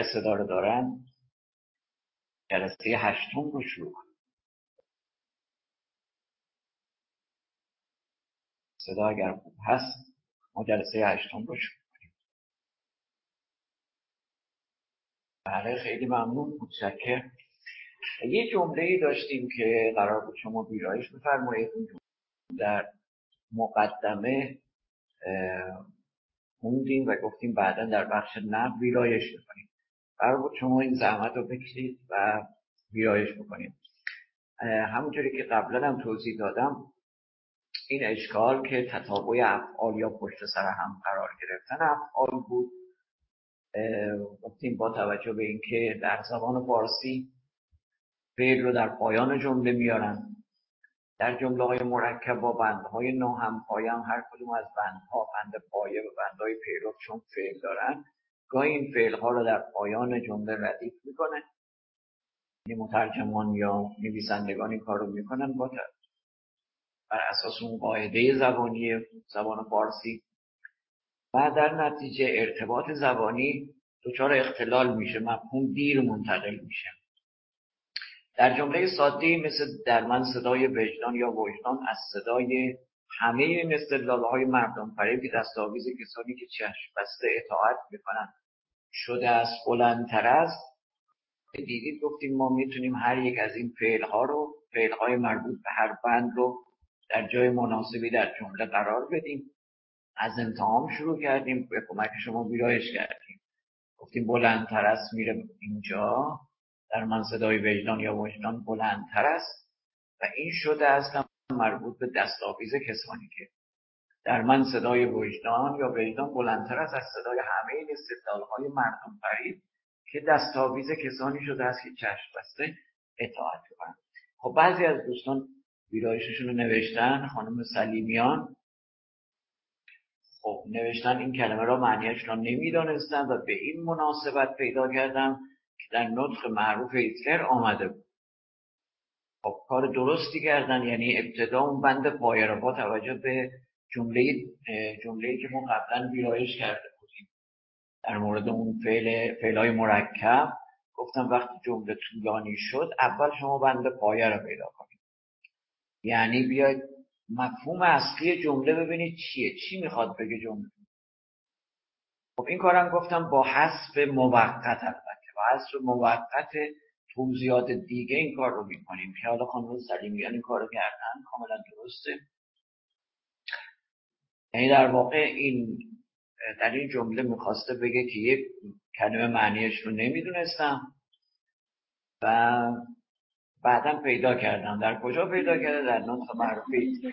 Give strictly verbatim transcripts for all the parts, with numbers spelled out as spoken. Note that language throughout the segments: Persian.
صدا رو دارن جلسه هشتم رو شروع کنیم. صدا اگر خوب هست ما جلسه هشتم رو شروع کنیم. بله خیلی ممنون، متشکرم. یه جمله‌ای داشتیم که قرار بود شما ویرایش بفرمایید. در مقدمه خوندیم و گفتیم بعدا در بخش نقد ویرایش بکنیم. قرار بود شما این زحمت رو بکشید و ویرایش بکنیم. همونطوری که قبلا هم توضیح دادم این اشکال که تتابع افعال یا پشت سر هم قرار گرفتن افعال بود، گفتیم با توجه به اینکه در زبان فارسی فعل رو در پایان جمله میارن، در جمله های مرکب با بندهای ناهمپایه هم هر کدوم از بندها بند پایه و بندهای پیرو چون فعل دارن، گاهی این فعل ها رو در پایان جمله ردیف میکنن. این مترجمان یا نویسندگان این کار رو میکنن با بر اساس اون قاعده زبانی زبان فارسی و در نتیجه ارتباط زبانی دچار اختلال میشه، مفهوم دیر منتقل میشه. در جمله ساده مثل در من صدای وجدان یا وجدان از صدای همه این استدلال‌های مردم فریب که دستاویز کسانی که چشم بسته اطاعت میکنن شده است بلندتر است. دیدید گفتیم ما میتونیم هر یک از این فعل‌ها رو فعل‌های مربوط به هر بند رو در جای مناسبی در جمله قرار بدیم. از انتهام شروع کردیم، به کمک شما ویرایش کردیم. گفتیم بلندتر است میره اینجا، در من صدای وجدان یا وجدان بلندتر است و این شده است مربوط به دستاویز کسانی که در من صدای وجدان یا وجدان بلندتر است از صدای همه این استدلال‌های مردم فریب که دستاویز کسانی شده است که چشم بسته اطاعت کنند. خب بعضی از دوستان ویرایششون رو نوشتن. خانم سلیمیان خب نوشتن این کلمه را معنیش را نمیدانستن و به این مناسبت پیدا کردم که در نطق معروف هیتلر آمده بود. خب کار درستی کردن، یعنی ابتدا اون بند پایه را با توجه به جمله جمله‌ای که ما قبلا ویرایش کرده بودیم در مورد اون فعل فعلای مرکب، گفتم وقتی جمله طولانی شد اول شما بند پایه را پیدا کنید، یعنی بیاید مفهوم اصلی جمله ببینید چیه، چی میخواد بگه جمله. خب این کارم گفتم با حذف موقت، البته با حذف موقت توضیحات دیگه این کار رو میکنیم که حالا خانم سلیمیان این کار رو کردن، کاملا درسته. یعنی در واقع این در این جمله میخواسته بگه که یک کلمه معنیش رو نمیدونستم و بعدم پیدا کردم. در کجا پیدا کرده؟ در نطق معروفی.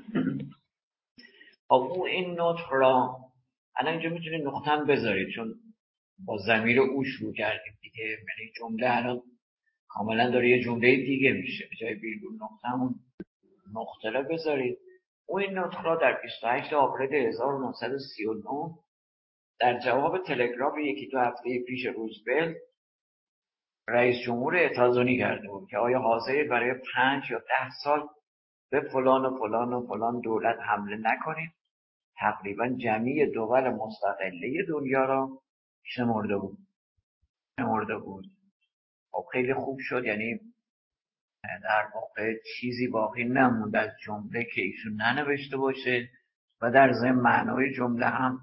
خب او این نطق را الان اینجا میتونید نقطه هم بذارید چون با ضمیر او شروع کردیم دیگه، یعنی جمله الان کاملا داره یه جمله دیگه میشه، به جای ویرگول نقطه همون نقطه را بذارید. او این نطق را در بیست و هشتم آوریل هزار و نهصد و سی و نه در جواب تلگراف یکی دو هفته پیش روزولت رئیس جمهور اعتراضی کرده بود که آیا حاضرید برای پنج یا ده سال به فلان و فلان و فلان دولت حمله نکنید. تقریبا جمعی دول مستقله دنیا را شمرده بود شمرده بود خب خیلی خوب شد، یعنی در واقع چیزی باقی نموند از جمله که ایشون ننوشته باشه و در ضمن معنای جمله هم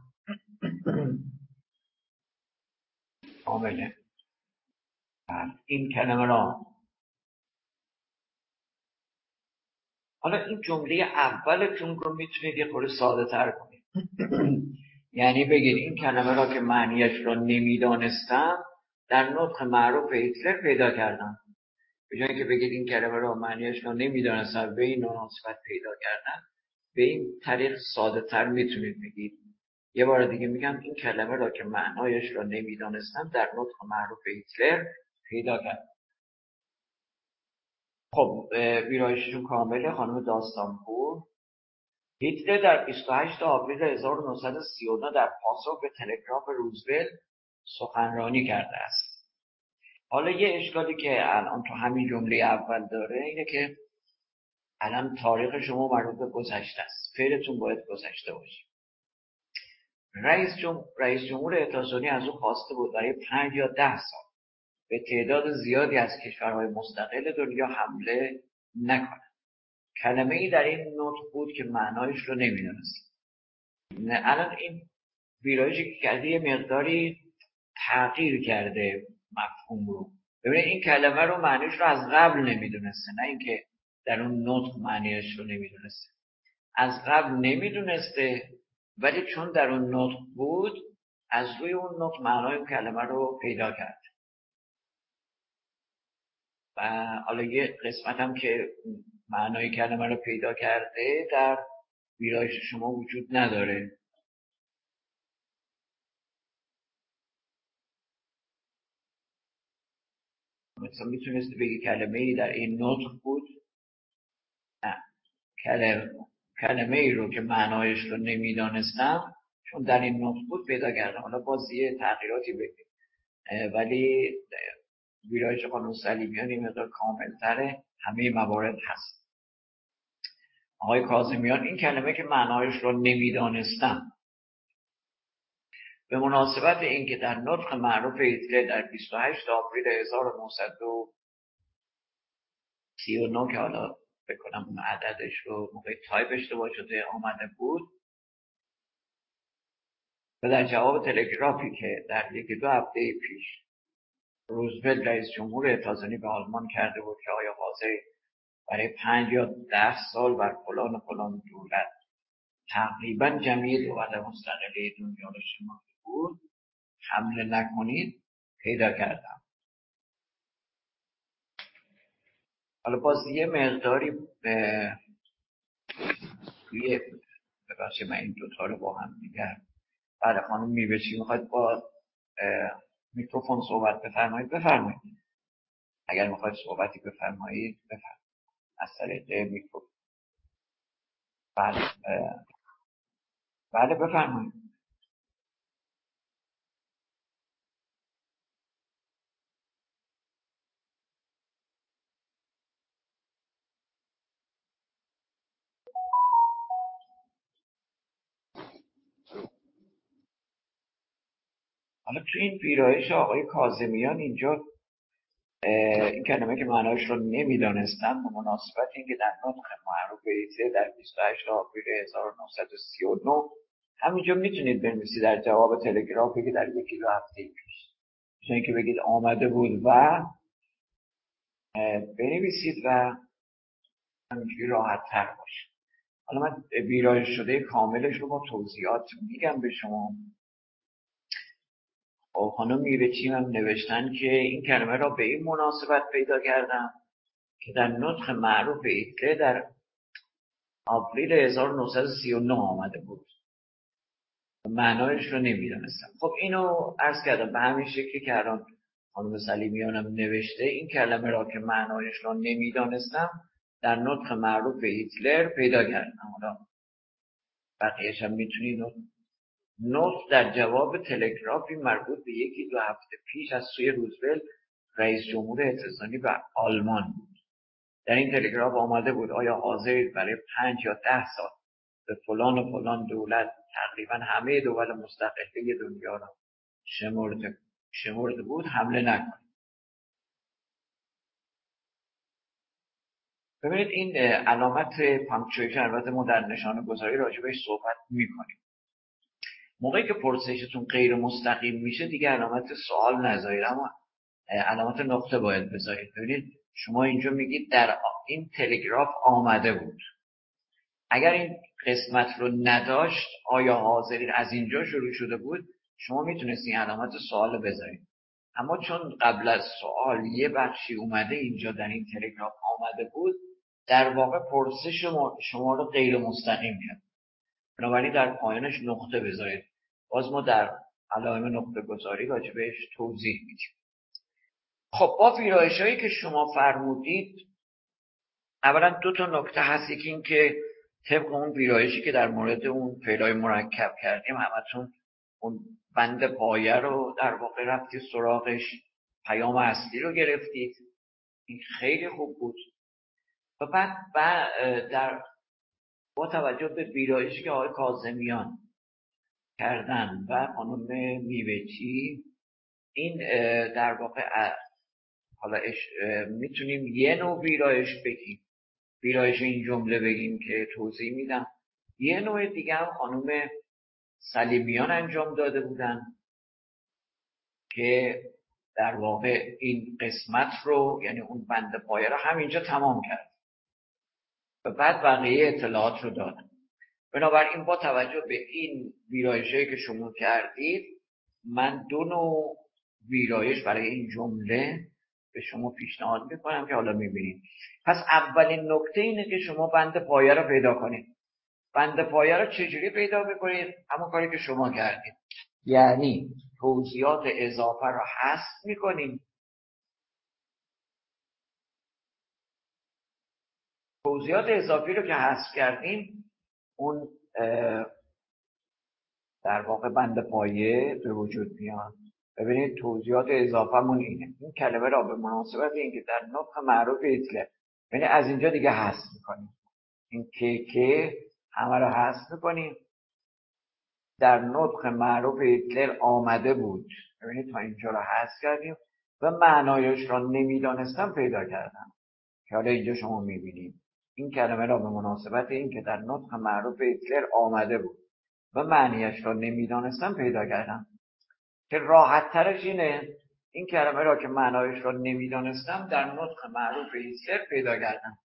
کامله. این کلمه را حالا این جمله اولتون رو میتونید یه خورده ساده تر کنید یعنی بگید این کلمه را که معنیش را نمیدانستم در نطق معروف هیتلر پیدا کردم. به جای اینکه بگید این کلمه را معنیش را نمیدانستم به این مناسبت پیدا کردم، به این طریق ساده تر میتونید بگید. یه بار دیگه میگم این کلمه را که معنایش را نمیدانستم در نطق معروف هیتلر پیدا کردم. خب ویرایششون کامله. خانم داستانپور هیتلر در بیست و هشتم آوریل هزار و نهصد و سی و نه در پاسخ به تلگراف روزولت سخنرانی کرده است. حالا یه اشکالی که الان تو همین جمله اول داره اینه که الان تاریخ شما مربوط به گذشته است، فعلتون باید گذشته باشه. رئیس جمهور رئیس جمهور اتحادیه از او خواسته بود برای پنج یا ده سال به تعداد زیادی از کشورهای مستقل دنیا حمله نکنه. کلمه ای در این نطق بود که معنایش رو نمیدونست. الان این ویرایشی که کرده یه مقداری تغییر کرده مفهوم رو. ببینید این کلمه رو معنیش رو از قبل نمیدونسته، نه اینکه در اون نطق معنیش رو نمیدونسته. از قبل نمیدونسته، ولی چون در اون نطق بود از روی اون نطق معنای اون کلمه رو پیدا کرد. و حالا یه قسمت هم که معنای کلمه رو پیدا کرده در ویرایش شما وجود نداره. مثلا میتونستی بگی کلمه ای در این نطق بود؟ نه، کلمه کلمه ای رو که معنایش رو نمیدانستم چون در این نطق بود پیدا کردم. حالا باز یه تغییراتی بگیم، ولی ویرایش قانون صلیبیان این مقدار کاملتره، همه موارد هست. آقای کاظمیان این کلمه که معنایش رو نمیدانستم به مناسبت اینکه در نطق معروف هیتلر در بیست و هشت آوریل هزار و نهصد و سی و نه که حالا بکنم اون عددش رو موقع تایپ اشتباه شده آمده بود و در جواب تلگرافی که در یکی دو هفته پیش روزولت رئیس جمهور اتحادیه به آلمان کرده بود که آیا حاضر برای پنج یا ده سال بر فلان و فلان دولت تقریبا جمعی دولت مستقله دنیا رو شمارده بود حمله نکنید پیدا کردم. حالا باز یه مقداری توی ببخشید من این دوتا رو با هم دیگر بله خانم میوه‌چی میخواید با میکروفون صحبت بفرمایید بفرمایید اگر میخواید صحبتی بفرمایید بفرمایید از طریق میکروفون. بله بله بفرمایید. حالا تو این ویرایش آقای کاظمیان اینجا این کلمه که معنایش رو نمیدانستم به مناسبت اینکه در نطق معروف هیتلر در بیست و هشت آوریل هزار و نهصد و سی و نه همینجا میتونید بنویسید در جواب تلگرافی که در یکی دو هفته پیش چون که بگید آمده بود و بنویسید و همینجوری راحت تر باشه. حالا من ویرایش شده کاملش رو با توضیحات میگم به شما. خانم میوه‌چی هم نوشتن که این کلمه را به این مناسبت پیدا کردم که در نطق معروف هیتلر در آوریل هزار و نهصد و سی و نه آمده بود. معنایش رو نمیدونستم. خب اینو عرض کردم به همین شکلی که الان خانم صلیبیان هم نوشته این کلمه را که معنایش رو نمیدانستم در نطق معروف هیتلر پیدا کردم. حالا بقیه‌اش هم میتونید نطق در جواب تلگرافی مربوط به یکی دو هفته پیش از سوی روزولت رئیس جمهور اتحادیه به آلمان بود. در این تلگراف آمده بود آیا حاضرید برای پنج یا ده سال به فلان و فلان دولت تقریبا همه دول مستقله دنیا را شمرده شمرده بود حمله نکنید. ببینید این علامت پانکچویشن البته ما در نشانه گذاری راجبش صحبت میکنیم. موقعی که پرسشتون غیر مستقیم میشه دیگه علامت سوال نذارید اما علامت نقطه باید بذارید. ببینید شما اینجا میگید در این تلگراف آمده بود. اگر این قسمت رو نداشت آیا حاضرین از اینجا شروع شده بود شما میتونستین علامت سوال بذارید. اما چون قبل از سوال یه بخشی اومده اینجا در این تلگراف آمده بود در واقع پرسش شما, شما رو غیر مستقیم کرد. بنابراین در پایانش نقطه بذارید. باز ما در علائم نقطه گذاری راجبش توضیح میدیم. خب با ویرایش هایی که شما فرمودید اولا دو تا نکته هست. یکی این که طبق اون ویرایشی که در مورد اون فعلای مرکب کردیم همتون اون بند پایه رو در واقع رفتید سراغش، پیام اصلی رو گرفتید، این خیلی خوب بود. و بعد با در با توجه به ویرایشی که آقای کاظمیان کردن و خانم میوه‌چی، این در واقع حالا میتونیم یه نوع ویرایش بگیم، ویرایش این جمله بگیم که توضیح میدم. یه نوع دیگه هم خانم سلیمیان انجام داده بودن که در واقع این قسمت رو، یعنی اون بند پایه رو همینجا تمام کرد و بعد بقیه اطلاعات رو دادن. بنابراین با توجه به این ویرایشی که شما کردید، من دو نوع ویرایش برای این جمله به شما پیشنهاد میکنم که حالا میبینید. پس اولین نکته اینه که شما بند پایه رو پیدا کنید. بند پایه رو چجوری پیدا میکنید؟ همون کاری که شما کردید، یعنی توضیحات اضافه رو حذف میکنیم. توضیحات اضافی رو که حذف کردیم، اون در واقع بند پایه به وجود میاد. ببینید توضیحات اضافه‌مون اینه. این کلمه را به مناسبت اینکه در نطق معروف هیتلر، یعنی از اینجا دیگه حذف میکنیم. این که که همه رو حذف میکنیم. در نطق معروف هیتلر آمده بود. ببینید تا اینجا رو حذف کردیم و معنایش را نمیدانستم پیدا کردم که حالا اینجا شما میبینید این کلمه را به مناسبت اینکه در نطق معروف هیتلر آمده بود و معنیش را نمیدانستم پیدا کردم. که راحت ترش اینه، این کلمه را که معنایش را نمیدانستم در نطق معروف هیتلر پیدا کردم.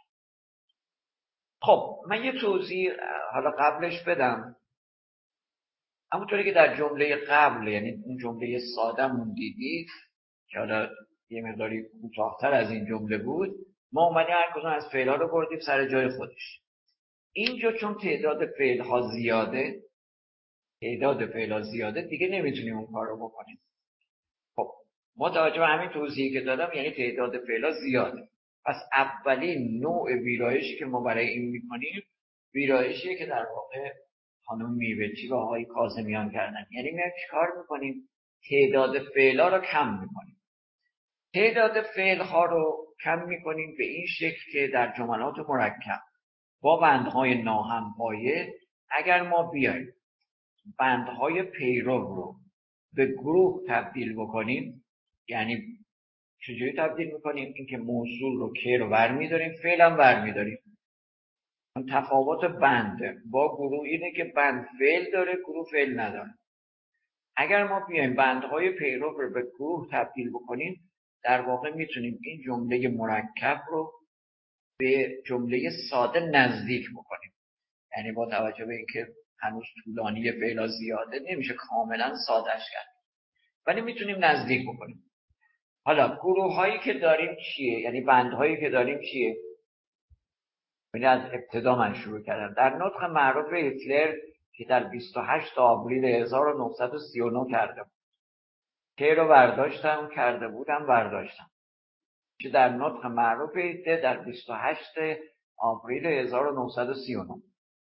خب من یه توضیح حالا قبلش بدم. همونطوری که در جمله قبل، یعنی اون جمله ساده‌مون دیدید که حالا یه مقداری کوتاه‌تر از این جمله بود، ما اومدیم هر کدوم از فعل‌ها رو بردیم سر جای خودش. اینجا چون تعداد فعل‌ها زیاده، تعداد فعل‌ها زیاده دیگه نمیتونیم اون کار رو بکنیم. خب ما توجه به همین توضیحی که دادم، یعنی تعداد فعل‌ها زیاده. پس اولین نوع ویرایشی که ما برای این میکنیم، ویرایشیه که در واقع خانم میوه‌چی و آقای کاظمیان کردن. یعنی ما چیکار میکنیم؟ تعداد فعل‌ها رو کم میکنیم. تعداد فعل‌ها رو کم میکنیم به این شکل که در جملات مرکب با بندهای ناهمپایه اگر ما بیایم بندهای پیرو رو به گروه تبدیل بکنیم، یعنی چجوری تبدیل میکنیم؟ اینکه موصول رو که رو برمیداریم، فعل هم برمیداریم. تفاوت بند با گروه اینه که بند فعل داره، گروه فعل نداره. اگر ما بیایم بندهای پیرو رو به گروه تبدیل بکنیم، در واقع میتونیم این جمله مرکب رو به جمله ساده نزدیک بکنیم. یعنی با توجه به اینکه هنوز طولانی فعلا زیاده نمیشه کاملا سادهش کرد، ولی میتونیم نزدیک بکنیم. حالا گروه هایی که داریم چیه؟ یعنی بندهایی که داریم چیه؟ یعنی از ابتدا من شروع کردم. در نطق معروف هیتلر که در بیست و هشتم آوریل هزار و نهصد و سی و نه کرده بود، که رو برداشتم کرده بودم برداشتم که در نطق معروف هیتلر در بیست و هشتم آوریل هزار و نهصد و سی و نه.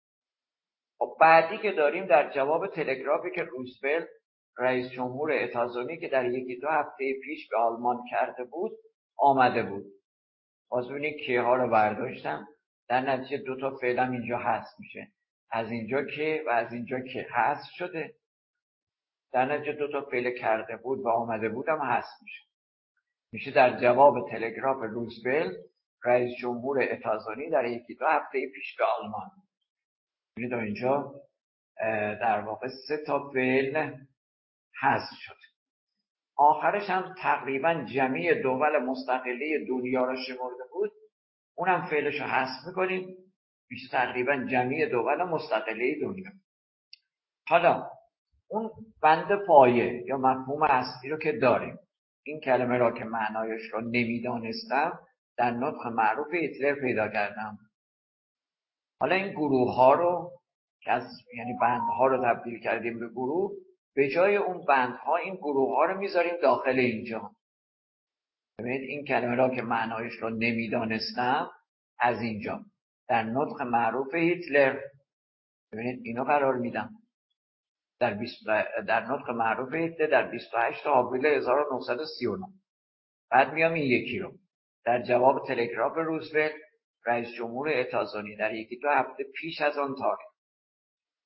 خب بعدی که داریم در جواب تلگرافی که روزولت رئیس جمهور اتحادیه که در یکی دو هفته پیش به آلمان کرده بود آمده بود. باز ببینید که ها رو برداشتم، در نتیجه دو تا فعلم اینجا حذف میشه. از اینجا که و از اینجا که حذف شده، در نتیجه دو تا فعل کرده بود و آمده بودم حذف میشه. میشه در جواب تلگراف روزولت رئیس جمهور اتحادیه در یکی دو هفته پیش به آلمان. ببینید اینجا در واقع سه تا فعل حذف شد. آخرش هم تقریبا جمعی دول مستقله دنیا را شمرده بود، اونم فعلش رو حذف میکنیم، میشه تقریبا جمعی دول مستقله دنیا. حالا اون بند پایه یا مفهوم اصلی رو که داریم، این کلمه را که معنایش رو نمیدانستم در نطق معروف هیتلر پیدا کردم. حالا این گروه ها رو که از یعنی بندها رو تبدیل کردیم به گروه، به جای اون بندها این گروه ها رو میذاریم داخل اینجا. ببینید این کلمه را که معنایش رو نمیدانستم از اینجا در نطق معروف هیتلر، ببینید اینو قرار میدم در بیست در نطق معروف هیتلر در بیست و هشتم آوریل هزار و نهصد و سی و نه. بعد میام این یکی رو در جواب تلگراف روزولت رئیس جمهور اتحادیه در یکی دو هفته پیش از آن تاریخ.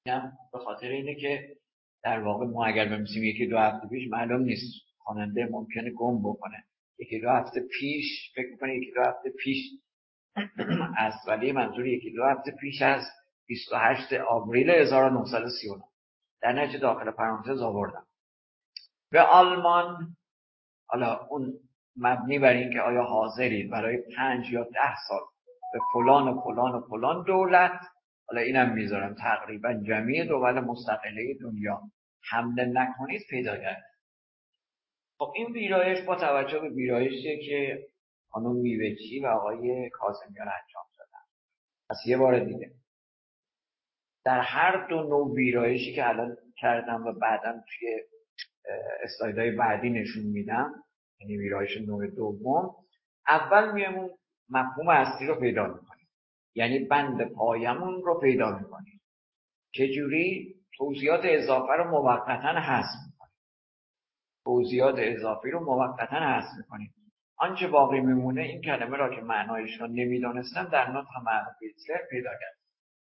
اینم به خاطر اینه که در واقع ما اگر بنویسیم یکی دو هفته پیش معلوم نیست، خواننده ممکنه گم بکنه. یکی دو هفته پیش فکر میکنه یکی دو هفته پیش است، ولی منظور یکی دو هفته پیش از بیست و هشتم آوریل هزار و نهصد و سی و نه. در نتیجه داخل پرانتز آوردم. به آلمان، حالا اون مبنی بر این که آیا حاضرید برای پنج یا ده سال به فلان و فلان و فلان دولت، حالا اینم میذارم تقریبا جمعی دول مستقله دنیا حمله نکنید پیدا کرد. خب این ویرایش با توجه به ویرایشی که خانم میوه‌چی و آقای کاظمیان انجام دادن. پس یه بار دیگه در هر دو نوع ویرایشی که الان کردم و بعداً توی اسلایدهای بعدی نشون میدم، یعنی ویرایش نوع دوم، اول میایم اون مفهوم اصلی رو پیدا میکنیم، یعنی بند پایمون رو پیدا میکنیم. چجوری؟ توضیحات اضافه رو موقتا حذف میکنیم. توضیحات اضافی رو موقتا حذف میکنیم. آنچه باقی میمونه این کلمه را که معنایش رو نمیدانستم در نطق معروف هیتلر پیدا کرد.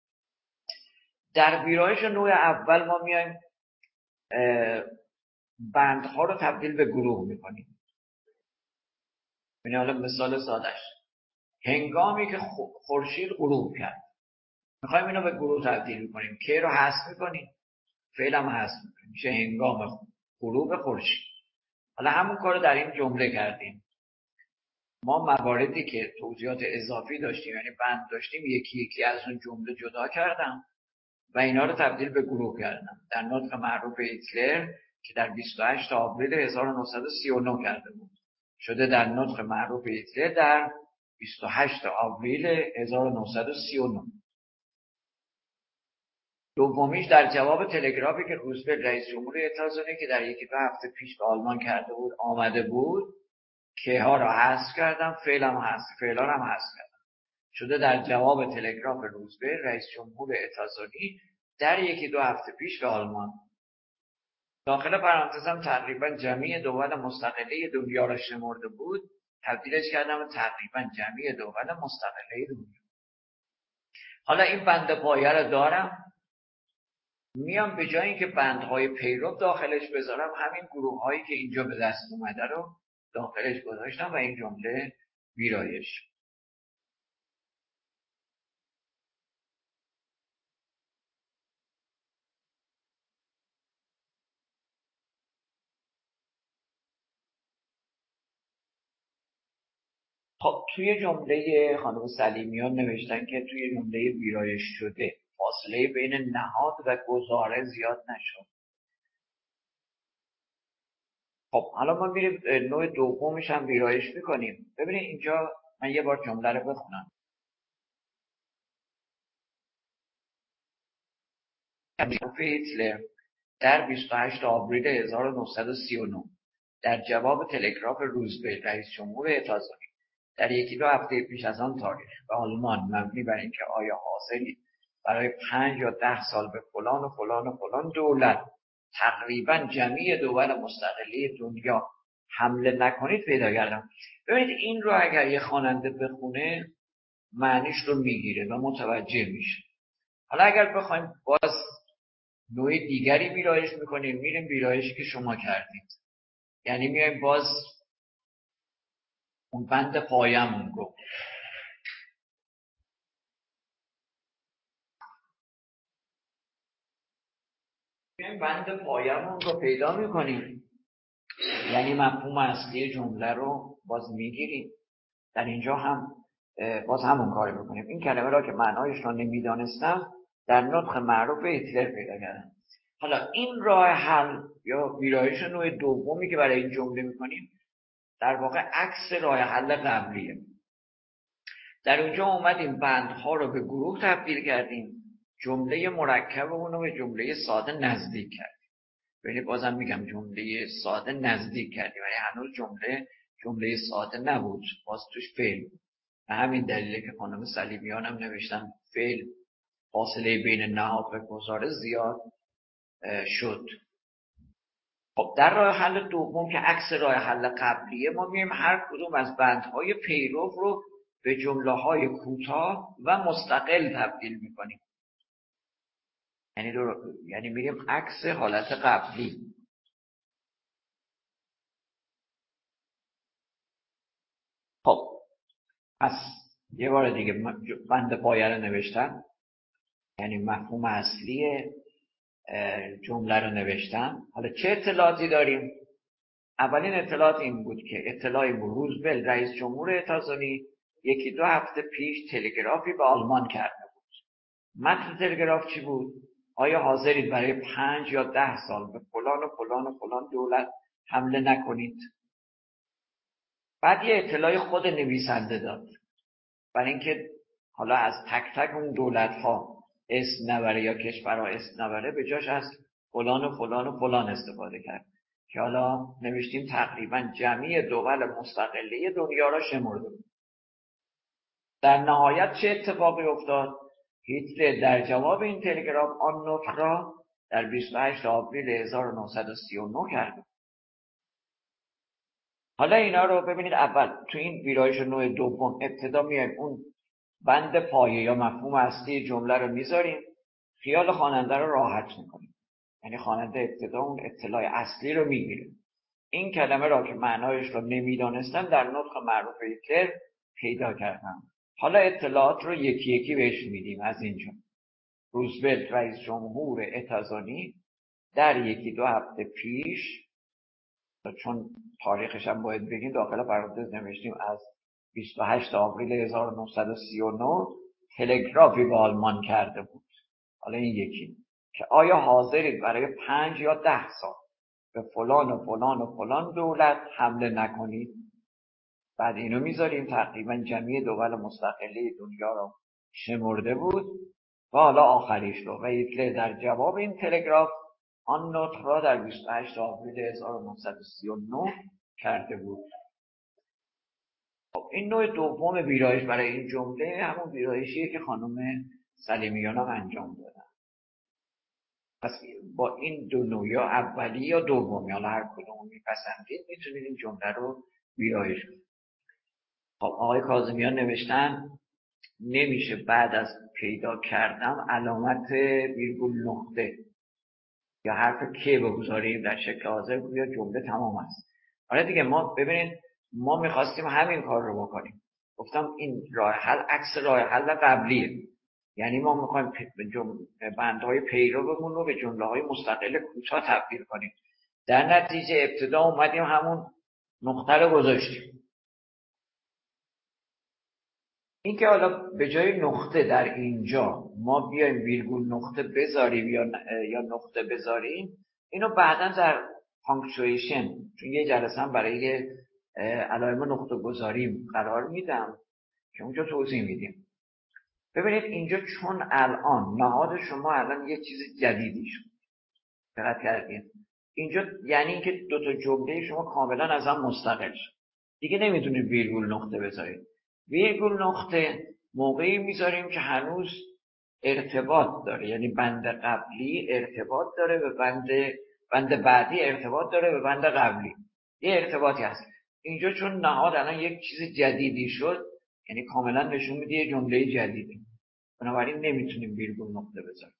در ویرایش نوع اول ما میایم بندها رو تبدیل به گروه میکنیم. یعنی حالا مثال سادهش، هنگامی که خورشید غروب کرد، میخوایم اینو به گروه تبدیل میکنیم. کی رو حذف میکنیم؟ فعل هم حذف میکنیم، میشه هنگام غروب خورشید. حالا همون کارو در این جمله کردیم. ما مواردی که توضیحات اضافی داشتیم، یعنی بند داشتیم، یکی یکی از اون جمله جدا کردم و اینا رو تبدیل به گروه کردم. در نطق معروف هیتلر که در بیست و هشتم آوریل هزار و نهصد و سی و نه کرده بود، شده در نطق معروف هیتلر در بیست و هشتم آوریل هزار و نهصد و سی و نه. دومیش در جواب تلگرافی که روزولت رئیس جمهور اتحادیه که در یکی دو هفته پیش به آلمان کرده بود آمده بود، که ها را حذف کردم، فعلم حذف، فعلا هم حذف کردم، شده در جواب تلگراف روزولت رئیس جمهور اتحادیه در یکی دو هفته پیش به آلمان. داخل پرانتزم تقریبا جمعی دول مستقله دنیا را شمرده بود، تبدیلش کردم تقریبا جمعی دول مستقله دنیا. حالا این بند پایه رو دارم، میام به جای اینکه بندهای پیرو داخلش بذارم، همین گروه هایی که اینجا به دست اومده رو داخلش گذاشتم و این جمله ویرایش. خب توی جمله خانم سلیمیان نوشتن که توی جمله ویرایش شده فاصله بین نهاد و گزاره زیاد نشد. خب حالا ما میریم نوع دومش هم ویرایش میکنیم. ببینید اینجا من یه بار جمله رو بخونم. هیتلر در بیست و هشتم آوریل هزار و نهصد و سی و نه در جواب تلگراف روزولت رئیس جمهور اتحادیه در یکی دو هفته پیش از آن تاریخ به آلمان مبنی بر اینکه آیا حاضری برای پنج یا ده سال به فلان و فلان و فلان دولت تقریبا جمعی دول مستقله دنیا حمله نکنید پیدا کردم. ببینید این رو اگر یه خواننده بخونه معنیش رو میگیره و متوجه میشه. حالا اگر بخوایم باز نوع دیگری ویرایش میکنیم، میریم ویرایشی که شما کردید، یعنی میایم باز اون بند پایمون رو میایم بند پایمون رو پیدا میکنیم، یعنی مفهوم اصلی جمله رو باز میگیریم. در اینجا هم باز همون کاری میکنیم. این کلمه را که معنایش رو نمیدانستم در نطق معروف هیتلر پیدا کردم. حالا این راه حل یا ویرایش نوع دومی که برای این جمله میکنیم در واقع عکس راه حل قبلیه. در اونجا اومدیم بندها رو به گروه تبدیل کردیم، جمله مرکبمون رو به جمله ساده نزدیک کردیم. یعنی بازم میگم جمله ساده نزدیک کردیم، یعنی هنوز جمله جمله ساده نبود، باز توش فعل. به همین دلیله که خانم سلیمیان هم نوشتن فعل فاصله بین نهاد و گزاره زیاد شد. خب در راه حل دوم که عکس راه حل قبلیه، ما میایم هر کدوم از بندهای پیرو رو به جمله های کوتاه و مستقل تبدیل میکنیم. یعنی در... یعنی میریم عکس حالت قبلی. خب پس یه بار دیگه بند پایه رو نوشتم، یعنی مفهوم اصلی جمله رو نوشتم. حالا چه اطلاعاتی داریم؟ اولین اطلاعات این بود که اطلاعی بود روزولت رئیس جمهور اتحادیه یکی دو هفته پیش تلگرافی به آلمان کرده بود. متن تلگراف چی بود؟ آیا حاضرید برای پنج یا ده سال به فلان و فلان و فلان دولت حمله نکنید؟ بعد یه اطلاعی خود نویسنده داد، برای اینکه حالا از تک تک اون دولت ها اسم نبره یا کشورها اسم نبره، به جاش از فلان و فلان و فلان استفاده کرد که حالا نوشتیم تقریبا جمعی دول مستقله دنیا را شمرده بود. در نهایت چه اتفاقی افتاد؟ هیتلر در جواب این تلگراف آن نطق را در بیست و هشت آوریل هزار و نهصد و سی و نه کرد. حالا اینا رو ببینید. اول تو این ویرایش نوع دوم ابتدا میایم اون بند پایه یا مفهوم اصلی جمله رو میذاریم، خیال خواننده رو راحت میکنیم. یعنی خواننده ابتدا اون اطلاع اصلی رو میگیره. این کلمه را که معنایش رو نمیدانستن در نطق معروف هیتلر پیدا کردن. حالا اطلاعات رو یکی یکی بهش میدیم. از اینجا روزولت رئیس جمهور اتحادیه در یکی دو هفته پیش، چون تاریخش هم باید بگیم داخل پرانتز نوشتیم از بیست و هشت آوریل هزار و نهصد و سی و نه تلگرافی به آلمان کرده بود. حالا این یکی که آیا حاضرید برای پنج یا ده سال به فلان و فلان و فلان دولت حمله نکنید؟ بعد اینو میذاریم تقریبا جمعی دول مستقله دنیا رو شمرده بود. و حالا آخریش رو و هیتلر در جواب این تلگراف آن نطق را در بیست و هشت آوریل هزار و نهصد و سی و نه کرده بود. خب این نوع دوم ویرایش برای این جمله همون ویرایشیه که خانم سلیمیان هم انجام دادن. پس با این دو نوع یا اولی یا دومی، حالا هر کدوم میپسندید میتونید این جمله رو ویرایش کنید. خب آقای کاظمیان نوشتن نمیشه بعد از پیدا کردم علامت ویرگول نقطه یا حرف که بگذاریم در شکل حاضر گویا جمله تمام است. آره دیگه، ما ببینید ما میخواستیم همین کار رو بکنیم. گفتم این راه حل عکس راه حل قبلیه. یعنی ما میخوایم بندهای پیرومون رو به جمله‌های مستقل کوتاه تبدیل کنیم. در نتیجه ابتدا اومدیم همون نقطه رو گذاشتیم. این که حالا به جای نقطه در اینجا ما بیایم ویرگول نقطه بذاریم یا یا نقطه بذاریم، اینو بعداً در پانکچویشن، چون یه جلسه هم برای علائم نقطه گذاری قرار میدم که اونجا توضیح میدیم. ببینید اینجا چون الان نهاد شما الان یه چیز جدیدی شد، دقت کردین؟ اینجا یعنی اینکه دو تا جمله شما کاملا از هم مستقل شد. دیگه نمیتونید ویرگول نقطه بذارید. ویرگول نقطه موقعی میذاریم که هنوز ارتباط داره، یعنی بند قبلی ارتباط داره به بند بند بعدی ارتباط داره به بند قبلی، یه ارتباطی هست. اینجا چون نهاد الان یک چیز جدیدی شد، یعنی کاملا نشون میده یه جمله جدیده، بنابراین نمیتونیم ویرگول نقطه بذاریم.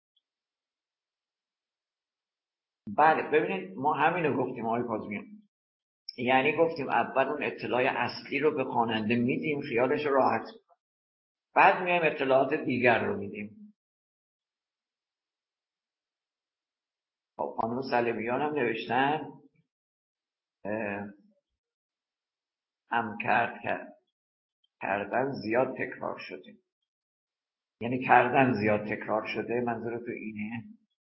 بله ببینید ما همینو گفتیم آقای کاظمیان، یعنی گفتیم اول اون اطلاع اصلی رو به خواننده میدیم خیالش رو راحت کنه، بعد میایم اطلاعات دیگر رو میدیم. خب خانم سلیمیان هم نوشتن هم کرد کرد کردن زیاد تکرار شده، یعنی کردن زیاد تکرار شده. منظور تو اینه؟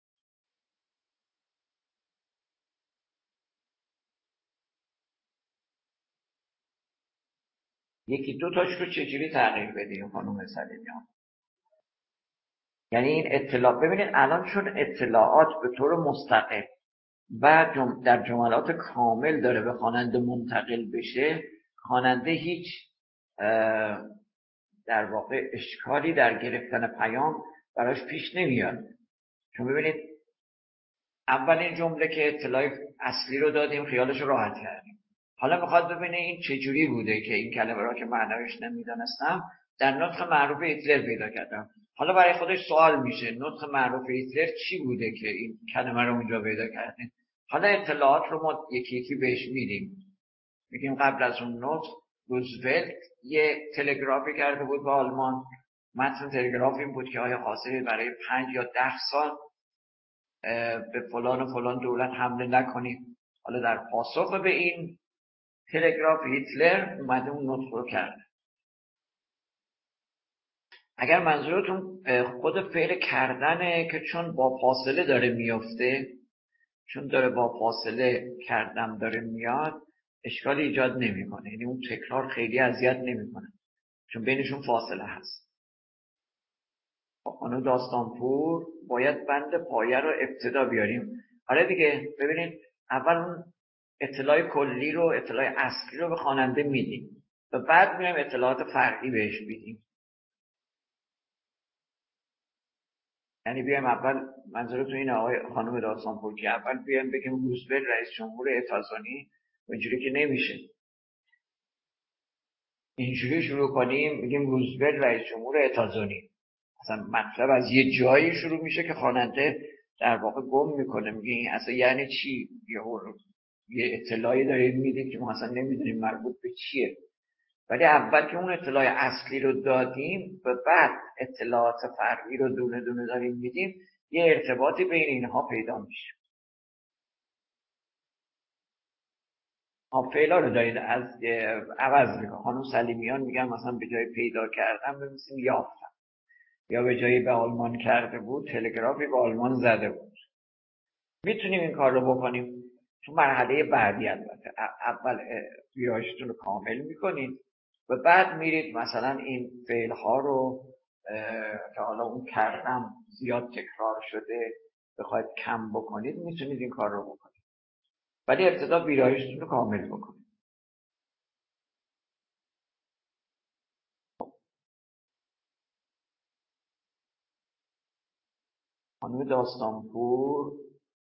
یکی دو تاش رو چجوری تغییر بدیم خانم سلیمیان؟ یعنی این اطلاع، ببینید الان چون اطلاعات به طور مستقل و جم... در جملات کامل داره به خواننده منتقل بشه، خواننده هیچ در واقع اشکالی در گرفتن پیام براش پیش نمیاد. چون ببینید اولین جمله که اطلاع اصلی رو دادیم خیالش رو راحت کردیم، حالا میخواد ببینه این چجوری بوده که این کلمه را که معنیش نمیدانستم در نطق معروف هیتلر پیدا کردم. حالا برای خودش سوال میشه نطق معروف هیتلر چی بوده که این کلمه رو اونجا پیدا کرده. حالا اطلاعات رو ما یکی یکی بهش میدیم. میگیم قبل از اون نطق روزولت یه تلگرافی کرده بود به آلمان. متن تلگراف این بود که آیا حاضری برای پنج یا ده سال به فلان و فلان دولت حمله نکنید. حالا در پاسخ به این تلگراف هیتلر اومده اون نطق رو کرده. اگر منظورتون خود فعل کردنه که چون با فاصله داره میفته، چون داره با فاصله کردن داره میاد، اشکالی ایجاد نمیکنه. یعنی اون تکرار خیلی اذیت نمیکنه چون بینشون فاصله هست. خانم داستانپور باید بند پایه رو ابتدا بیاریم. آره دیگه، ببینید اول اون اطلاع کلی رو، اطلاع اصلی رو به خواننده میدیم و بعد میایم اطلاعات فرعی بهش میدیم. یعنی بیایم اول، منظورتون اینه آقای خانم داستانپور، که اول بیایم بگیم روزولت رئیس جمهور اتحادیه، اینجوری که نمیشه. اینجوری شروع کنیم بگیم روزولت رئیس جمهور اتحادیه، اصلا مطلب از یه جایی شروع میشه که خواننده در واقع گم میکنه، میگه این اصلا یعنی چی؟ یه اطلاعی دارید میدید که ما اصلا نمیدونیم مربوط به چیه. ولی اول که اون اطلاع اصلی رو دادیم و بعد اطلاعات فرعی رو دونه دونه داریم میدیم، یه ارتباطی بین اینها پیدا میشه. فعلا رو دارید از عوض میکنم. خانم سلیمیان میگن مثلا به جای پیدا کردن بنویسیم یافتم، یا به جایی به آلمان کرده بود تلگرافی به آلمان زده بود. میتونیم این کار رو بکنیم تو مرحله بعدی. البته اول ویرایشتون رو کامل میکنید و بعد میرید مثلا این فعل ها رو که حالا اون کردم زیاد تکرار شده بخواید کم بکنید، میتونید این کار رو بکنید، ولی ابتدا ویرایشتون رو کامل بکنید. خانم داستانپور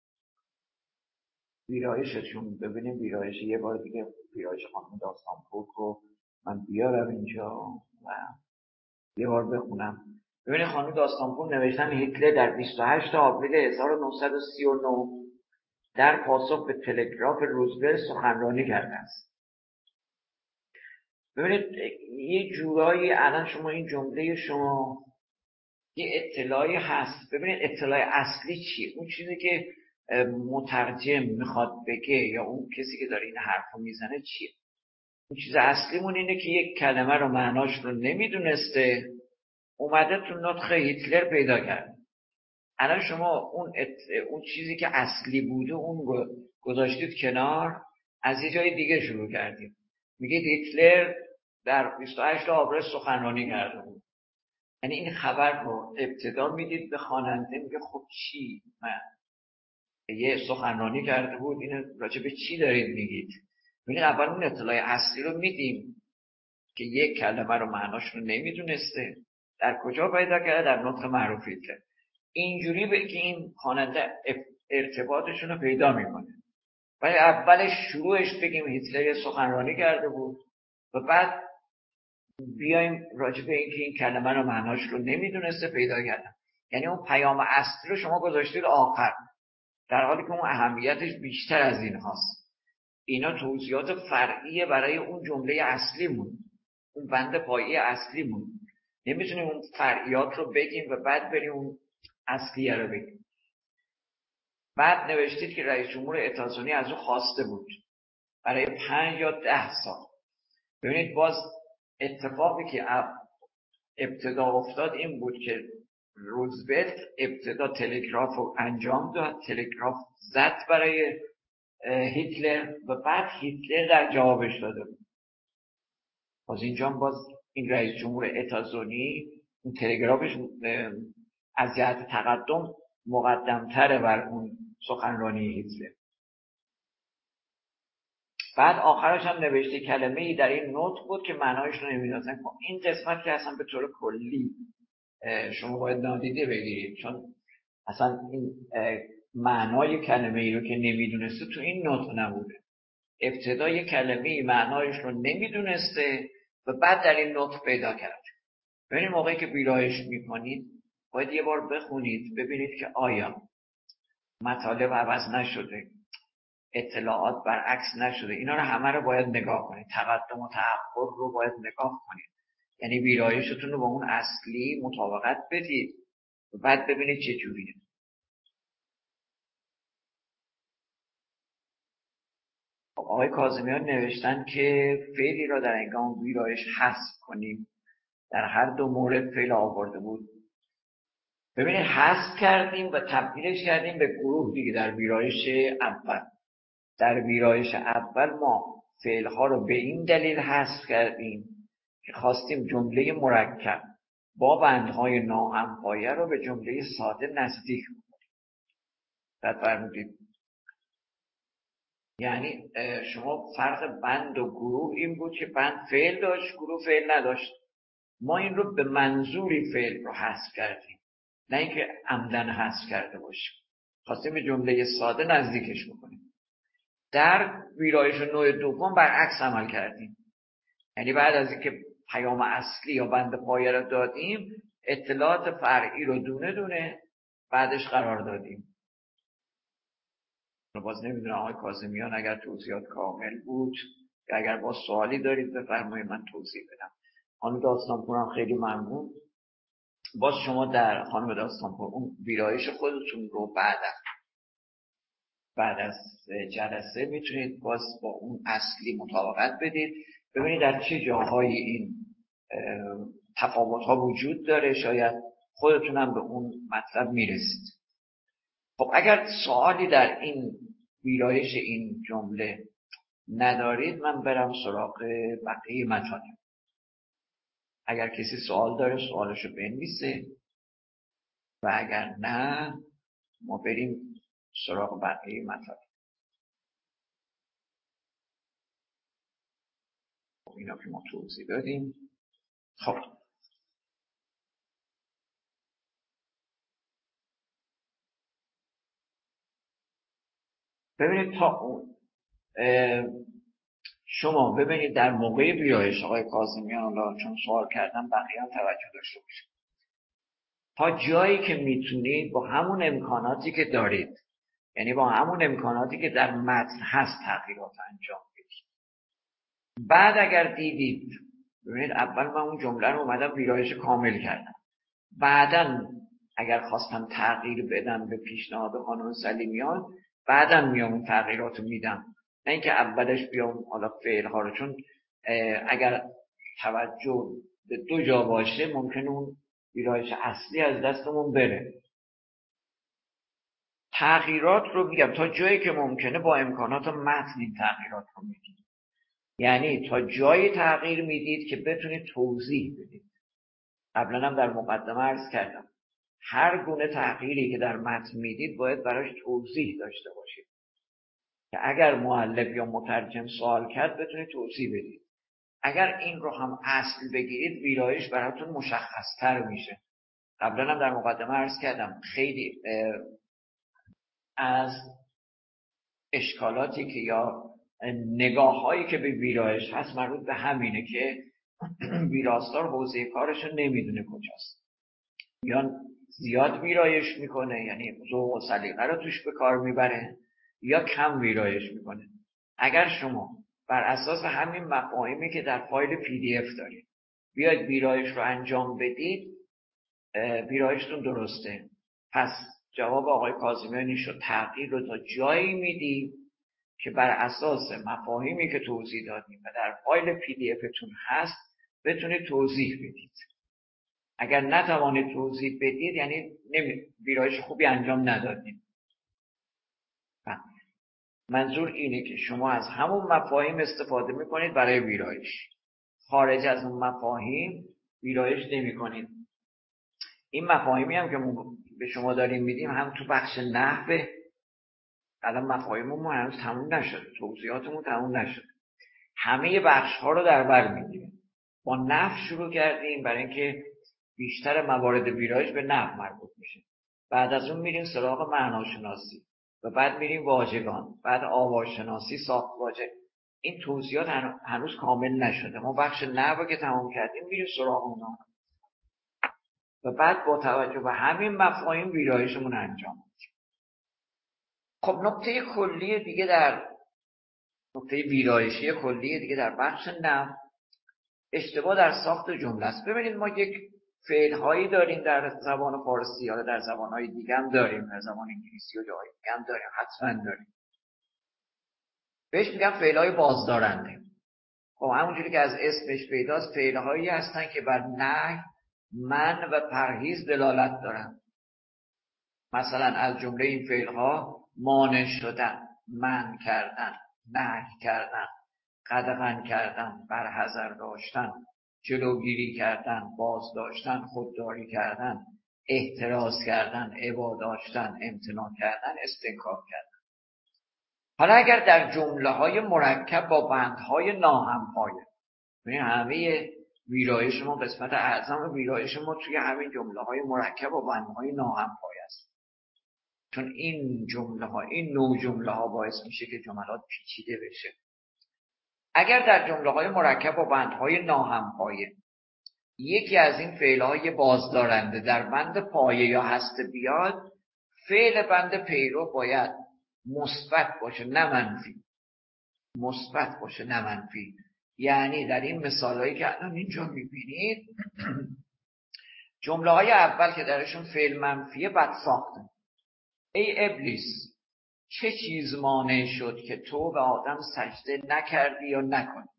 ویرایششون، ببینیم ویرایش یه بار دیگه ویرایش خانم داستانپور رو من بیارم اینجا و یه بار بخونم. ببینید خانم داستانپور نوشتن هیتلر در بیست و هشتم آوریل هزار و نهصد و سی و نه در پاسخ به تلگراف روزولت سخنرانی کرده است. ببینید یه جورایی الان شما این جمله شما یه اطلاعی هست. ببینید اطلاع اصلی چیه؟ اون چیزی که مترجم میخواد بگه یا اون کسی که داره این حرفو میزنه چیه؟ اون چیز اصلیمون اینه که یک کلمه رو معناش رو نمیدونسته، اومده تو نطق هیتلر پیدا کرد. الان شما اون ات... اون چیزی که اصلی بوده اون گذاشتید کنار، از یه جای دیگه شروع کردید. میگید هیتلر در بیست و هشتم آوریل سخنرانی کرده بود. یعنی این خبر رو ابتدا میدید به خواننده، میگه خب چی؟ من یه سخنرانی کرده بود، این راجع به چی دارید میگید؟ ببینید اول اون اطلاع اصلی رو میدیم که یک کلمه رو معناش رو نمیدونسته، در کجا پیدا کرده؟ در نطق معروف هیتلر. اینجوری بگیم خواننده ارتباطشون رو پیدا میکنه. ولی اولش شروعش بگیم هیتلر سخنرانی کرده بود و بعد بیایم راجع به اینکه این کلمه رو معناش رو نمیدونسته پیدا کردن. یعنی اون پیام اصلی رو شما گذاشتید آخر، در حالی که اون اهمیتش بیشتر از این هاست. اینا توضیحات فرعیه برای اون جمله اصلیمون، اون بند پایه اصلیمون. نمیتونیم اون فرعیات رو بگیم و بعد بریم اون اصلیه رو بگیم. بعد نوشتید که رئیس جمهور اتحادیه از او خواسته بود برای پنج یا ده سال. ببینید باز اتفاقی که ابتدا افتاد این بود که روزولت ابتدا تلگراف رو انجام داد، تلگراف زد برای هیتلر و بعد هیتلر در جوابش داده بود. باز اینجا باز این رئیس جمهور اتحادیه اون تلگرافش از جهت تقدم مقدمتره بر اون سخنرانی هیتلر. بعد آخرش هم نوشته کلمه ای در این نطق بود که معنایش رو نمیدونستن. این قسمت که اصلا به طور کلی شما باید نادیده بگیرید، چون اصلا این معنای کلمه ای رو که نمیدونسته تو این نطق نبوده. ابتدای کلمه ای معنایش رو نمیدونسته و بعد در این نطق پیدا کرد. ببینید موقعی که ویرایش میکنید باید یه بار بخونید ببینید که آیا مطالب عوض نشده، اطلاعات برعکس نشده. اینا رو همه رو باید نگاه کنید. تقدم و تأخر رو باید نگاه کنید، یعنی ویرایشتون رو با اون اصلی مطابقت بدید و بعد ببینید چه جوریه. آقای کاظمیان نوشتن که فعلی را در هنگام ویرایش حذف کنیم. در هر دو مورد فعل آورده بود. ببینید حذف کردیم و تبدیلش کردیم به گروه دیگه. در ویرایش اول در ویرایش اول ما فعلها رو به این دلیل حذف کردیم که خواستیم جمله مرکب با بندهای ناهمپایه رو به جمله ساده نزدیک کنیم. بعد فرمودید یعنی شما فرق بند و گروه این بود که بند فعل داشت، گروه فعل نداشت. ما این رو به منظوری فعل رو حذف کردیم، نه اینکه عمدن حذف کرده باشیم. خواستیم به جمله ساده نزدیکش بکنیم. در ویرایش نوع دوم برعکس عمل کردیم، یعنی بعد از اینکه پیام اصلی یا بند پایه رو دادیم، اطلاعات فرعی رو دونه دونه بعدش قرار دادیم. باز نمیدونم آقای کاظمیان اگر توضیحات کامل بود یا اگر با سوالی دارید بفرمایید من توضیح بدم. خانم داستانپور هم خیلی ممنون. باز شما در خانم داستانپور اون ویرایش خودتون رو بعد بعد از جلسه میتونید باز با اون اصلی مطابقت بدید، ببینید در چه جاهایی این تفاوت ها وجود داره، شاید خودتونم به اون مطلب میرسید. خب اگر سوالی در این ویرایش این جمله ندارید من برم سراغ بقیه مطالب. اگر کسی سوال داره سوالشو بنویسه و اگر نه ما بریم سراغ بقیه مطالب. خب اینا که ما توضیح دادیم. خب ببینید تا اون شما ببینید در موقع ویرایش آقای کاظمیان الله چون سوال کردم بقیه هم توجه داشته باشید. تا جایی که میتونید با همون امکاناتی که دارید، یعنی با همون امکاناتی که در متن هست تغییرات انجام بدید. بعد اگر دیدید ببینید اول من اون جمله رو اومدم ویرایش کامل کردم، بعدن اگر خواستم تغییر بدم به پیشنهاد خانم سلیمیان بعدم میام اون تغییرات رو میدم، نه اینکه اولش بیام حالا فعل ها رو، چون اگر توجه به دو جا باشه ممکنه اون ویرایش اصلی از دستمون بره. تغییرات رو میگم تا جایی که ممکنه با امکانات متن این تغییرات رو میدید، یعنی تا جایی تغییر میدید که بتونید توضیح بدید. قبلا هم در مقدمه عرض کردم هر گونه تغییری که در متن میدید باید براش توضیح داشته باشید که اگر مؤلف یا مترجم سوال کرد بتونید توضیح بدید. اگر این رو هم اصل بگیرید ویرایش براتون مشخص‌تر میشه. قبلا هم در مقدمه عرض کردم خیلی از اشکالاتی که یا نگاه هایی که به ویرایش هست مربوط به همینه که ویراستار حوزه کارشو نمیدونه کجاست، یا زیاد ویرایش میکنه یعنی ذوق و سلیقه رو توش به کار میبره، یا کم ویرایش میکنه. اگر شما بر اساس همین مفاهیمی که در فایل پی دی اف دارید بیاید ویرایش رو انجام بدید ویرایشتون درسته. پس جواب آقای کاظمیان شد تغییر رو تا جایی میدیم که بر اساس مفاهیمی که توضیح دادیم و در فایل پی دی اف تون هست بتونید توضیح بدید. اگر نتوانید توضیح بدید یعنی ویرایش خوبی انجام ندادید. منظور اینه که شما از همون مفاهیم استفاده میکنید برای ویرایش، خارج از اون مفاهیم ویرایش نمی کنید. این مفاهیمی هم که به شما داریم میدیم هم تو بخش نحوه، الان مفاهیممون هنوز تموم نشده، توضیحاتمون تموم نشده، همه بخش ها رو در بر میگیریم. با نحو شروع کردیم برای اینکه بیشتر موارد ویرایش به نحو مربوط میشه. بعد از اون میریم سراغ معناشناسی و بعد میریم واژگان، بعد آواشناسی، ساخت واژه. این توضیحات هنوز کامل نشده. ما بخش نحو که تمام کردیم میریم سراغ اونها. و بعد با توجه به همین مفاهیم ویرایشمون انجام میدیم. خب نکته کلی دیگه در نکته ویرایشی کلی دیگه در بخش نحو اشتباه در ساخت جمله است. ببینید ما یک فعل‌هایی داریم در زبان فارسی یا در زبان‌های دیگه هم داریم، در زبان انگلیسی و جاهای دیگه هم داریم، حتما داریم. بهش میگن فعل‌های بازدارنده. خب همونجوری که از اسمش پیداست فعل‌هایی هستن که بر نهی، منع و پرهیز دلالت دارن. مثلا از جمله این فعل‌ها مانع شدن، منع کردن، نهی کردن، قدغن کردن، برحذر داشتن، جلوگیری کردن، باز داشتن، خودداری کردن، احتراز کردن، ابا داشتن، امتناع کردن، استنکار کردن. حالا اگر در جمله های مرکب با بندهای ناهمپایه، یعنی همه ویرایش ما، قسمت اعظم ویرایش ما توی همین جمله های مرکب با بندهای ناهمپایه است. چون این جمله ها، این نوع جمله ها باعث میشه که جملات پیچیده بشه. اگر در جمله های مرکب با بندهای ناهمپایه یکی از این فعلهای بازدارنده در بند پایه یا هسته بیاد، فعل بند پیرو باید مثبت باشه نه منفی. مثبت باشه نه منفی. یعنی در این مثالهایی که الان اینجا میبینید جمله های اول که درشون فعل منفیه بد ساخته. ای ابلیس چه چیز مانع شد که تو به آدم سجده نکردی یا نکنی؟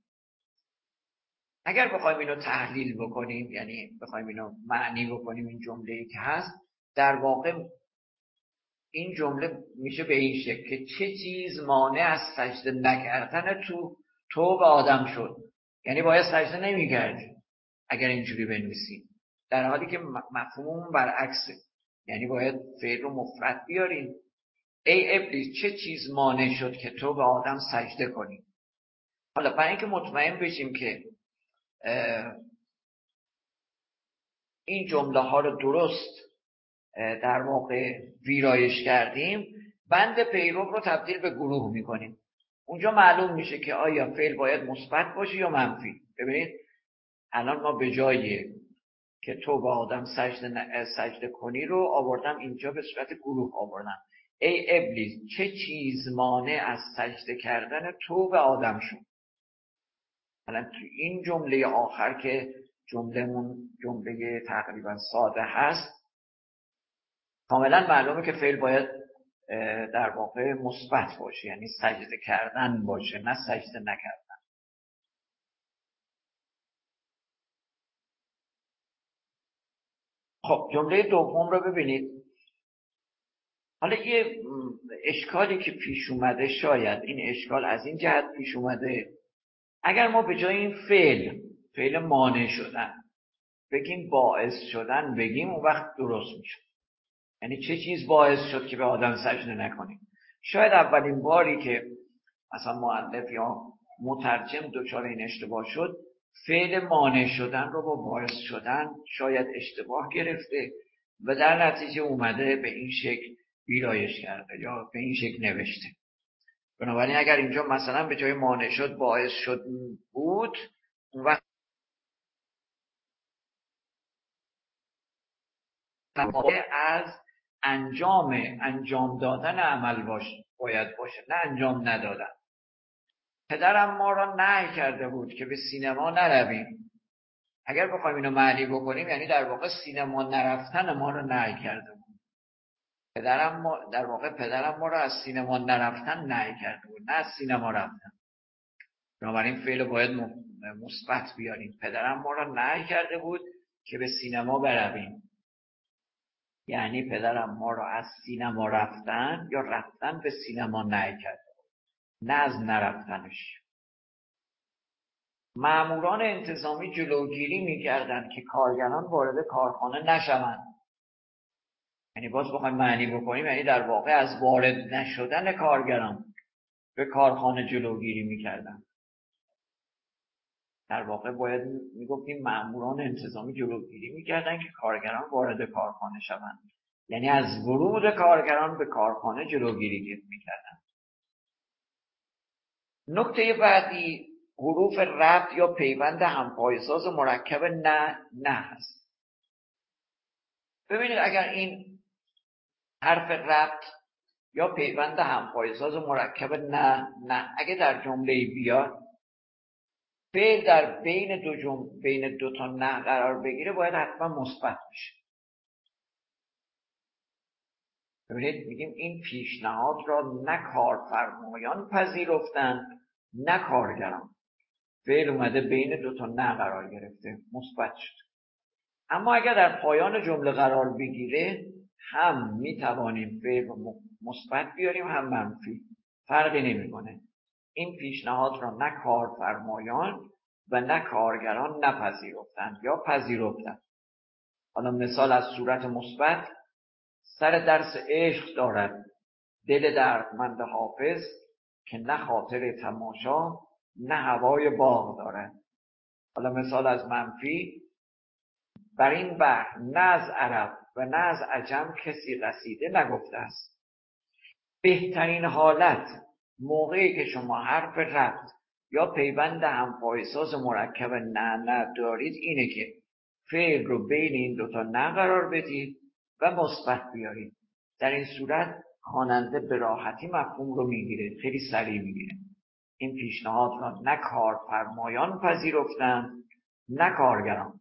اگر بخوایم اینو تحلیل بکنیم، یعنی بخوایم اینو معنی بکنیم، این جمله‌ای که هست در واقع این جمله میشه به این شکل که چه چیز مانع از سجده نکردن تو تو به آدم شد. یعنی باید سجده نمی‌کردی اگر اینجوری بنویسیم، در حالی که مفهوم برعکسه. یعنی باید فعل رو مفرد بیاریم. ای ابلیس چه چیز مانع شد که تو به آدم سجده کنی. حالا برای اینکه مطمئن بشیم که این جمله ها رو درست در واقع ویرایش کردیم، بند پیرو رو تبدیل به گروه میکنیم. اونجا معلوم میشه که آیا فعل باید مثبت باشه یا منفی. ببینید الان ما به جای که تو با آدم سجده, سجده کنی رو آوردم اینجا به صورت گروه آوردم. ای ابلیس چه چیز مانع از سجده کردن تو به آدم شد. الان تو این جمله آخر که جملهمون جمله تقریبا ساده هست، کاملا معلومه که فعل باید در واقع مثبت باشه، یعنی سجده کردن باشه نه سجده نکردن. خب جمله دوم رو ببینید. حالا یه اشکالی که پیش اومده، شاید این اشکال از این جهت پیش اومده، اگر ما به جای این فعل فعل مانع شدن بگیم باعث شدن بگیم، اون وقت درست میشه. یعنی چه چیز باعث شد که به آدم سجده نکنیم. شاید اولین باری که مثلا مؤلف یا مترجم دچار این اشتباه شد، فعل مانع شدن رو با باعث شدن شاید اشتباه گرفته و در نتیجه اومده به این شکل ویرایش کرده یا به این شکل نوشته. بنابراین اگر اینجا مثلا به جای مانع شد باعث شد بود، اون وقت از انجام انجام دادن عمل باشه باید باشه نه انجام ندادن. پدرم ما را نهی کرده بود که به سینما نرویم. اگر بخوایم اینو معنی بکنیم یعنی در واقع سینما نرفتن ما را نهی کرده بود. پدرم ما در واقع پدرم ما را از سینما نرفتن نهی کرده بود نه از سینما رفتن. بنابراین فعل باید مثبت بیاریم. پدرم ما را نهی کرده بود که به سینما برویم. یعنی پدرم ما را از سینما رفتن یا رفتن به سینما نهی کرده بود نه از نرفتنش. ماموران انتظامی جلوگیری می‌کردند که کارگران وارد کارخانه نشوند. یعنی باز بخوایم معنی بکنیم یعنی در واقع از وارد نشدن کارگران به کارخانه جلوگیری می‌کردند. در واقع باید میگفتیم ماموران انتظامی جلوگیری می‌کردند که کارگران وارد کارخانه شوند. یعنی از ورود کارگران به کارخانه جلوگیری می‌کردند. نکته بعدی حروف ربط یا پیوند همپایه‌ساز مرکب نه نه هست. ببینید اگر این حرف ربط یا پیوند همپایه‌ساز و مرکب نه نه اگه در جمله بیاد، فعل در بین دو جمله بین دو تا نه قرار بگیره باید حتما مثبت بشه. ببینید میگیم این پیشنهاد را نه کارفرمایان پذیرفتند نه کارگران. فعل اومده بین دو تا نه قرار گرفته، مثبت شد. اما اگر در پایان جمله قرار بگیره هم میتوانیم فعل مثبت بیاریم هم منفی، فرقی نمیکنه. این پیشنهاد را نه کارفرمایان و نه کارگران نپذیرفتند یا پذیرفتند. حالا مثال از صورت مثبت: سر درس عشق دارد دل دردمند حافظ، که نه خاطر تماشا نه هوای باغ دارد. حالا مثال از منفی: بر این بحر نه از عرب و نه از عجم کسی قصیده نگفته است. بهترین حالت موقعی که شما حرف ربط یا پیوند همپایه‌ساز مرکب نه نه دارید اینه که فعل رو بین این دوتا نه قرار بدید و مثبت بیارید. در این صورت خواننده به راحتی مفهوم رو میگیره، خیلی سریع میگیره. این پیشنهاد را نه کارفرمایان پذیرفتند نه کارگران.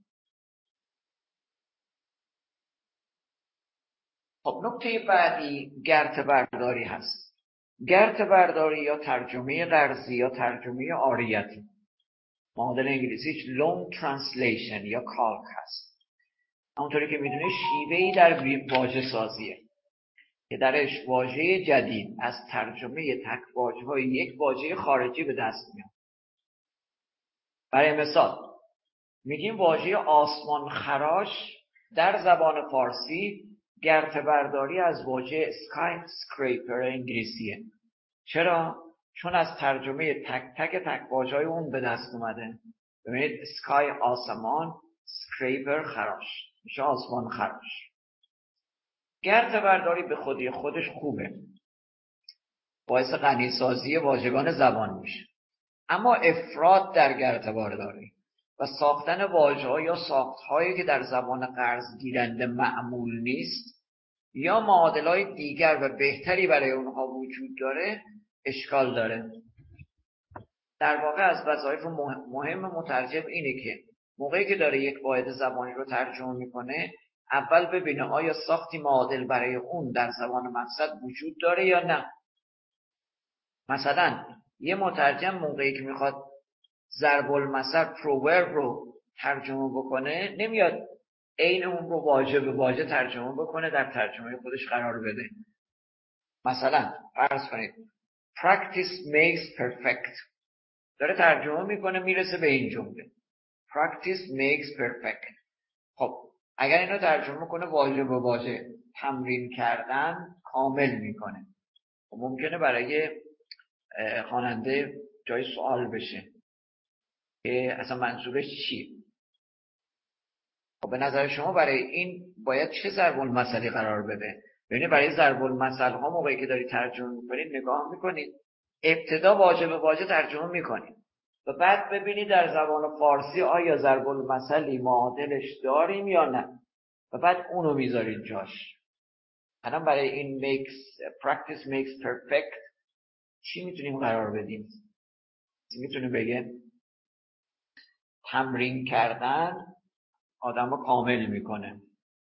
خب نکته بعدی گرت برداری هست. گرت برداری یا ترجمه قرضی یا ترجمه عاریتی، معادل انگلیسیش long translation یا کالک هست. همونطوری که میدونه شیوهی در واژه سازیه که درش واژه جدید از ترجمه تک واژه‌های یک واژه خارجی به دست میاد. برای مثال میگیم واژه آسمان خراش در زبان فارسی گرت برداری از واژه sky scraper انگلیسیه. چرا؟ چون از ترجمه تک تک تک واژه‌های اون به دست اومده. ببینید sky آسمان، scraper خراش، میشه آسمان خراش. گرت برداری به خودی خودش خوبه، باعث غنی‌سازی واژگان زبان میشه. اما افراد در گرت برداری و ساختن واژه‌ها یا ساخت‌هایی که در زبان قرض گیرنده معمول نیست یا معادل‌های دیگر و بهتری برای اونها وجود داره اشکال داره. در واقع از وظایف مهم مترجم اینه که موقعی که داره یک واحد زبانی رو ترجمه میکنه اول ببینه آیا ساختی معادل برای اون در زبان مقصد وجود داره یا نه. مثلا یه مترجم موقعی که میخواد ضرب المثل پروورب رو ترجمه بکنه نمیاد عین اون رو واژه به واژه ترجمه بکنه در ترجمه خودش قرار بده. مثلا فرض کنید practice makes perfect، داره ترجمه میکنه میرسه به این جمله practice makes perfect. خب اگر اینو ترجمه کنه واژه به واژه تمرین کردن کامل میکنه، خب ممکنه برای خواننده جای سوال بشه که اصلا منظورش چیه. خب به نظر شما برای این باید چه ضرب المثلی قرار بده؟ ببینید برای ضرب المثل ها موقعی که دارید ترجمه میکنید نگاه میکنید ابتدا واژه به واژه ترجمه میکنید و بعد ببینید در زبان فارسی آیا ضرب المثلی معادلش داریم یا نه و بعد اونو میذارید جاش. الان برای این makes practice makes perfect چی میتونیم قرار بدیم؟ میتونیم بگیم تمرین کردن آدم رو کامل میکنه.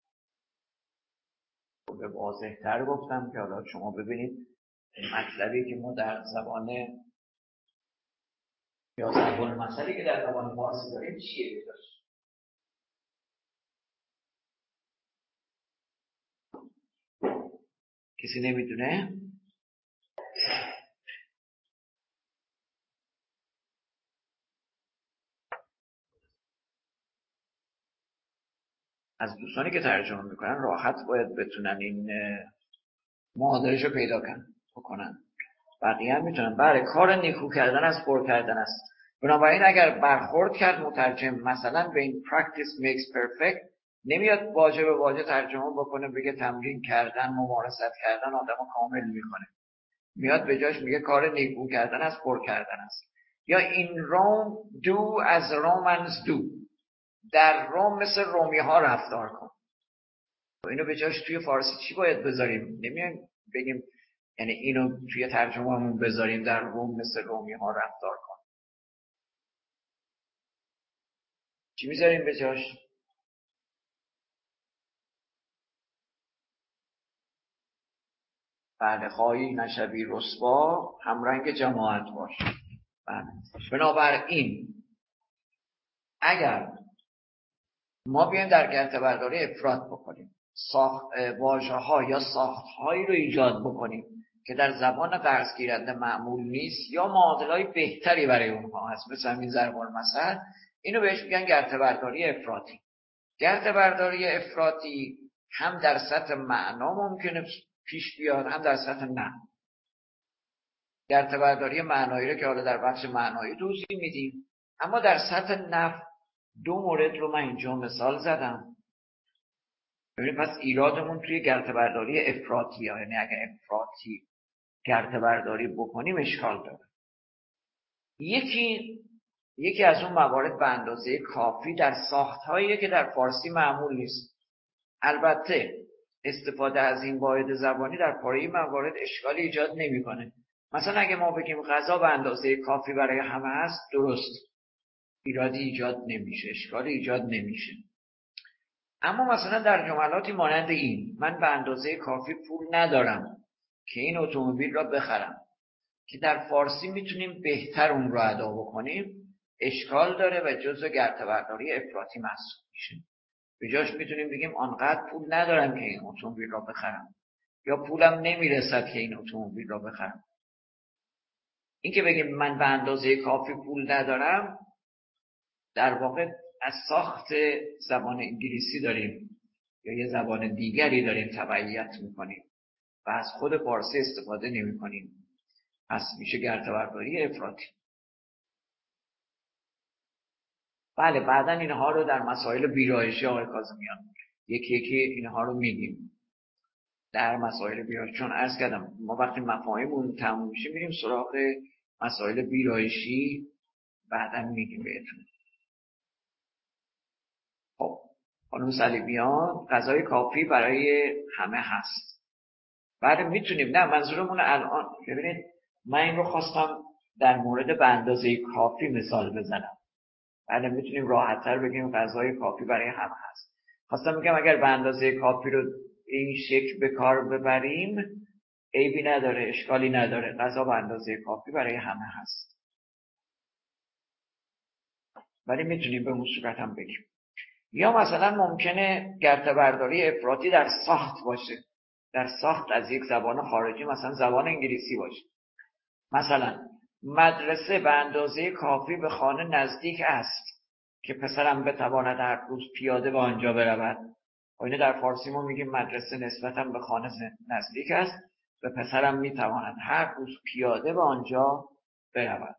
به واضح تر گفتم که حالا شما ببینید مطلبی که ما در زبان یا ضرب المثلی که در زبان فارسی داریم چیه بذاریم. کسی نمیدونه؟ از دوستانی که ترجمه میکنن راحت باید بتونن این معادلش رو پیدا کنن. بقیه هم میتونن. بله کار نیکو کردن از پر کردن است. بنابراین اگر برخورد کرد مترجم مثلا به این practice makes perfect نمیاد واژه به واژه ترجمه بکنه بگه تمرین کردن ممارست کردن آدمو کامل میکنه، میاد به جاش میگه کار نیکو کردن از پر کردن است. یا in Rome do as Romans do، در روم مثل رومی ها رفتار کن. اینو به جاش توی فارسی چی باید بذاریم؟ نمیایم بگیم یعنی اینو توی ترجمه‌مون بذاریم در روم مثل رومی ها رفتار کن. چی میذاریم به جاش؟ بله، خواهی نشوی رسوا همرنگ جماعت باش. بله. بنابراین اگر ما بیایم در گرده‌برداری افراد بکنیم، ساخت واژه ها یا ساخت هایی رو ایجاد بکنیم که در زبان قرض گیرنده معمول نیست یا معادل های بهتری برای اونها هست، مثل همین ضرب المثل، اینو بهش میگن گرده‌برداری افراطی. گرده‌برداری افراطی هم در سطح معنا ممکنه پیش بیاد، هم در سطح نحو. گرده‌برداری معنایی رو که حالا در بخش معنایی توضیح میدیم، اما در سطح نحو دو مورد رو من اینجا مثال زدم. ببینید پس ایرادمون توی گرده‌برداری افراطی، یعنی اگه افراطی گرده‌برداری بکنیم اشکال داره. یکی یکی از اون موارد به اندازه کافی در ساخت‌هایی که در فارسی معمول نیست. البته استفاده از این واحد زبانی در پاره موارد اشکالی ایجاد نمی‌کنه. مثلا اگه ما بگیم غذا به اندازه کافی برای همه هست، درست، ایرادی ایجاد نمیشه، اشکالی ایجاد نمیشه. اما مثلا در جملاتی مانند این، من به اندازه کافی پول ندارم که این اتومبیل را بخرم، که در فارسی میتونیم بهتر اون رو ادا بکنیم، اشکال داره و جزء گرده‌برداری افراطی محسوب میشه. به جاش میتونیم بگیم آنقدر پول ندارم که این اتومبیل را بخرم، یا پولم نمیرسد که این اتومبیل را بخرم. این که بگیم من به اندازه کافی پول ندارم، در واقع از ساخت زبان انگلیسی داریم یا یه زبان دیگری داریم تبعیت میکنیم و از خود فارسی استفاده نمیکنیم. پس میشه گرده‌برداری افراطی. بله، بعدا اینها رو در مسائل ویرایشی آقای کاظمیان یکی یکی اینها رو میگیم. در مسائل ویرایشی، چون عرض کردم ما وقتی مفاهیمون تموم میشه میریم سراغ مسائل ویرایشی، بعدا میگیم بهتون. خب خانم صلیبیان، غذای کافی برای همه هست. بعد میتونیم، نه منظورمون الان ببینید، من این رو خواستم در مورد به اندازه کافی مثال بزنم. بعد میتونیم راحت‌تر بگیم غذای کافی برای همه هست. خواستم بگم اگر به اندازه کافی رو این شکل به کار ببریم عیبی نداره، اشکالی نداره، غذا به اندازه کافی برای همه هست. ولی میتونیم به اون صورت هم بگیم. یا مثلا ممکنه گرده‌برداری افراطی در ساخت باشه، در ساخت از یک زبان خارجی، مثلا زبان انگلیسی باشه. مثلا مدرسه به اندازه کافی به خانه نزدیک است که پسرم بتواند هر روز پیاده به آنجا برود. اینه در فارسی ما میگیم مدرسه نسبتاً به خانه نزدیک است و پسرم میتواند هر روز پیاده به آنجا برود.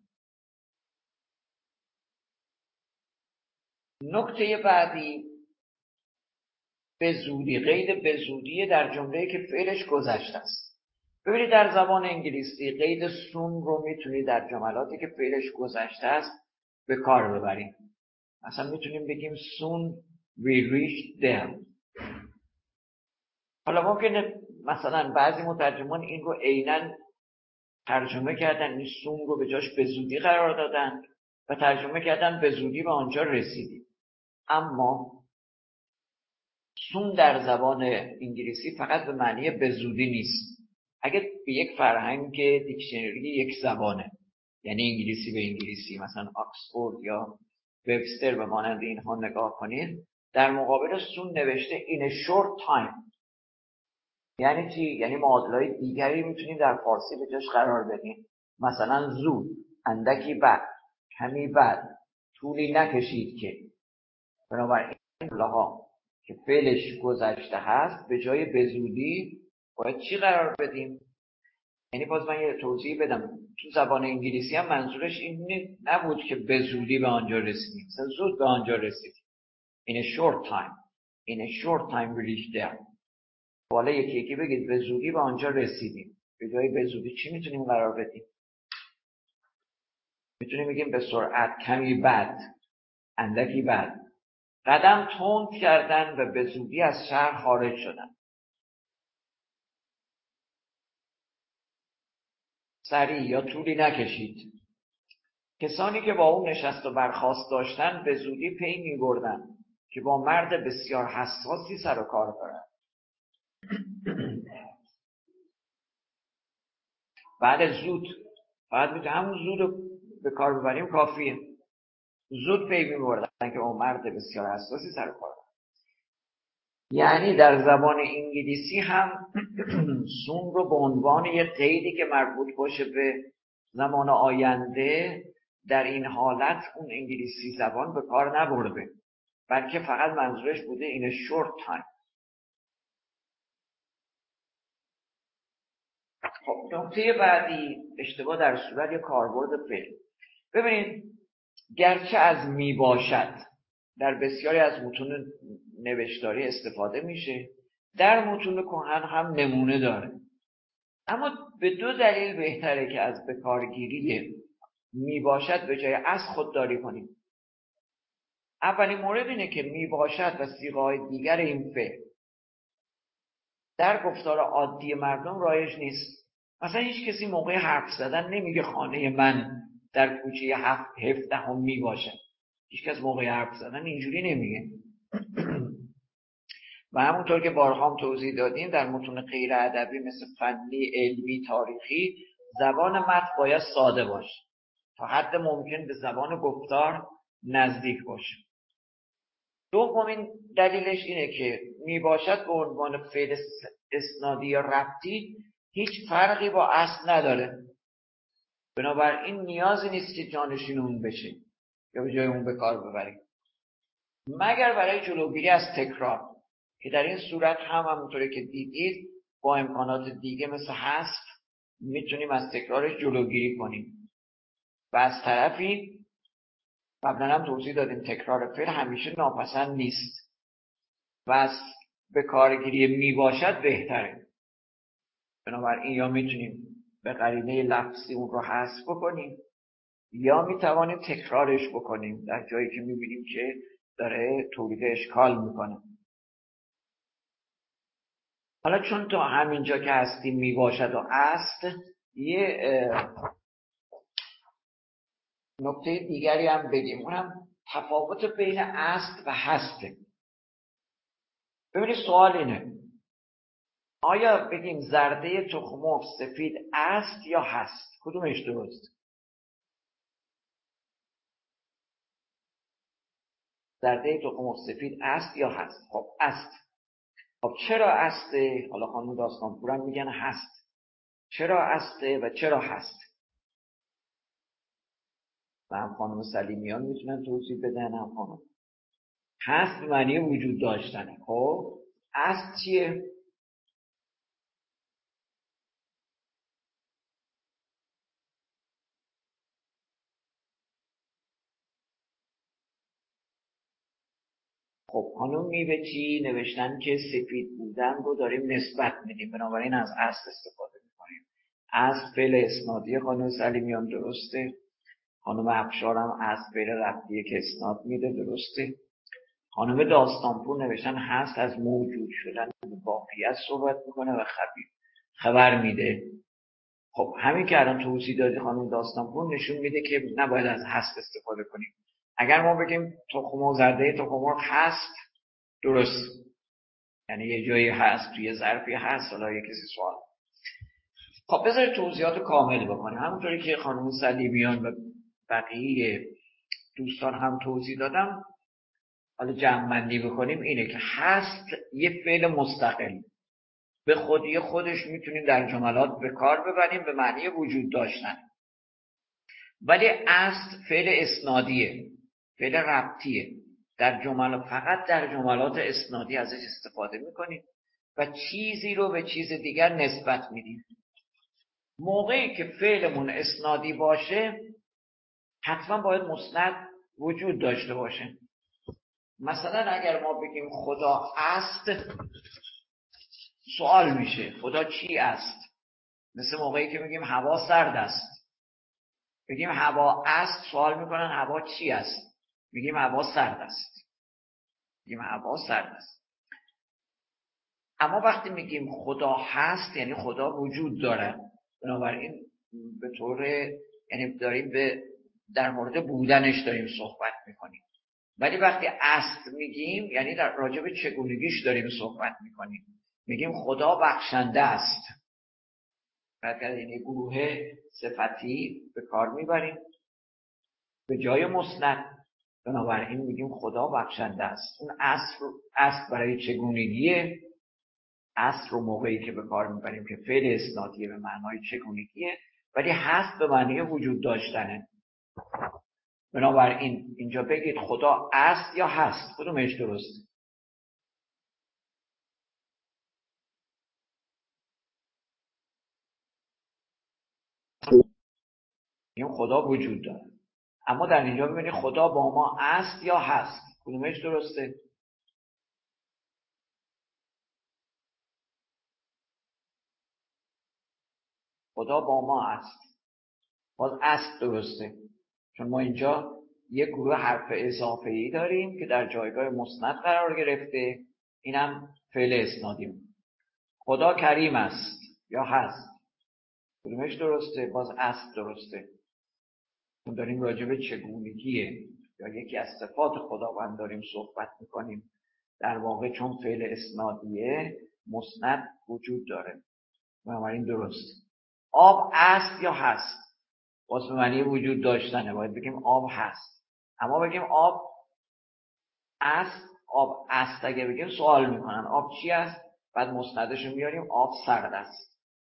نکته بعدی به زودی، قید به زودی در جمله‌ای که فعلش گذشته است. ببینید در زبان انگلیسی قید سون رو میتونید در جملاتی که فعلش گذشته است به کار ببریم. مثلا میتونیم بگیم soon we reach them. حالا ممکنه مثلا بعضی مترجمان این رو عیناً ترجمه کردن، این soon رو به جاش به زودی قرار دادن و ترجمه کردن به زودی به آنجا رسیدیم. اما سون در زبان انگلیسی فقط به معنی به زودی نیست. اگه به یک فرهنگ دیکشنری یک زبانه، یعنی انگلیسی به انگلیسی، مثلا آکسفورد یا وبستر به مانند اینها نگاه کنید، در مقابل سون نوشته in a short time. یعنی چی؟ یعنی معادلای دیگری میتونیم در فارسی به جاش قرار بدیم. مثلا زود، اندکی بعد، کمی بعد، طولی نکشید که. بنابراین لها که فعلش گذشته هست به جای به زودی باید چی قرار بدیم؟ یعنی باز من یه توضیح بدم، تو زبان انگلیسی هم منظورش این نبود که به زودی به آنجا رسیدیم، مثلا زود به آنجا رسیدیم. in a short time in a short time we reached there. حالا یکی یکی بگید به زودی به آنجا رسیدیم. به جای به زودی چی میتونیم قرار بدیم؟ میتونیم بگیم به سرعت، کمی بعد، اندکی بعد. قدم تند کردن و به زودی از شهر خارج شدن. سریع یا طولی نکشید. کسانی که با او نشست و برخاست داشتن به زودی پی می بردن که با مرد بسیار حساسی سر و کار دارد. بعد زود بعد میتونیم همون زود رو به کار ببریم کافیه. زود پی می بردن که با مرد بسیار حساسی سر و کار دارد. یعنی در زبان انگلیسی هم سون رو به عنوان یه قیدی که مربوط باشه به زمان آینده در این حالت اون انگلیسی زبان به کار نبرده، بلکه فقط منظورش بوده این شورت تایم. خب نکته بعدی اشتباه در صورت یا کاربرد فعل. ببینید گرچه از می باشد در بسیاری از متون نوشتاری استفاده میشه، در متون کهن هم نمونه داره، اما به دو دلیل بهتره که از بکارگیری می باشد به جای از خودداری کنیم. اولین مورد اینه که می باشد و صیغه‌های دیگر این فعل در گفتار عادی مردم رایج نیست. مثلا هیچ کسی موقع حرف زدن نمیگه خانه من در کوچه هفت هفدهم می باشد. هیچ کس موقع حرف زدن اینجوری نمیگه. و همونطور که بارها هم توضیح دادیم در متون غیر ادبی مثل فنی، علمی، تاریخی زبان متن باید ساده باشه تا حد ممکن به زبان گفتار نزدیک باشه. دومین دلیلش اینه که می باشد به عنوان فعل اسنادی یا ربطی هیچ فرقی با اصل نداره، بنابراین نیازی نیست که جانشین اون بشه یا به جای اون به کار ببریم، مگر برای جلوگیری از تکرار که در این صورت هم همونطوری که دیدید با امکانات دیگه مثل حذف میتونیم از تکرارش جلوگیری کنیم. و از طرفی قبلا هم توضیح دادیم تکرار فعل همیشه ناپسند نیست و از به کارگیری می باشد بهتره. بنابراین یا میتونیم به قرینه لفظی اون رو حذف بکنیم یا میتوانیم تکرارش بکنیم در جایی که میبینیم که داره تولید اشکال میکنه. حالا چون تا همینجا که هستیم می باشد و است، یه نکته دیگری هم بگیم، اونم تفاوت بین است و هسته. ببینید سوال اینه، آیا بگیم زرده تخم مرغ سفید است یا هست؟ کدومش درست؟ زرده تخم مرغ سفید است یا هست؟ خب است. خب چرا استه؟ حالا خانم داستانپور هم میگن هست. چرا استه و چرا هست؟ و هم خانم سلیمیان میتونن توضیح بدن، هم خانم. هست معنی وجود داشتنه. خب است چیه؟ خب خانم میوه چی نوشتن که سفید بودن رو داریم نسبت میدیم، بنابراین از است استفاده میکنیم. است فعل اسنادی خانم سلیمیان درسته. خانم افشار هم از فعل ربطی که اسناد میده درسته. خانم داستانپور نوشتن هست از موجود شدن واقعیت صحبت میکنه و خبر خبر میده. خب همین که الان توضیح دادی خانم داستانپور نشون میده که نباید از هست استفاده کنیم. اگر ما بگیم تخم مرغ زرده تخم مرغ هست درست، یعنی یه جایی هست توی ظرفی هست. حالا یه کسی سوال خب بذارید توضیحات کامل بکنیم. همونطوری که خانم سلیمیان و بقیه دوستان هم توضیح دادم، حالا جمع‌بندی بکنیم اینه که هست یه فعل مستقل به خودی خودش میتونیم در جملات به کار ببریم به معنی وجود داشتن، ولی است فعل اسنادیه، فعل ربطیه، در جملات فقط در جملات اسنادی ازش استفاده میکنیم و چیزی رو به چیز دیگر نسبت میدیم. موقعی که فعلمون اسنادی باشه حتما باید مسند وجود داشته باشه. مثلا اگر ما بگیم خدا است سوال میشه خدا چی است؟ مثل موقعی که میگیم هوا سرد است، بگیم هوا است سوال میکنن هوا چی است؟ میگیم هوا سرد است. میگیم هوا سرد است. اما وقتی میگیم خدا هست یعنی خدا وجود داره. بنابراین به طور یعنی داریم به در مورد بودنش داریم صحبت میکنیم. ولی وقتی است میگیم یعنی در راجع به چگونگیش داریم صحبت میکنیم. میگیم خدا بخشنده است. بعد یعنی گروه صفتی به کار میبریم به جای مسند. بنابراین میگیم خدا بخشنده است. اون اصل است برای چگونگیه. اصل رو موقعی که به کار میبریم که فعل اسنادیه به معنای چگونگیه، ولی هست به معنی وجود داشتنه. بنابراین اینجا بگید خدا است یا هست، کدومش درسته؟ این خدا وجود داره. اما در اینجا ببینید خدا با ما است یا هست، کدومش درسته؟ خدا با ما است. باز است درسته، چون ما اینجا یک گروه حرف اضافه ای داریم که در جایگاه مسند قرار گرفته، اینم فعل اسنادی. خدا کریم است یا هست، کدومش درسته؟ باز است درسته. ما داریم راجع به چگونگیه یا یکی از صفات خداوند داریم صحبت میکنیم. در واقع چون فعل اسنادیه مسند وجود داره، بنابراین درست. آب است یا هست، باز به معنی وجود داشتنه، باید بگیم آب هست. اما بگیم آب است، آب است اگه بگیم سوال میکنن آب چی است، بعد مسندشو میاریم آب سرد است.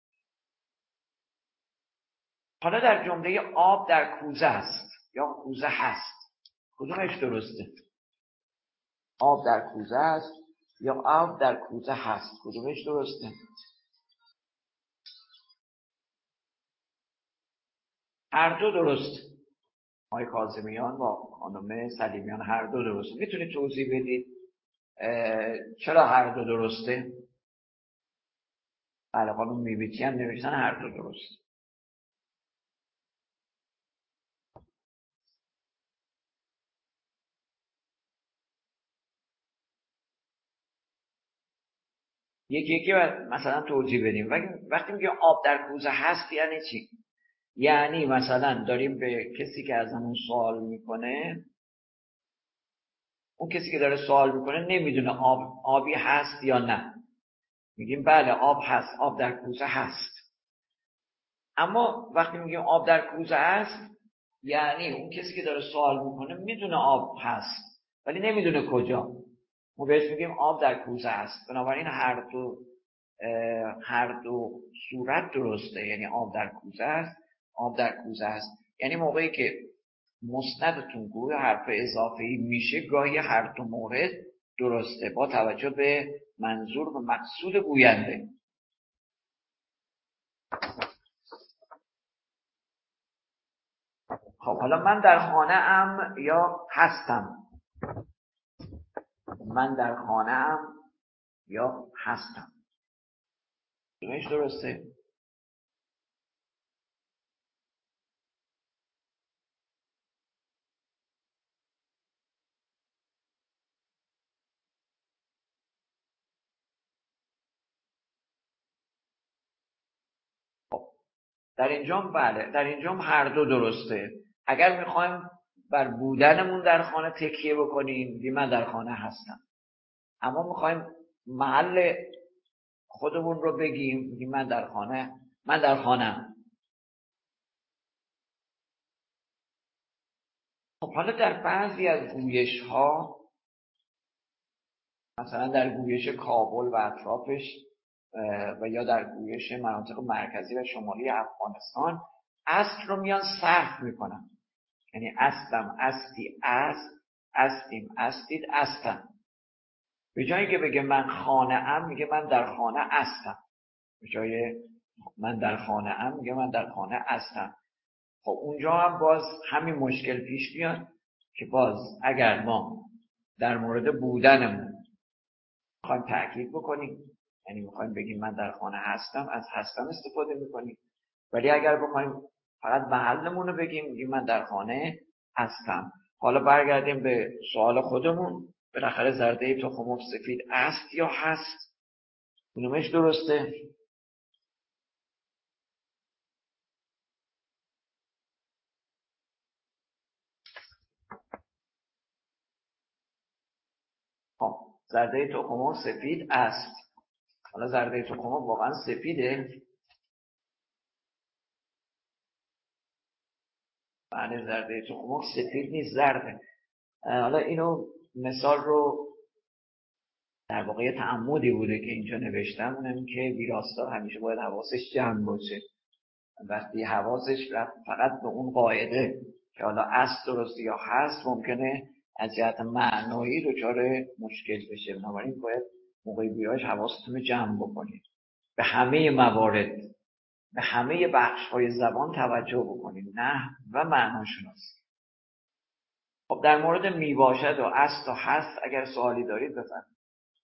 حالا در جمله آب در کوزه است یا کوزه هست، کدومش درسته؟ آب در کوزه است یا آب در کوزه هست، کدومش درسته؟ هر دو درست. آقای کاظمیان با خانم سلیمیان هر دو درسته. میتونید توضیح بدید چرا هر دو درسته؟ بله، خانم میبیتی هم نوشتن هر دو درست. یکی یکی مثلا توضیح بدیم. وقتی میگه آب در کوزه هست یعنی چی؟ یعنی مثلا داریم به کسی که ازمون سوال میکنه، اون کسی که داره سوال میکنه نمیدونه آب آبی هست یا نه. میگیم بله آب هست، آب در کوزه هست. اما وقتی میگیم آب در کوزه است یعنی اون کسی که داره سوال میکنه میدونه آب هست ولی نمیدونه کجا. ما بهش میگیم آب در کوزه است. بنابراین هر دو هر دو صورت درسته. یعنی آب در کوزه است، آب در کوزه است. یعنی موقعی که مسندتون گروه حرف اضافه‌ای میشه گاهی هر دو مورد درسته با توجه به منظور و مقصود گوینده. خب حالا من در خانه ام یا هستم؟ من در خانه ام یا هستم، کدومش درسته؟ در اینجا بله، در اینجا هر دو درسته. اگر میخوایم بر بودنمون در خانه تکیه بکنیم میگیم من در خانه هستم. اما میخوایم محل خودمون رو بگیم میگیم من در خانه من در خانه‌ام. خب حالا در بعضی از گویش ها، مثلا در گویش کابل و اطرافش و یا در گویش مناطق مرکزی و شمالی افغانستان، اصل رو میان صرف میکنن. یعنی اصلم استی است، استیم استید استم. به جایی که بگه من خانه ام میگه من در خانه استم. به جای من در خانه ام میگه من در خانه استم. خب اونجا هم باز همین مشکل پیش میاد که باز اگر ما در مورد بودنمون میخوایم تأکید بکنیم، یعنی میخوایم بگیم من در خانه هستم، از هستم استفاده میکنیم. ولی اگر بخوایم فقط محلمون رو بگیم میگیم من در خانه هستم. حالا برگردیم به سوال خودمون. بالاخره زرده تخم مرغ سفید است یا هست؟ کدومش درسته؟ خب زرده تخم مرغ سفید است. حالا زرده تخم مرغ واقعا سفیده؟ بله زرده تخم مرغ سفید نیست، زرده. حالا اینو مثال رو در واقع تعمدی بوده که اینجا نوشتم، اونم که ویراستار همیشه باید حواسش جمع باشه. وقتی حواسش رفت فقط به اون قاعده که حالا است درست یا هست، ممکنه از جهت معنایی دچار مشکل بشه. بنابراین باید موقع ویراش حواستون رو جمع بکنید، به همه موارد، به همه بخش‌های زبان توجه بکنید، نحو و معناشناسی. خب در مورد می باشد و است و هست اگر سوالی دارید بفرمایید.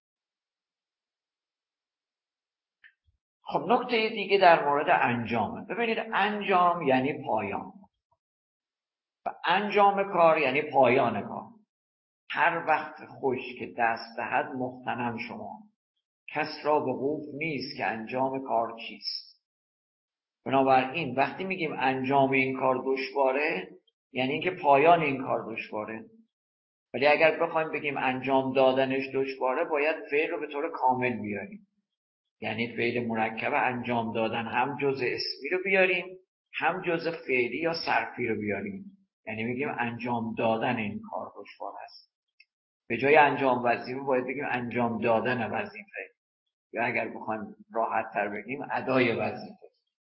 خب نکته دیگه در مورد انجامه. ببینید انجام یعنی پایان و انجام کار یعنی پایان کار. هر وقت خوش که دست دهد مغتنم شما، کس را به وقوف نیست که انجام کار چیست. بنابراین وقتی میگیم انجام این کار دشواره، یعنی اینکه پایان این کار دشواره. ولی اگر بخوایم بگیم انجام دادنش دشواره، باید فعل رو به طور کامل بیاریم. یعنی فعل مرکب انجام دادن هم جزء اسمی رو بیاریم، هم جزء فعلی یا صرفی رو بیاریم. یعنی میگیم انجام دادن این کار دشوار است. به جای انجام وظیفه باید بگیم انجام دادن وظیفه، یا اگر بخوایم راحت تر بگیم ادای وظیفه.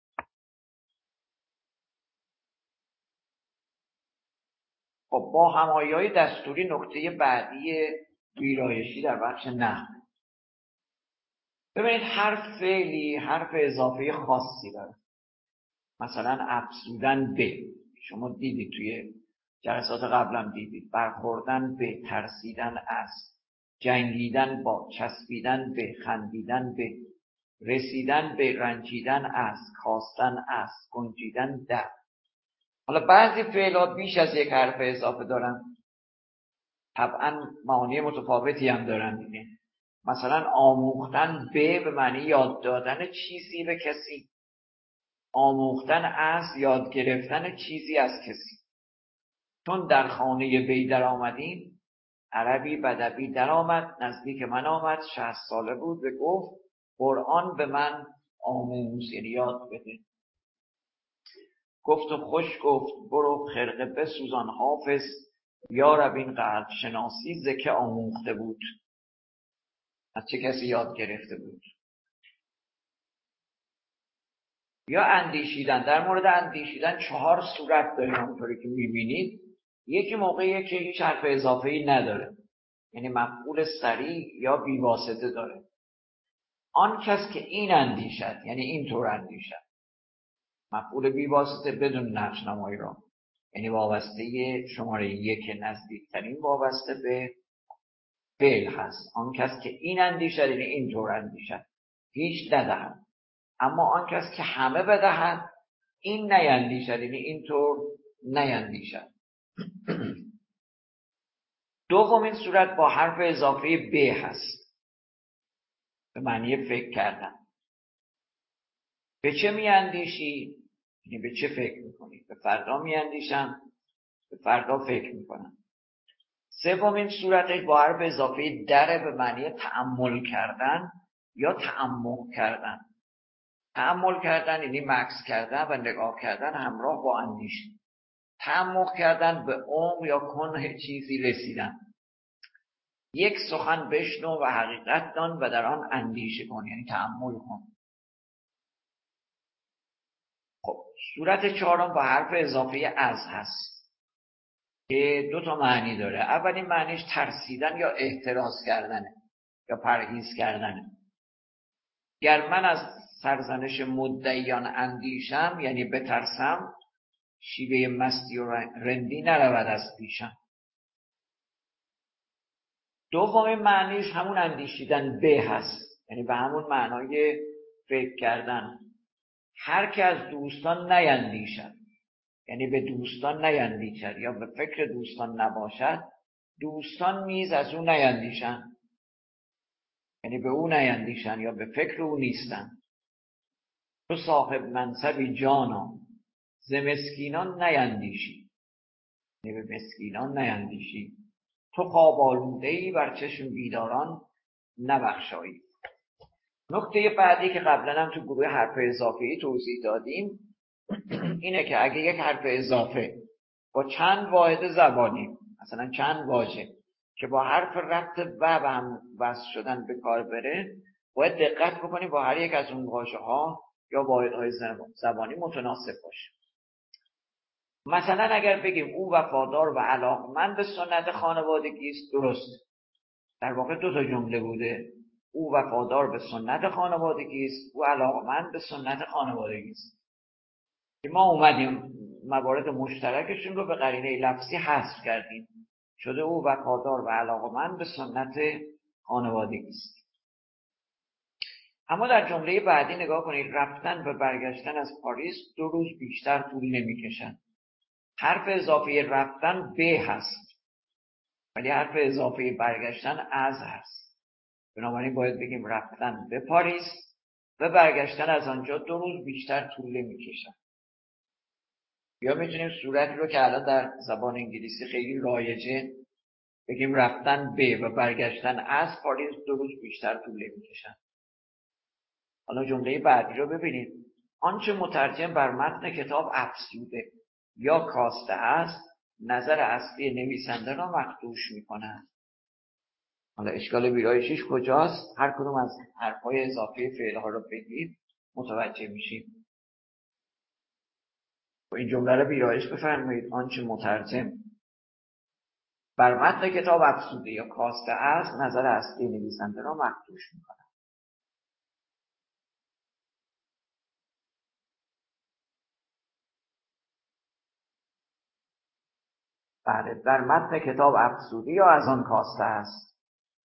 خب با همایه‌های دستوری نکته بعدی ویرایشی در بخش نحو. ببینید هر فعلی حرف اضافه خاصی داره. مثلا افزودن به، شما دیدید توی جلسات قبلم دیدید، برخوردن به، ترسیدن از، جنگیدن با، چسبیدن به، خندیدن به، رسیدن به، رنجیدن از، کاستن از، گنجیدن در. حالا بعضی فعلات بیش از یک حرف اضافه دارن، طبعا معانی متفاوتی هم دارن دیگه. مثلا آموختن به به معنی یاد دادن چیزی به کسی، آموختن از یاد گرفتن چیزی از کسی. چون در خانه بی در آمدیم، عربی بدوی در آمد، نزدیک من آمد، شصت ساله بود و گفت قرآن به من آموز، یعنی یاد بده. گفت و خوش گفت برو خرقه بسوزان حافظ، یا رب این قلب شناسی زکه آموخته بود. از چه کسی یاد گرفته بود؟ یا اندیشیدن. در مورد اندیشیدن چهار صورت داریم همونطوری که میبینید. یکی موقعیه که هیچ حرف اضافه‌ای نداره، یعنی مفعول سریع یا بیواسطه داره. آن کس که این اندیشد، یعنی اینطور اندیشد. مفعول بیواسطه بدون نقش نمایی را، یعنی وابسته شماره یک نزدیکترین وابسته به فعل هست. آن کس که این اندیشد یعنی اینطور اندیشد، هیچ ندهد. اما آن کس که همه بدهد، این نیندیشد یعنی اینطور نیندیشد. دومین صورت با حرف اضافه به هست، به معنی فکر کردن. به چه میاندیشی؟ یعنی به چه فکر میکنی؟ به فردا میاندیشم، به فردا فکر میکنم. سومین صورتش با حرف اضافه در، به معنی تأمل کردن یا تعمق کردن. تأمل کردن یعنی مکث کردن و نگاه کردن همراه با اندیشه. تعمق کردن به عمق یا کنه چیزی رسیدن. یک سخن بشنو و حقیقت دان و در آن اندیشه کن، یعنی تأمل کن. خب صورت چهارم با حرف اضافه از هست که دو تا معنی داره. اولین معنیش ترسیدن یا احتراز کردنه یا پرهیز کردنه. گر من از سرزنش مدعیان اندیشم، یعنی بترسم، شیوه مستی و رندی نرود از پیشم. دومین معنیش همون اندیشیدن به هست، یعنی به همون معنای فکر کردن. هر که از دوستان نیندیشد، یعنی به دوستان نیندیشد یا به فکر دوستان نباشد، دوستان نیز از او نیندیشن، یعنی به او نیندیشن یا به فکر او نیستن. تو صاحب منصبی جانا، ز مسکینان نیندیشی، یعنی به مسکینان نیندیشی. تو خواب آلوده‌ای، بر چشم بیداران نبخشایی. نکته بعدی که قبلا هم تو گروه حرف اضافه‌ای توضیح دادیم اینه که اگه یک حرف اضافه با چند واحد زبانی، مثلا چند واژه که با حرف ربط و به هم وصل شدن به کار بره، باید دقت بکنیم با هر یک از اون واژه ها یا واحدهای زبانی متناسب باشه. مثلا اگر بگیم او وفادار و علاقمند به سنت خانوادگی است، درست، در واقع دو تا جمله بوده. او وفادار به سنت خانوادگی است، او علاقمند به سنت خانوادگی است. ما اومدیم موارد مشترکشون رو به قرینه لفظی حذف کردیم، شده او وفادار و علاقمند به سنت خانوادگی است. اما در جمله بعدی نگاه کنید، رفتن و برگشتن از پاریس دو روز بیشتر طول نمی‌کشند. حرف اضافه رفتن به هست، ولی حرف اضافه برگشتن از هست. بنابراین باید بگیم رفتن به پاریس و برگشتن از آنجا دو روز بیشتر طول نمی‌کشند. یا میتونیم صورتی رو که الان در زبان انگلیسی خیلی رایجه بگیم رفتن به و برگشتن از پاریس دو روز بیشتر طول نمی‌کشند. حالا جمله بعدی رو ببینید. آنچه مترجم بر متن کتاب افزوده یا کاسته است، نظر اصلی نویسنده را مخدوش می‌کند. حالا اشکال ویرایشیش کجاست؟ هر کدوم از حرف‌های اضافه فعل‌ها رو بگید متوجه میشیم. این جمله رو ویرایش بفرمایید. آنچه مترجم بر متن کتاب افزوده یا کاسته است، نظر اصلی نویسنده را مخدوش می‌کند. بله، در متن کتاب افزوده یا از آن کاسته است.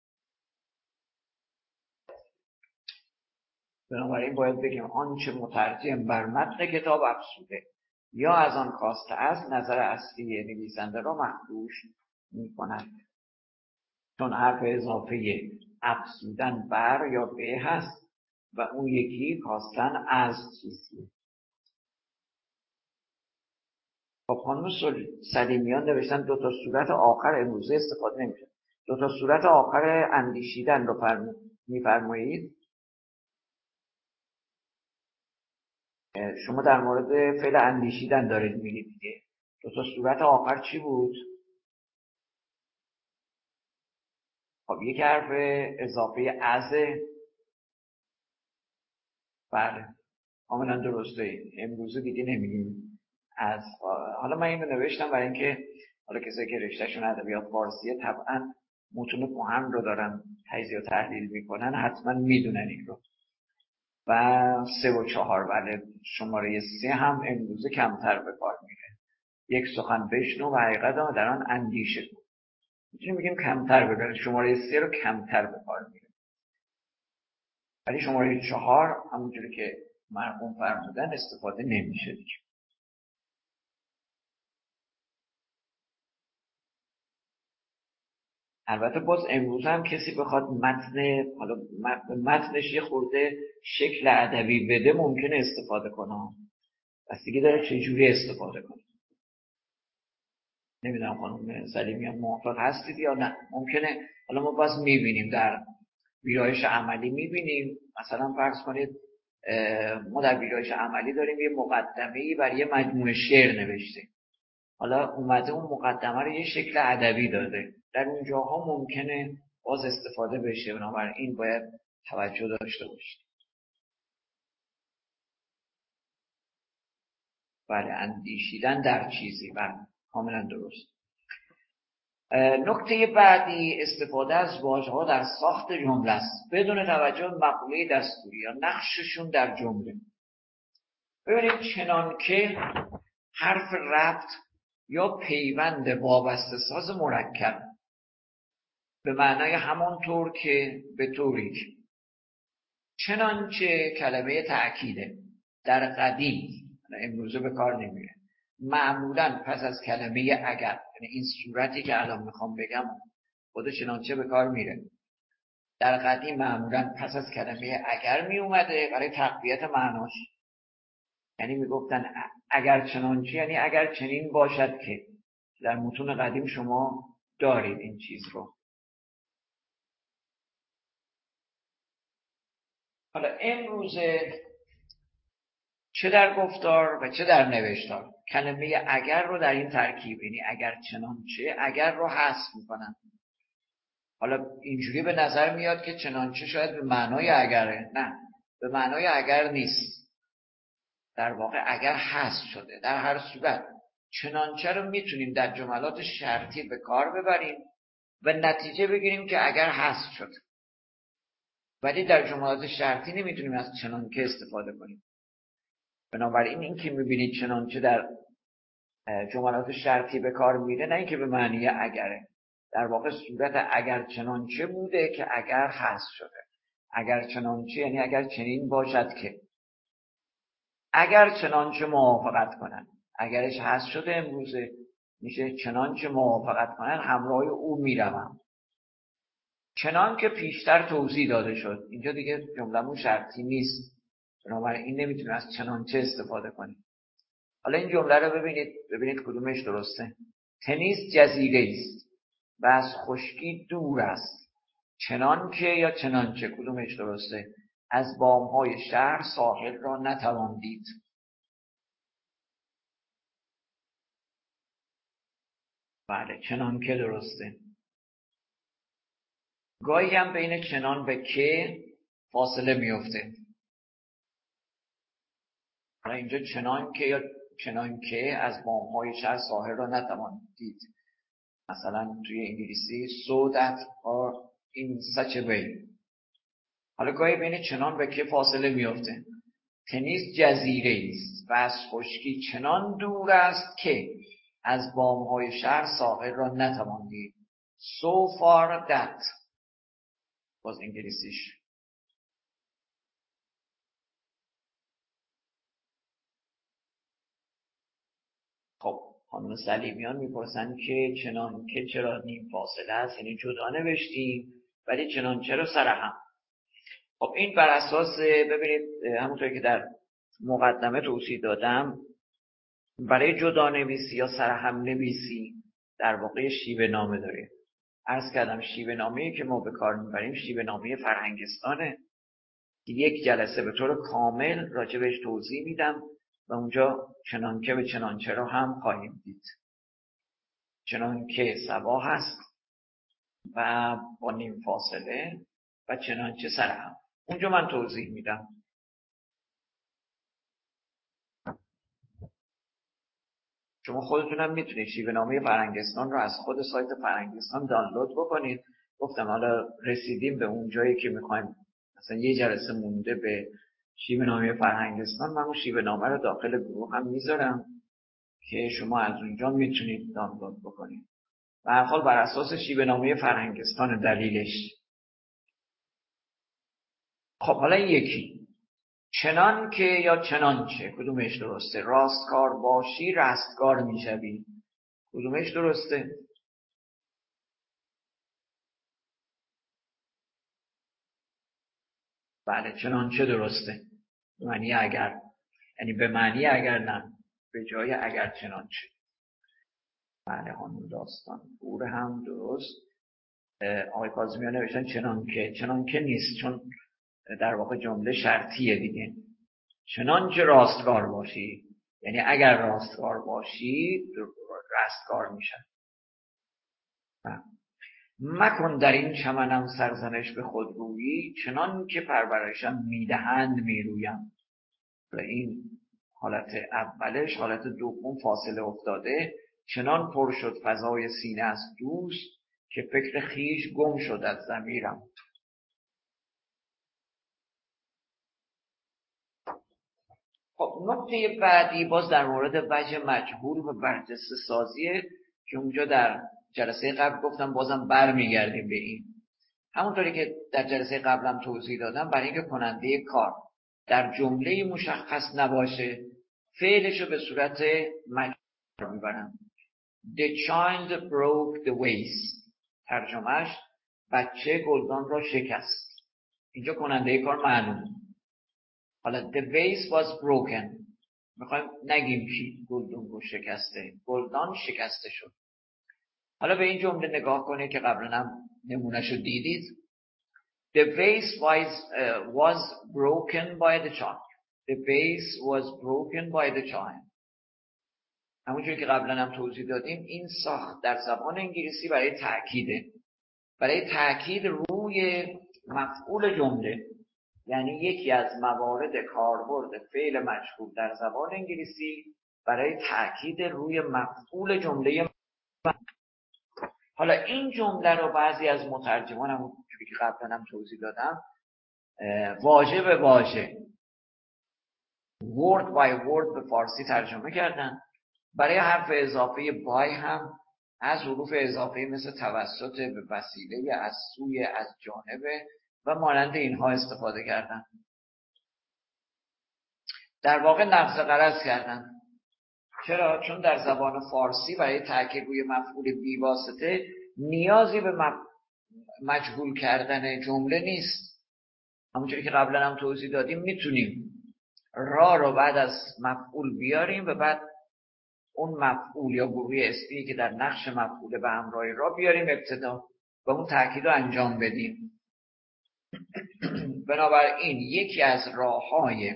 بنابراین باید بگیم آنچه مترجم بر متن کتاب افزوده یا از آن کاسته است، نظر اصلی نویسنده را مخدوش می‌کند. چون حرف اضافه افزودن بر یا به هست و اون یکی کاستن از چیزی. خب خانم سلیمیان نوشتن دو تا صورت آخر امروزه استفاده نمیشه. دو تا صورت آخر اندیشیدن رو میفرمایید. شما در مورد فعل اندیشیدن دارید میگید دیگه. دو تا صورت آخر چی بود؟ خب یک حرف اضافه از. بله کاملا درسته. امروزه دیگه نمیگیم از. حالا من اینو نوشتم برای اینکه حالا کسایی که رشتهشون ادبیات فارسیه طبعا متون کهن رو دارن تجزیه و تحلیل میکنن، حتما میدونن این رو. و سه و چهار، بله شماره سه هم امروزه کمتر به کار میره. یک سخن بشنو و حقیقت آن در آن اندیشه کن. میتونیم بگیم کمتر ببرید. شماره سه رو کمتر به کار میره. ولی شماره چهار همونجوری که مرحوم فرمودن استفاده نمیشه دیگه. البته باز امروز هم کسی بخواد متن حالا متنش یه خورده شکل ادبی بده ممکنه استفاده کنه. بس دیگه داره چه جوری استفاده کنه. نمیدونم خانم سلیمیان موافق هستید یا نه. ممکنه حالا ما باز میبینیم در ویرایش عملی میبینیم، مثلا فرض کنید ما در ویرایش عملی داریم یه مقدمه‌ای برای یه مجموعه شعر نوشته. حالا اومده اون مقدمه رو یه شکل ادبی داده. در اون جاها ممکنه باز استفاده بشه. بنابراین باید توجه داشته باشید. بله اندیشیدن در چیزی. بله کاملا درست. نکته بعدی استفاده از واژه‌ها در ساخت جمله است بدون توجه به مقوله دستوری یا نقششون در جمله. ببینید چنان که حرف ربط یا پیوند وابسته ساز مرکب به معنای همانطور که به طوری که، چنانچه کلمه تأکیده در قدیم امروزه به کار نمیره، معمولا پس از کلمه اگر یعنی این صورتی که الان میخوام بگم خود چنانچه به کار میره. در قدیم معمولا پس از کلمه اگر می اومده برای تقویت معناش، یعنی میگفتن اگر چنانچه یعنی اگر چنین باشد که. در متون قدیم شما دارید این چیز رو. حالا امروزه چه در گفتار و چه در نوشتار کلمه اگر رو در این ترکیب، یعنی اگر چنانچه، اگر رو حذف میکنن. حالا اینجوری به نظر میاد که چنانچه شاید به معنای اگره. نه، به معنای اگر نیست. در واقع اگر حذف شده. در هر صورت چنانچه رو میتونیم در جملات شرطی به کار ببریم و نتیجه بگیریم که اگر حذف شد. ولی در جملات شرطی نمیتونیم از چنانکه استفاده کنیم. بنابراین این که میبینید چنانچه در جملات شرطی به کار میره، نه اینکه به معنی اگره. در واقع صورت اگر چنانچه بوده که اگر حذف شده. اگر چنانچه یعنی اگر چنین باشد که. اگر چنانچه موافقت کنن. اگرش حذف شده امروزه میشه چنانچه موافقت کنن همراه او میروم. چنان که پیشتر توضیح داده شد. اینجا دیگه جمله‌مون شرطی نیست. بنابراین نمیتونیم از چنانچه استفاده کنیم. حالا این جمله رو ببینید ببینید کدومش درسته. تنیس جزیره است و از خشکی دور است. چنان که یا چنانچه کدومش درسته؟ از بام‌های شهر ساحل را نتوان دید. بله، چنان که درسته. گاهی هم بین چنان و که فاصله میفته. حالا اینجا چنان که یا چنان که از بام‌های شهر ساحل را نتوان دید. مثلا توی انگلیسی so that or in such a way. حالا گاهی بین چنان و که فاصله میفته. تنیس جزیره است و از خشکی چنان دور است که از بام‌های شهر ساحل را نتوان دید. So far that باز انگلیسیش. خب خانم سلیمیان میپرسن که چنان که چرا نیم فاصله است، یعنی جدا نوشتیم ولی چنان چرا سر هم. خب این بر اساس ببینید همونطور که در مقدمه توضیح دادم، برای جدا نویسی یا سر هم نویسی در واقع شیوه نامه داریم. عرض کردم شیوه نامه‌ای که ما به کار میبریم شیوه نامه فرهنگستانه. یک جلسه به طور کامل راجع بهش توضیح میدم و اونجا چنانکه به چنانچه رو هم خواهیم دید. چنانکه صباح هست و با نیم فاصله و چنانچه سر هم. اونجا من توضیح میدم. شما خودتونم میتونید شیوه نامه فرهنگستان رو از خود سایت فرهنگستان دانلود بکنید. گفتم حالا رسیدیم به اون جایی که میخوایم مثلا یه جلسه مونده به شیوه نامه فرهنگستان، من اون شیوه نامه رو داخل گروه هم میذارم که شما از اونجا میتونید دانلود بکنید. به هر حال بر اساس شیوه نامه فرهنگستان دلیلش. خب حالا یکی چنان که یا چنانچه کدومش درسته؟ راستکار باشی رستگار میشوی. کدومش درسته؟ بله، چنانچه درسته. معنی اگر، یعنی به معنی اگر، نه به جای اگر چنانچه. بله خانم داستان پور هم درست. آقای کاظمیان نوشتن چنانکه. چنانکه نیست، چون در واقع جمله شرطیه دیگه. چنانچه راستگار باشی، یعنی اگر راستگار باشی رستگار میشن. مکن در این چمنم سرزنش به خود رویی، چنان که پرورشم میدهند میرویم. و این حالت اولش، حالت دوم فاصله افتاده. چنان پر شد فضای سینه از دوست، که فکر خیش گم شد از ضمیرم. خب نکته بعدی باز در مورد وجه مجهول و برجسته سازیه که اونجا در جلسه قبل گفتم بازم برمیگردیم به این. همونطوری که در جلسه قبلم توضیح دادم، برای اینکه کننده کار در جمله مشخص نباشه فعلشو به صورت مجهول میبرم. The child broke the vase. ترجمهش بچه گلدان را شکست. اینجا کننده کار معلوم. حالا the vase was broken. میخوایم نگیم کی گلدان رو شکسته. گلدان شکسته شد. حالا به این جمله نگاه کنید که قبلا هم نمونهشو دیدید. The vase was, uh, was broken by the child. The vase was broken by the child. همونجوری که قبلا هم توضیح دادیم این ساخت در زبان انگلیسی برای تأکیده. برای تأکید روی مفعول جمله. یعنی یکی از موارد کاربرد فعل مجهول در زبان انگلیسی برای تأکید روی مفعول جمله. حالا این جمله رو بعضی از مترجمان هم که قبلا هم توضیح دادم واژه به واژه word by word به فارسی ترجمه کردن. برای حرف اضافه بای هم از حروف اضافه مثل توسط، به وسیله، از سوی، از جانب و مانند اینها استفاده کردن. در واقع نقض غرض کردن. چرا؟ چون در زبان فارسی برای تأکید روی مفعول بی‌واسطه نیازی به مجهول کردن جمله نیست. همونجوری که قبلا هم توضیح دادیم میتونیم را رو بعد از مفعول بیاریم و بعد اون مفعول یا گروه اسمی که در نقش مفعول به همراه را بیاریم ابتدا و اون تأکید رو انجام بدیم. بنابراین یکی از راه‌های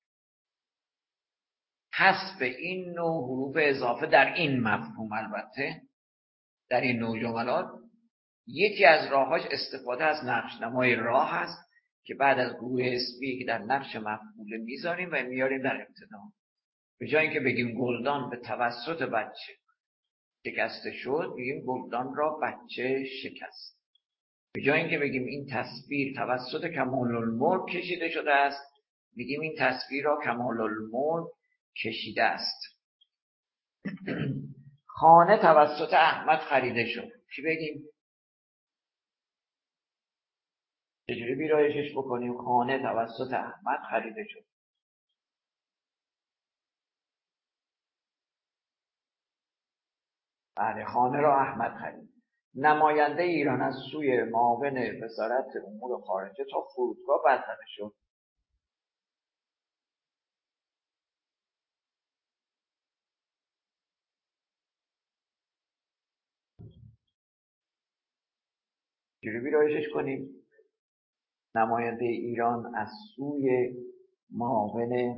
حذف این نوع حروف اضافه در این مفهوم، البته در این نوع جملات، یکی از راه‌هاش استفاده از نقش‌نمای را هست که بعد از گروه اسمی که در نقش مفعول میذاریم و میاریم در ابتدا. به جای اینکه بگیم گلدان به توسط بچه شکسته شد، بگیم گلدان را بچه شکست. به جای اینکه بگیم این تصویر توسط کمال الملک کشیده شده است، بگیم این تصویر را کمال الملک کشیده است. خانه توسط احمد خریده شد. چی بگیم؟ چجوری ویرایشش بکنیم؟ خانه توسط احمد خریده شد. بله، خانه را احمد خرید. نماینده ایران از سوی معاون وزارت امور خارجه تا فرودگاه برطرف شد. چجوری ویرایشش کنیم؟ نماینده ایران از سوی معاون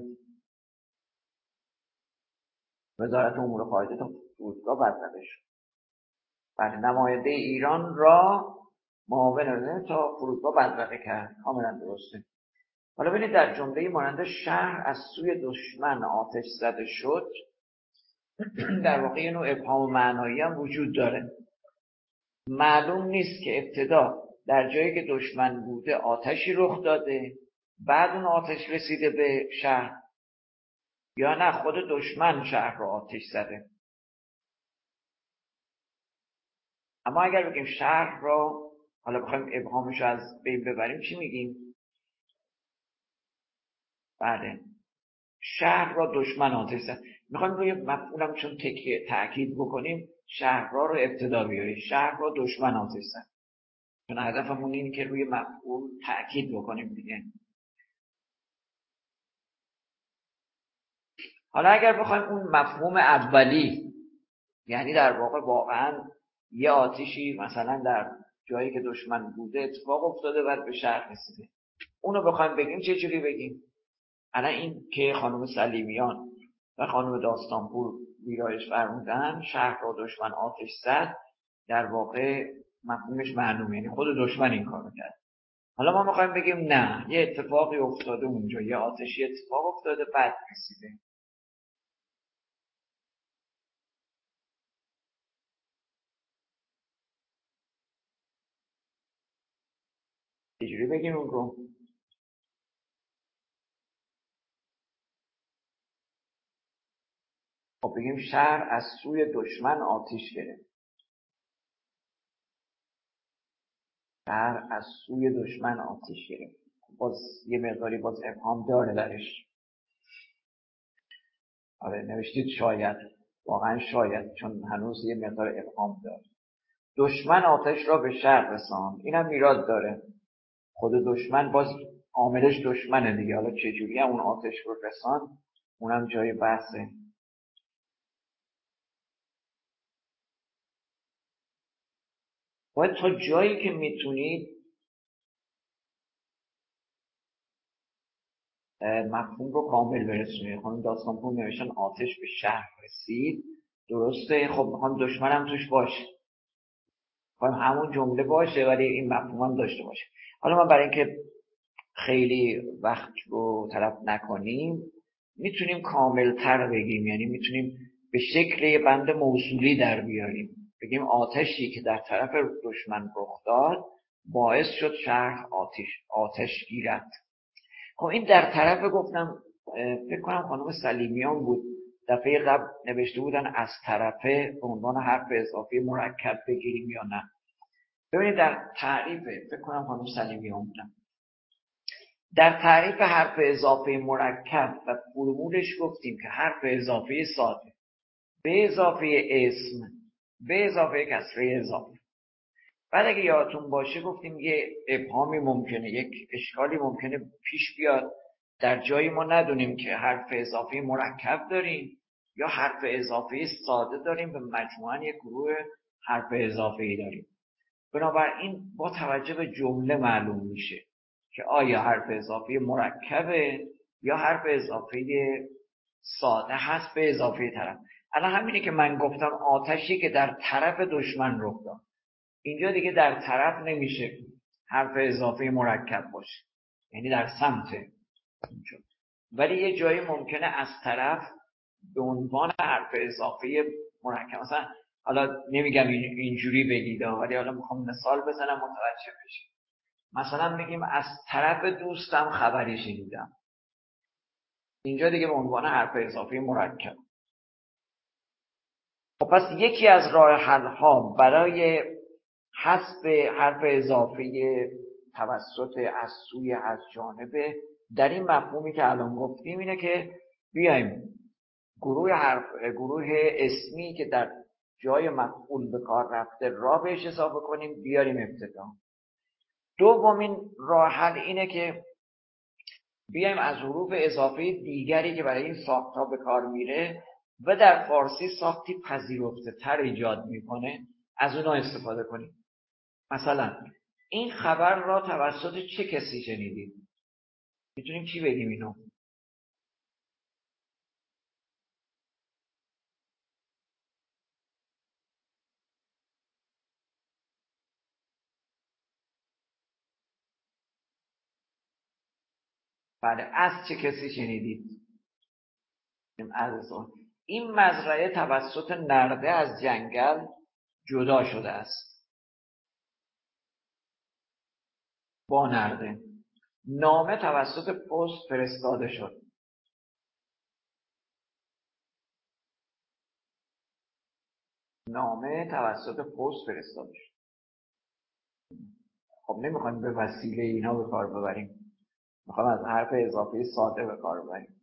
وزارت امور خارجه تا فرودگاه برطرف شد. بله، نماینده ایران را معاون تا فرودگاه برطرف کرد. کاملا درسته. حالا ببینید در جمله مانند شهر از سوی دشمن آتش زده شد، در واقع یه نوع ابهام معنایی هم وجود داره. معلوم نیست که ابتدا در جایی که دشمن بوده آتشی رخ داده، بعد اون آتش رسیده به شهر، یا نه خود دشمن شهر رو آتش زده. اما اگر بگیم شهر را، حالا بخوایم ابهامش رو از بین ببریم، چی میگیم؟ بله، شهر را دشمن آتش زد. میخوایم روی مفعولم چون تکیه تأکید بکنیم، شهر را رو ابتدا بیاریم. شهر را دشمن آتش زد. چون هدفمون اینه که روی مفعول تأکید بکنیم دیگه. حالا اگر بخوایم اون مفهوم اولی، یعنی در واقع واقعا یه آتشی مثلا در جایی که دشمن بوده اتفاق افتاده بعد به شهر رسیده، اونو بخوایم بگیم چه جوری بگیم؟ الان این که خانم سلیمیان و خانم داستانپور ویرایش فرمودن شهر را دشمن آتش زد، در واقع مفهومش معلومه، یعنی خود دشمن این کارو کرد. حالا ما میخوایم بگیم نه، یه اتفاقی افتاده اونجا، یه آتشی اتفاق افتاده بعد رسیده. چجوری بگیم اون رو؟ خب بگیم شهر از سوی دشمن آتش گرفت. شهر از سوی دشمن آتش گرفت. باز یه مقداری باز ابهام داره درش. آره نوشتید شاید. واقعا شاید، چون هنوز یه مقدار ابهام داره. دشمن آتش را به شهر رساند، اینم ایراد داره. خود دشمن باز عاملش دشمنه دیگه، حالا چجوری هم اون آتش رو رساند اونم جای بحثه. باید تا جایی که میتونید مفهوم رو کامل برسونید. خانم داستانپور نوشتن آتش به شهر رسید، درسته، خب میخوام دشمنم توش باشه، میخوام همون جمله باشه ولی این مفهوم هم داشته باشه. حالا من برای اینکه خیلی وقت رو تلف نکنیم میتونیم کاملتر بگیم، یعنی میتونیم به شکل یه بند موصولی در بیاریم، بگیم آتشی که در طرف دشمن رخ داد باعث شد شهر آتش آتش گیرد. خب این در طرف گفتم فکر کنم خانم سلیمیان بود دفعه قبل نوشته بودن از طرفه به عنوان حرف اضافی مرکب بگیریم یا نه. ببینید در تعریف فکر کنم خانم سلیمیان بودن در تعریف حرف اضافه مرکب و فرمولش گفتیم که حرف اضافه ساده به اضافه اسم به اضافه کسره اضافه. بعد اگه یادتون باشه گفتیم یه ابهامی ممکنه، یک اشکالی ممکنه پیش بیاد، در جایی ما ندونیم که حرف اضافه مرکب داریم یا حرف اضافه ساده داریم، به مجموعاً یک گروه حرف اضافه‌ای داریم. بنابراین با توجه به جمله معلوم میشه که آیا حرف اضافه مرکبه یا حرف اضافه ساده هست به اضافه طرف. الان همینه که من گفتم آتشی که در طرف دشمن رخ داد، اینجا دیگه در طرف نمیشه حرف اضافه مرکب باشه، یعنی در سمت اینجا. ولی یه جایی ممکنه از طرف به عنوان حرف اضافه مرکب، مثلا حالا نمیگم اینجوری بگید ولی حالا میخوام مثال بزنم متوجه بشید. مثلا بگیم از طرف دوستم خبری شنیدم، اینجا دیگه به عنوان حرف اضافه مرکب. خب پس یکی از راه حل ها برای حذف حرف اضافه توسط از سوی از جانبه در این مفهومی که الان گفتیم اینه که بیایم گروه حرف گروه اسمی که در جای مفعول به کار رفته را بهش اضافه کنیم بیاریم ابتدا. دومین راه حل اینه که بیایم از حروف اضافه دیگری که برای این ساخت‌ها به کار میره و در فارسی ساختی پذیرفته تر ایجاد میکنه از اونها استفاده کنیم. مثلا این خبر را توسط چه کسی شنیدید؟ میتونیم چی بگیم اینو؟ بله، از چه کسی شنیدید؟ از این مزرعه توسط نرده از جنگل جدا شده است. با نرده. نامه توسط پست فرستاده شد. نامه توسط پست فرستاده شد. خب نمیخوایم به وسیله اینا به کار ببریم، میخوایم از حرف اضافه ساده به کار ببریم.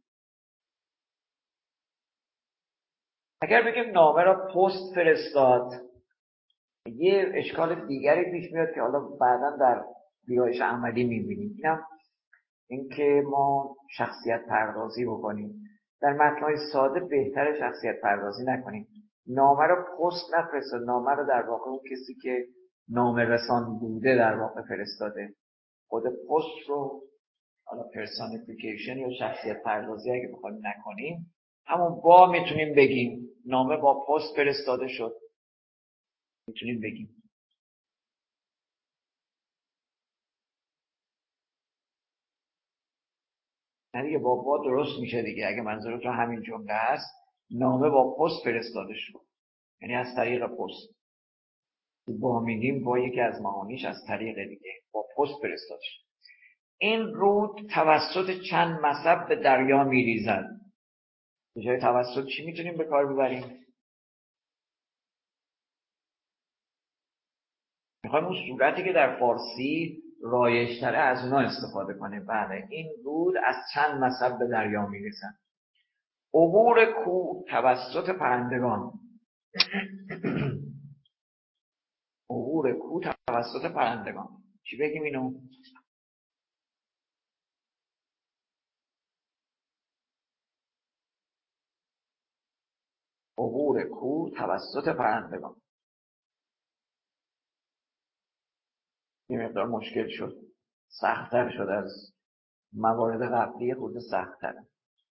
اگر بگیم نامه را پست فرستاد، یه اشکال دیگری پیش میاد که حالا بعدا در ویرایش عملی میبینیم. اینم اینکه ما شخصیت پردازی بکنیم. در متن‌های ساده بهتر شخصیت پردازی نکنیم. نامه رو پست نفرستاد، نامه رو در واقع اون کسی که نامه رسان بوده در واقع فرستاده. خود پست رو حالا پرسونیفیکیشن یا شخصیت پردازی اگه بخوایم نکنیم، همون با میتونیم بگیم نامه با پست فرستاده شد، میتونیم بگیم. نه دیگه با با درست میشه دیگه. اگه منظورتون همین جمله هست، نامه با پست فرستاده شد، یعنی از طریق پست. با میگیم با یکی از معانیش از طریق دیگه با پست فرستاده شد. این رود توسط چند مصب به دریا میریزد. به جای توسط چی میتونیم به کار ببریم؟ میخوایم اون صورتی که در فارسی رایج‌تره از اونها استفاده کنیم. بله، این رود از چند مصب به دریا میریزد. عبور کوه توسط پرندگان. عبور کوه توسط پرندگان چی بگیم اینو؟ عبور کوه توسط پرندگان یه مقدار مشکل شد، سخت‌تر شد از موارد قبلی، خود سخت‌تره.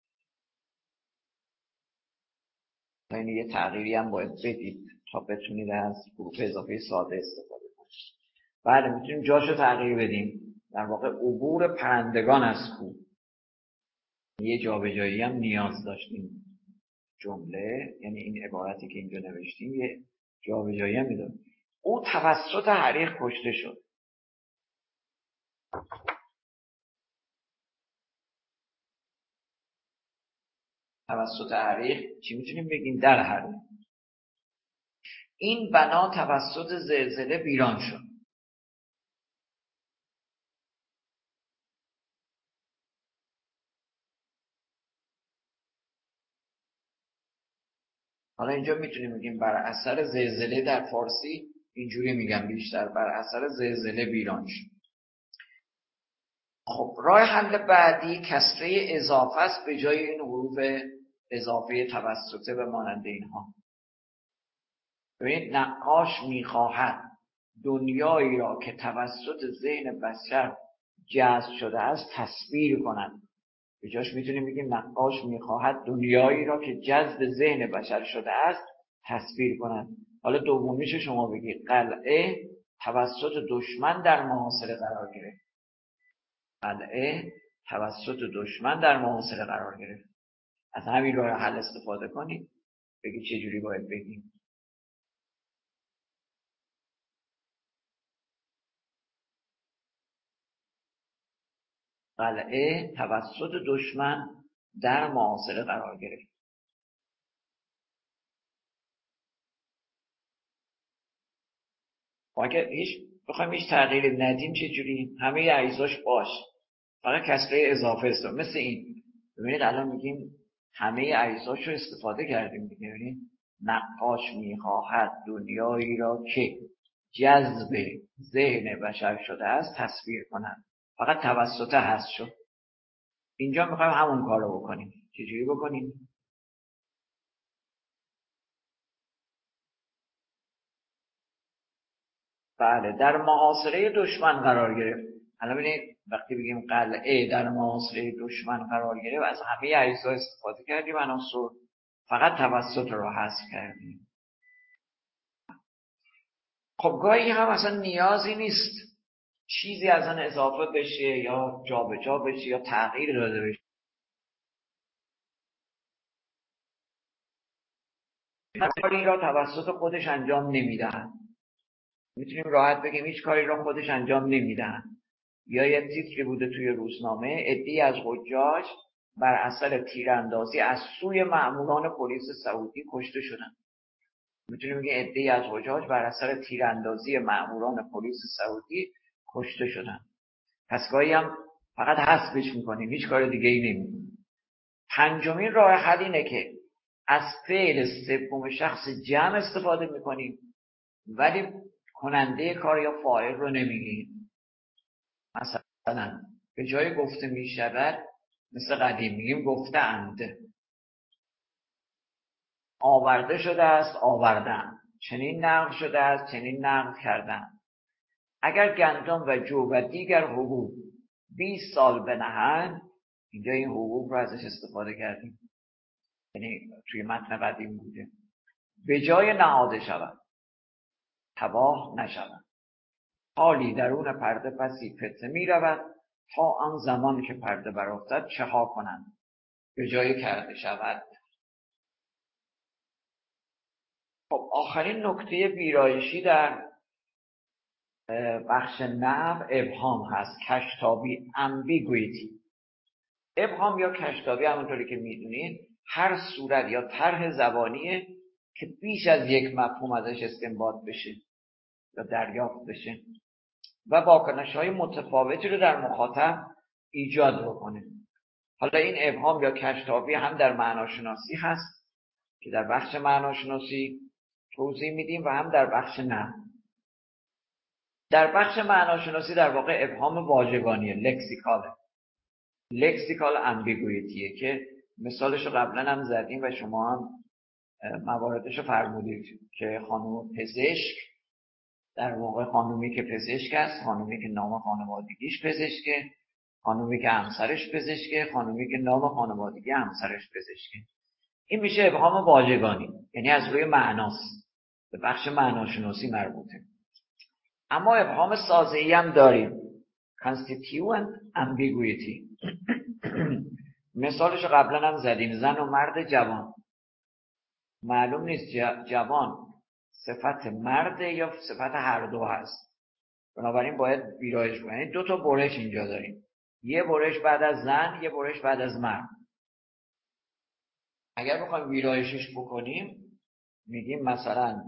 این یه تغییری هم باید بدید تا بتونید از حروف اضافه ساده استفاده کنید. بله میتونیم جاشو تغییر بدیم. در واقع عبور پرندگان از کوه. یه جابجایی هم نیاز داشتیم جمله، یعنی این عبارتی که اینجا نوشتیم یه جابجایی هم میداد. او توسط حریق کشته شد. توسط حریق چی میتونیم بگیم؟ در حریق. این بنا توسط زلزله ویران شد. حالا اینجا میتونیم بگیم بر اثر زلزله، در فارسی اینجوری میگم بیشتر، بر اثر زلزله ویران شد. خب راه حل بعدی کسره اضافه است به جای این حروف اضافه توسطه به مانند اینها. ببینید نقاش میخواهد دنیایی را که توسط ذهن بشر جذب شده است تصویر کنند. به جاش میتونیم بگیم نقاش میخواهد دنیایی را که جذب ذهن بشر شده است تصویر کنند. حالا دومیش شما بگید. قلعه توسط دشمن در محاصره قرار گرفت. قلعه توسط دشمن در محاصره قرار گرفت. از همین راه حل استفاده کنید. بگید چه جوری باید بگیم. قلعه توسط دشمن در محاصره قرار گرفت. اگه هیچ بخوایم هیچ تغییر ندیم چه جوری؟ همه اجزاش باش، فقط کسره اضافه است. مثل این ببینید الان میگیم همه اجزاش رو استفاده کردیم دیگه. ببینید نقاش میخواهد دنیایی را که جذب ذهن بشر شده است تصویر کنند. فقط توسط هست شد. اینجا میخوایم همون کار رو بکنیم. چجوری بکنیم؟ بله در محاصره دشمن قرار گرفت. الان ببینید وقتی بگیم قلعه در محاصره دشمن قرار گرفت از همه اجزا استفاده کردیم، عناصر، فقط توسط رو حذف کردیم. خب گاهی هم اصلا نیازی نیست چیزی از آن اضافه بشه یا جابجا جا بشه یا تغییر داده بشه. کاری را توسط خودش انجام نمیدهند. میتونیم راحت بگیم هیچ کاری را خودش انجام نمیدهند. یا یه تیتری بوده توی روزنامه، عده‌ای از حجاج بر اثر تیراندازی از سوی مأموران پلیس سعودی کشته شدند. میتونیم بگیم عده‌ای از حجاج بر اثر تیراندازی مأموران پلیس سعودی کشته شدند. پس گاهی هم فقط حذفش میکنیم، هیچ کار دیگه ای نمیکنیم. پنجمین راه حل اینه که از فعل سوم شخص جمع استفاده میکنیم ولی کننده کار یا فاعل رو نمیگیم. مثلا به جای گفته میشود مثل قدیم میگیم گفتند. آورده شده است آوردن. چنین نقل شده است چنین نقل کردن. اگر گندم و جو و دیگر حبوب بیست سال بنهند، اینجا این حبوب رو ازش استفاده کردیم، یعنی توی متن قدیم بوده، به جای نهاده شود تباه نشود. حالی درون پرده پسی فتنه می رود تا آن زمان که پرده برافتد چه ها کنند. به جای کرده شود. خب آخرین نکته ویرایشی در بخش نحو ابهام هست. کشتابی ambiguity. ابهام یا کشتابی همونطوری که میدونید هر صورت یا طرح زبانیه که بیش از یک مفهوم ازش استنباط بشه یا دریافت بشه و واکنش‌های متفاوتی رو در مخاطب ایجاد بکنه. حالا این ابهام یا کشتابی هم در معناشناسی هست که در بخش معناشناسی توضیح میدیم و هم در بخش نحو. در بخش معناشناسی در واقع ابهام واژگانیه، لکسیکاله، لکسیکال امبیگویتیه که مثالش رو قبلا هم زدیم و شما هم مواردش رو فرمودید که خانم پزشک در واقع خانومی که پزشک است، خانومی که نام خانوادگیش پزشکه، خانومی که همسرش پزشکه، خانومی که نام خانوادگی همسرش پزشکه. این میشه ابهام واژگانی، یعنی از روی معناست، به بخش معناشناسی مربوطه. اما ابهام سازه‌ای هم داریم، constituent ambiguity. مثالش قبلا هم زدیم، زن و مرد جوان. معلوم نیست جوان صفت مرد یا صفت هر دو هست، بنابراین باید ویرایش کنیم. یعنی دو تا برش اینجا داریم، یه برش بعد از زن، یه برش بعد از مرد. اگر بخوایم ویرایشش بکنیم میگیم مثلا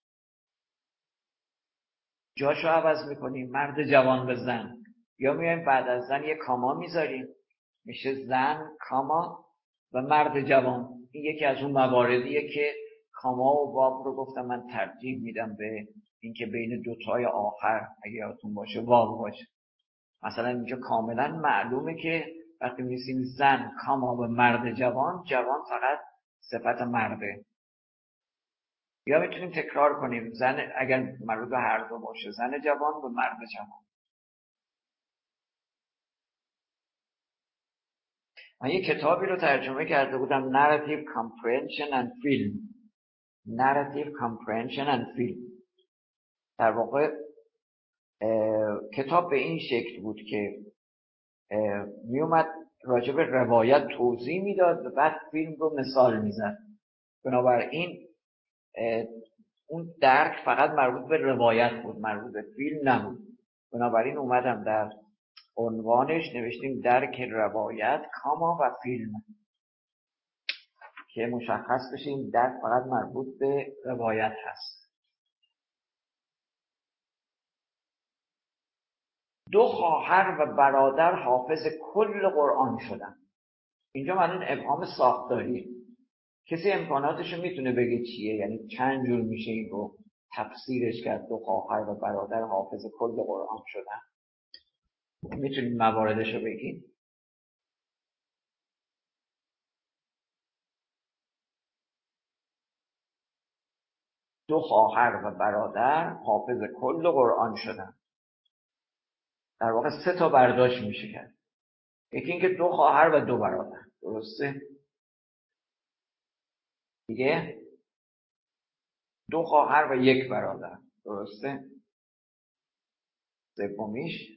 جاشو عوض میکنیم، مرد جوان به زن، یا میایم بعد از زن یه کاما میذاریم میشه زن کاما و مرد جوان. این یکی از اون مواردیه که کاما و واو رو گفتم من ترجیح میدم به اینکه بین دوتای آخر اگه یادتون باشه واو باشه. مثلا اینجا کاملا معلومه که وقتی می‌نویسیم زن کاما و مرد جوان، جوان فقط صفت مرده. یا میتونیم تکرار کنیم زن اگر مربوط به هر دو باشه، زن جوان و مرد جوان. من یه کتابی رو ترجمه کرده بودم، Narrative Comprehension and Film. Narrative Comprehension and Film. در واقع کتاب به این شکل بود که میومد راجع به روایت توضیح میداد و بعد فیلم رو مثال میزد. بنابراین اون درک فقط مربوط به روایت بود، مربوط به فیلم نبود. بنابراین اومدم در عنوانش نوشتیم درک روایت کاما و فیلم که مشخص بشه این درک فقط مربوط به روایت هست. دو خواهر و برادر حافظ کل قرآن شدن. اینجا من ابهام ساختاری، کسی امکاناتشو میتونه بگه چیه؟ یعنی چند جور میشه این رو تفسیرش کرد؟ دو خواهر و برادر حافظ کل قرآن شدن، میتونید مواردشو بگید؟ دو خواهر و برادر حافظ کل قرآن شدن. در واقع سه تا برداشت میشه کرد. یکی اینکه دو خواهر و دو برادر، درسته؟ دیگه دو خواهر و یک برادر، درسته؟ سومیش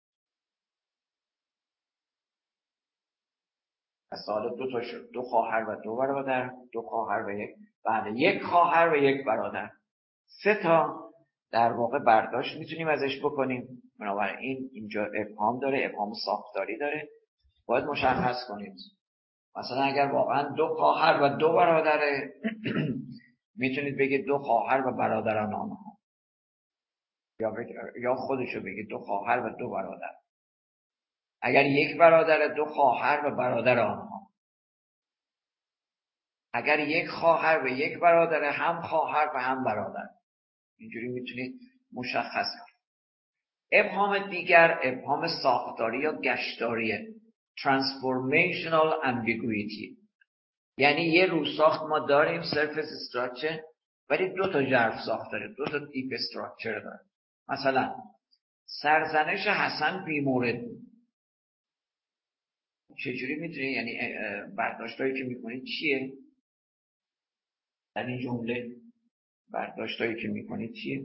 از حالا دو تا شد، دو خواهر و دو برادر، دو خواهر و یک، بعد یک خواهر و یک برادر. سه تا در واقع برداشت میتونیم ازش بکنیم. بنابراین اینجا ابهام داره، ابهام ساختاری داره، باید مشخص کنید. مثلا اگر واقعا دو خواهر و دو برادره میتونید بگید دو خواهر و برادران آنها، یا یا خودشو بگید دو خواهر و دو برادر. اگر یک برادر، دو خواهر و برادر آنها. اگر یک خواهر و یک برادر، هم خواهر و هم برادر. اینجوری میتونید مشخص کنید. ابهام دیگر ابهام ساختاری یا گشتاریه، transformational ambiguity. یعنی یه روساخت ما داریم surface structure، ولی دو تا ژرف ساخت داره، دو تا دیپ استراکچر داره. مثلا سرزنش حسن بیمورد. چجوری میتونی، یعنی برداشتایی که میکنید چیه؟ در این جمله برداشتایی که میکنید چیه؟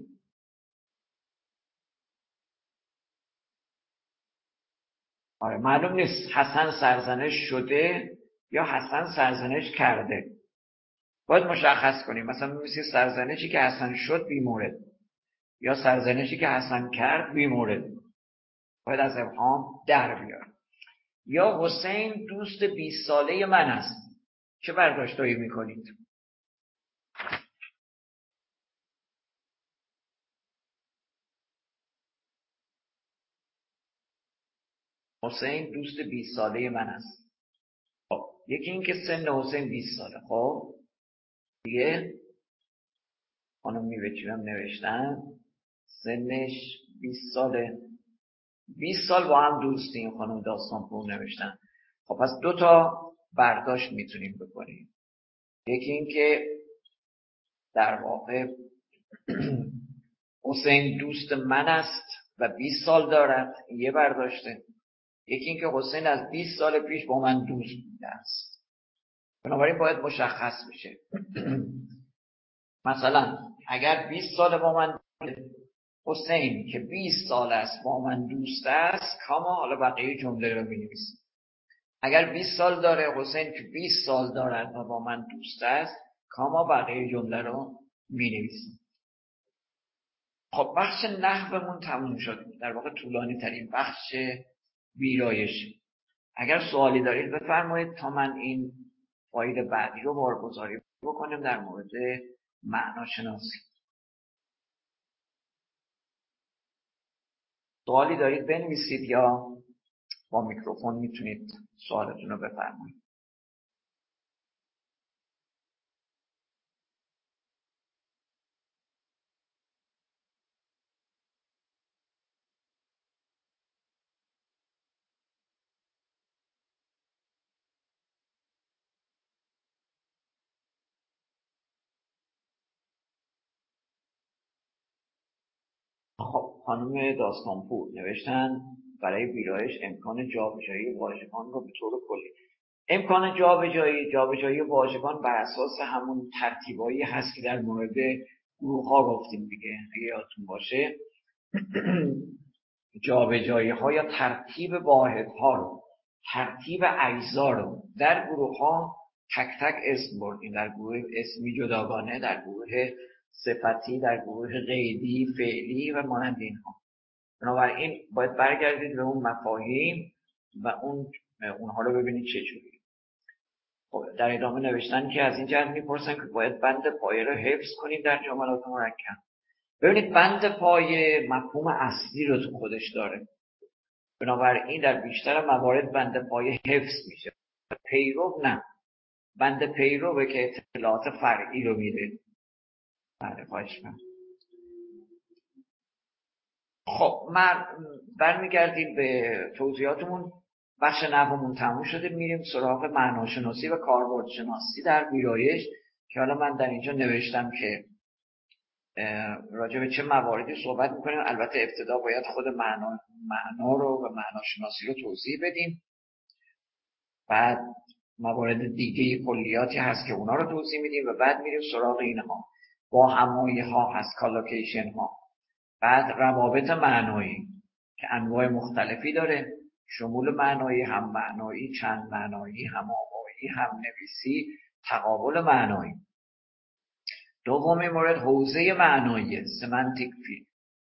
آره معلوم نیست حسن سرزنش شده یا حسن سرزنش کرده. باید مشخص کنیم. مثلا مثل سرزنشی که حسن شد بیمورد یا سرزنشی که حسن کرد بیمورد، باید از ابهام در بیاد. یا حسین دوست بیست ساله من است. چه برداشتایی میکنید؟ حسین دوست بیست ساله من است. یکی این که سن حسین بیست ساله. خب دیگه خانم میوچیرم نوشتن سنش بیست ساله، بیست سال با هم دوستیم. خانم داستانپور نوشتن. خب پس دو تا برداشت میتونیم بکنیم. یکی این که در واقع حسین دوست من است و بیست سال دارد، یه برداشته. یکی این که حسین از بیست سال پیش با من دوست بوده است. بنابراین باید مشخص بشه. مثلا اگر بیست سال با من حسین که بیست سال است با من دوست است، کاما، حالا بقیه جمله رو می‌نویسیم. اگر بیست سال داره حسین که بیست سال دارد و با من دوست است، کاما، بقیه جمله رو می‌نویسیم. خب بخش نحومون تموم شد. در واقع طولانی ترین بخش ویرایش. اگر سوالی دارید بفرمایید تا من این فایل بعدی رو بارگذاری بکنیم در مورد معناشناسی. سوالی دارید بنویسید یا با میکروفون میتونید سوالتون رو بفرمایید. خب خانم داستانپور نوشتن برای ویرایش امکان جابجایی واژگان رو به طور کلی. امکان جابجایی جابجایی واژگان بر اساس همون ترتیبایی هست که در مورد گروه ها گفتیم دیگه. اگه یادتون باشه جابجایی ها یا ترتیب واحد ها رو، ترتیب اجزا رو در گروه ها تک تک اسم بردیم. در گروه اسمی جداگانه، در گروه صفتی، در گروه قیدی، فعلی و مانند اینها. بنابراین باید برگردید به اون مفاهیم و اون اونها رو ببینید چجوری. خب در ادامه نوشتن که از این جهت میپرسن که باید بند پایه رو حفظ کنیم در جملات مرکب. ببینید بند پایه مفهوم اصلی رو تو خودش داره. بنابراین در بیشتر موارد بند پایه حفظ میشه. پیرو نه. بند پیرو به که اطلاعات فرعی رو میده. بله خواهش می‌کنم. خب من برمیگردیم به توضیحاتمون. بخش نحومون تموم شده، میریم سراغ معناشناسی و کاربردشناسی در ویرایش که حالا من در اینجا نوشتم که راجع به چه مواردی صحبت میکنیم. البته ابتدا باید خود معنا معنا رو و معناشناسی رو توضیح بدیم، بعد موارد دیگه کلیاتی هست که اونا رو توضیح میدیم و بعد میریم سراغ اینها. با همایی ها هست، کالوکیشن ها، بعد روابط معنایی که انواع مختلفی داره، شمول معنایی، هم معنایی، چند معنایی، هم آوایی، هم نویسی، تقابل معنایی. دومی مورد حوزه معنایی، سمنتیک فیلد.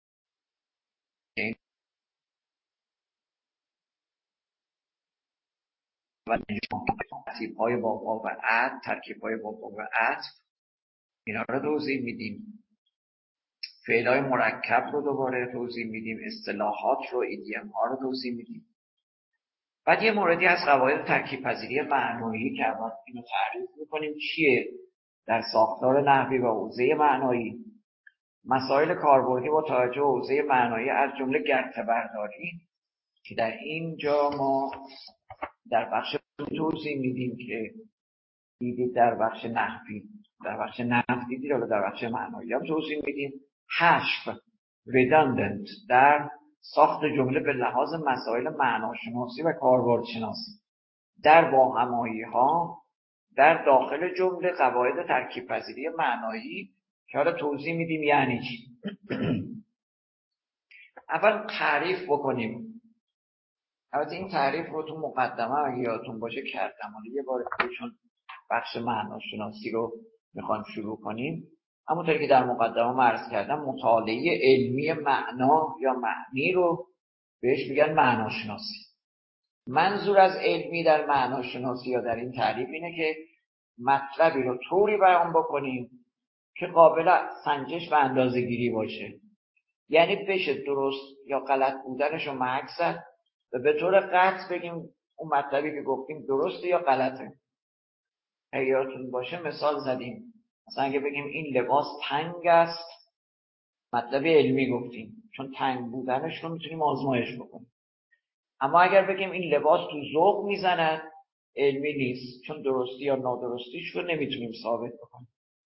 و ترکیب های بابا و عطف، ترکیب های بابا و عطف، اینا رو توضیح میدیم. فعل های مرکب رو دوباره توضیح میدیم. اصطلاحات رو، ایدیم ها رو توضیح میدیم. بعد یه موردی از قواعد ترکیب پذیری معنایی که اول اینو تعریف میکنیم چیه در ساختار نحوی و حوزه معنایی. مسائل کاربردی با توجه به حوزه معنایی از جمله گرته برداری که در اینجا ما در بخش توضیح میدیم که دیدید در بخش نحوی، در بخش نحوی دیدید، حالا در بخش معنایی هم توضیح میدیم. حذف redundant در ساخت جمله به لحاظ مسائل معناشناسی و کاربردشناسی. در واهمایی ها در داخل جمله قواعد ترکیب پذیری معنایی که حالا توضیح میدیم یعنی چی. اول تعریف بکنیم. البته این تعریف رو تو مقدمه اگه یادتون باشه کردم، حالا یه بار دیگه چون بخش معناشناسی رو میخوایم شروع کنیم. همونطوری که در مقدمه عرض کردم، مطالعه علمی معنا یا معنی رو بهش میگن معناشناسی. منظور از علمی در معناشناسی یا در این تعریف اینه که مطلبی رو طوری بیان بکنیم که قابل سنجش و اندازه‌گیری باشه. یعنی بشه درست یا غلط بودنش رو محک زد و به طور قطع بگیم اون مطلبی که گفتیم درسته یا غلطه. اگه یادتون باشه مثال زدیم، مثلا اگه بگیم این لباس تنگ است، مطلب علمی گفتیم، چون تنگ بودنش رو میتونیم آزمایش بکنیم. اما اگر بگیم این لباس تو ذوق میزند، علمی نیست، چون درستی یا نادرستیش رو نمیتونیم ثابت بکنیم.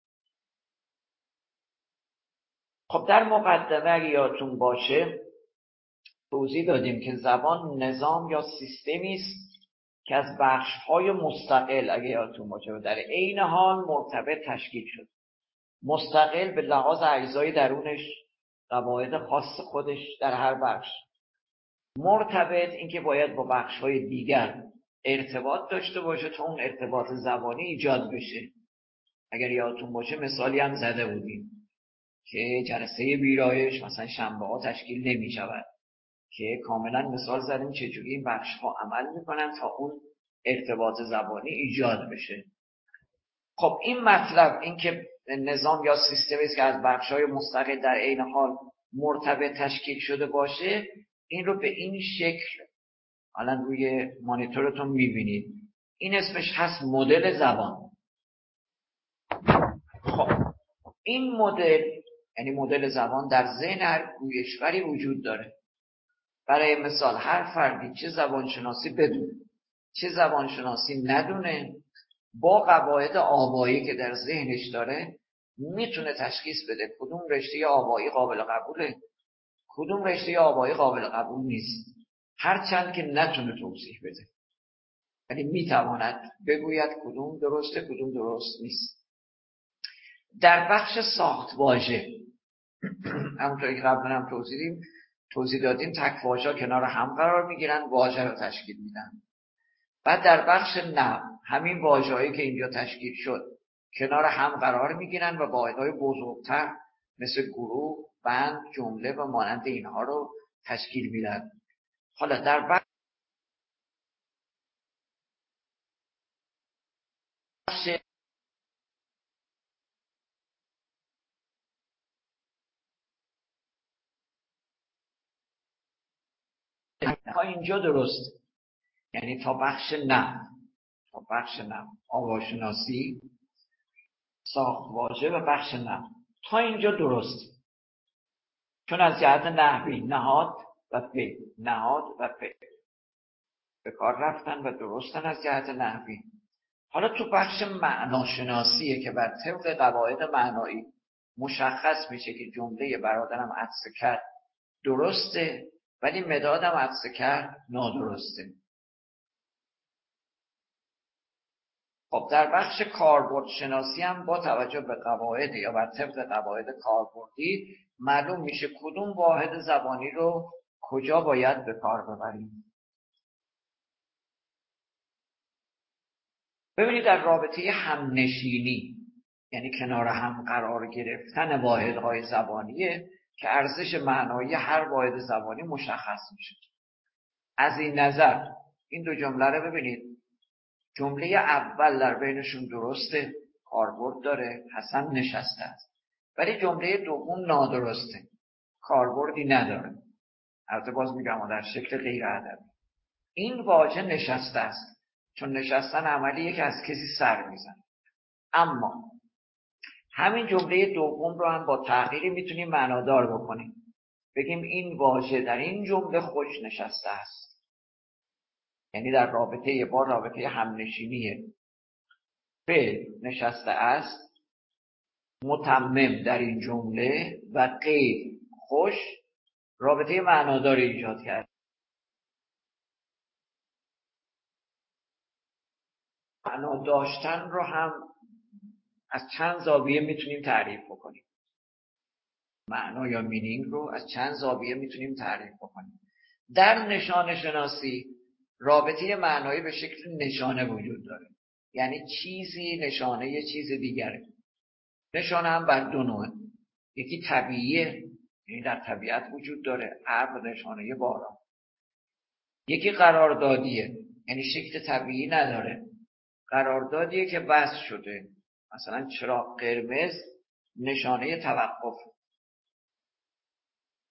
خب در مقدمه اگه یادتون باشه توضیح دادیم که زبان نظام یا سیستمی است که از بخش‌های مستقل، اگه یادتون باشه، در عین حال مرتبط تشکیل شد. مستقل به لحاظ اجزای درونش، قواعد خاص خودش در هر بخش. مرتبط اینکه باید با بخش‌های دیگر ارتباط داشته باشه تا اون ارتباط زبانی ایجاد بشه. اگر یادتون باشه مثالی هم زده بودیم که جلسه ویرایش مثلا شنبه ها تشکیل نمی شود، که کاملا مثال زدیم چجوری این بخش ها عمل میکنن تا اون ارتباط زبانی ایجاد بشه. خب این مطلب، این که نظام یا سیستمی است که از بخش های مستقل در عین حال مرتبط تشکیل شده باشه، این رو به این شکل الان روی مانیتورتون میبینید. این اسمش هست مدل زبان. خب این مدل، یعنی مدل زبان، در ذهن هر گویشوری وجود داره. برای مثال هر فردی چه زبانشناسی بدونه چه زبانشناسی ندونه، با قواعد آوایی که در ذهنش داره میتونه تشخیص بده کدوم رشته آوایی قابل قبوله، کدوم رشته آوایی قابل قبول نیست، هرچند که نتونه توضیح بده، یعنی میتواند بگوید کدوم درسته کدوم درست نیست. در بخش ساخت واژه همونطوری که قبلا هم توضیح دادیم توضیح دادیم تک واژه‌ها کنار هم قرار میگیرن، واژه رو تشکیل میدن. بعد در بخش نحو همین واژه‌هایی که اینجا تشکیل شد کنار هم قرار میگیرن و واحدهای بزرگتر مثل گروه، بند، جمله و مانند اینها رو تشکیل میدن. حالا در بخش تا اینجا درست، یعنی تا بخش نحو تا بخش نحو آواشناسی، ساخت واژه و بخش نحو، تا اینجا درست، چون از جهت نحوی نهاد و فعل نهاد و فعل به کار رفتن و درستن از جهت نحوی. حالا تو بخش معناشناسیه که بر طبق قواعد معنایی مشخص میشه که جمله برادرم عطسه کرد درسته ولی مدادم عطسه کرد نادرسته. خب در بخش کاربرد شناسی هم با توجه به قواعد یا بر طبق قواعد کاربردی معلوم میشه کدوم واحد زبانی رو کجا باید به کار ببریم. ببینید در رابطه همنشینی، یعنی کنار هم قرار گرفتن واحدهای زبانیه که ارزش معنایی هر واحد زبانی مشخص میشه. از این نظر این دو جمله رو ببینید، جمله اول در بینشون درسته، کاربرد داره، حسن نشسته است، ولی جمله دوم نادرسته، کاربردی نداره. البته باز میگم در شکل غیر ادبی. این واژه نشسته است، چون نشستن عملیه که از کسی سر میزنه. اما همین جمله دوم رو هم با تغییری میتونیم معنادار بکنیم. بگیم این واژه در این جمله خوش نشسته است، یعنی در رابطه با رابطه همنشینی فعل نشسته است، متمم در این جمله و غیر خوش رابطه معناداری ایجاد کرد. معنا داشتن رو هم از چند زاویه میتونیم تعریف بکنیم. معنا یا مینینگ رو از چند زاویه میتونیم تعریف بکنیم. در نشان شناسی رابطه معنایی به شکل نشانه وجود داره، یعنی چیزی نشانه یه چیز دیگره. نشانه هم بر دو نوعه، یکی طبیعیه، یعنی در طبیعت وجود داره، ابر نشانه باران. یکی قراردادیه، یعنی شکل طبیعی نداره، قراردادیه که وضع شده، مثلا چراغ قرمز نشانه توقف.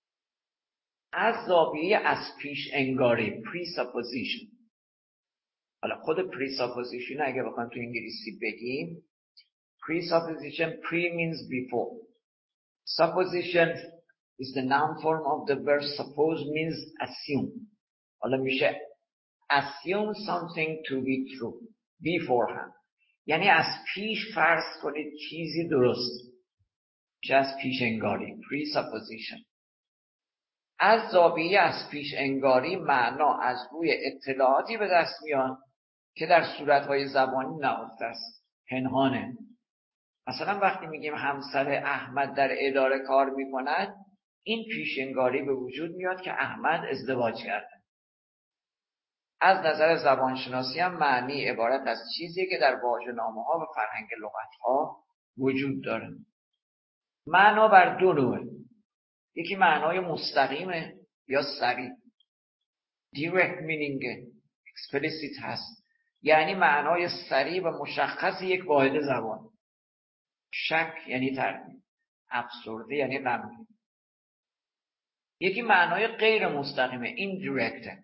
از زاویه از پیش انگاری presupposition حالا خود presupposition اگه بخوایم تو انگلیسی بگیم، presupposition pre means before. Supposition is the noun form of the verb suppose means assume. حالا میشه assume something to be true beforehand. یعنی از پیش فرض کنید چیزی درست. میشه از پیش انگاری presupposition. از زاویه از پیش انگاری معنا از روی اطلاعاتی به دست میاد که در صورتهای زبانی نهفته است، پنهانه. مثلا وقتی میگیم همسر احمد در اداره کار میکند، این پیشنگاری به وجود میاد که احمد ازدواج کرده. از نظر زبانشناسی هم معنی عبارت از چیزی که در واژه‌نامه‌ها و فرهنگ لغت‌ها وجود داره. معنا بر دو نوعه. یکی معنای مستقیمه یا صریح. direct meaning explicit هست، یعنی معنای صریح و مشخص یک واحد زبان. شک یعنی تردید، افسرده یعنی غمگین. یکی معنای غیر مستقیمه indirect،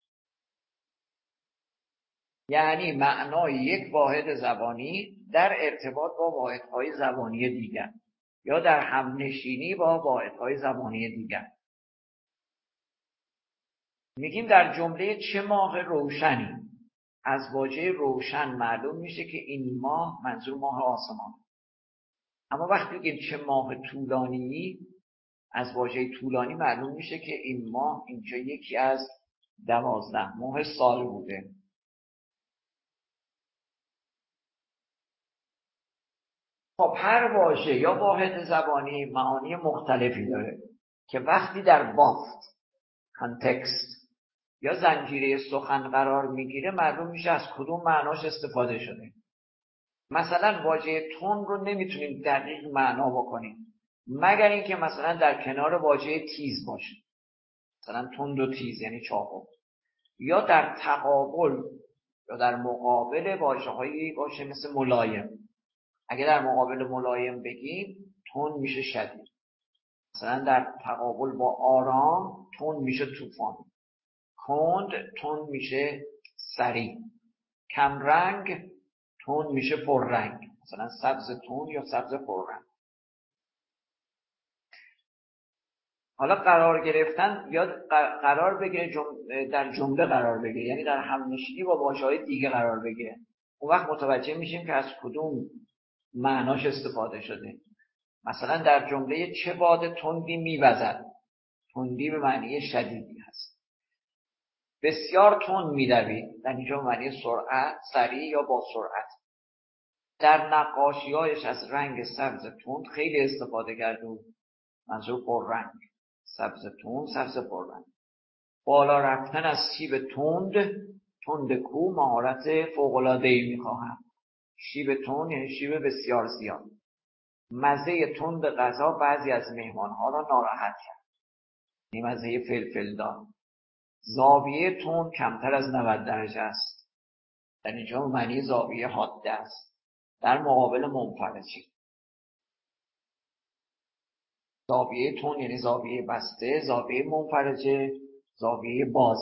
یعنی معنای یک واحد زبانی در ارتباط با واحدهای زبانی دیگر یا در همنشینی با واحدهای زبانی دیگر. میگیم در جمله چه ماه روشنی، از واژه روشن معلوم میشه که این ماه منظور ماه آسمان. اما وقتی میگیم چه ماه طولانی، از واژه طولانی معلوم میشه که این ماه اینجا یکی از دوازده ماه سال بوده. خب هر واژه یا واحد زبانی معانی مختلفی داره که وقتی در بافت، کانتکست یا زنجیره سخن قرار میگیره معلوم میشه از کدوم معناش استفاده شده. مثلا واژه تون رو نمیتونیم دقیق معنا بکنیم مگر اینکه مثلا در کنار واژه تیز باشه، مثلا تند و تیز یعنی چاقو، یا در تقابل یا در مقابل واژه‌هایی باشه مثل ملایم. اگه در مقابل ملایم بگیم تند میشه شدید، مثلا در تقابل با آرام تند میشه طوفان، کند تند میشه سریع، کمرنگ تند میشه پررنگ، مثلا سبز تند یا سبز پررنگ. حالا قرار گرفتن یا قرار بگیره جمله در جمله قرار بگیره، یعنی در همنشینی با واژه‌های دیگه قرار بگیره. اون وقت متوجه میشیم که از کدوم معناش استفاده شده. مثلا در جمله چه باد تندی میوزد، تندی به معنی شدیدی هست. بسیار تند میدوید، در اینجا معنی سرعت، سریع یا با سرعت. در نقاشی‌هایش از رنگ سبز تند خیلی استفاده کرده بود، منظور پررنگ. سبز تند، سبز پررنگ. بالا رفتن از شیب تند، تند کو مهارت فوق‌العاده‌ای می‌خواهم. شیب تند یعنی شیب بسیار زیاد. مزه تند غذا بعضی از مهمان‌ها را ناراحت کرد. این مزه فلفل دار. زاویه تند کمتر از نود درجه است. در اینجا معنی زاویه حاده است، در مقابل منفرجی. زاویه تند یعنی زاویه بسته، زاویه منفرجه زاویه باز.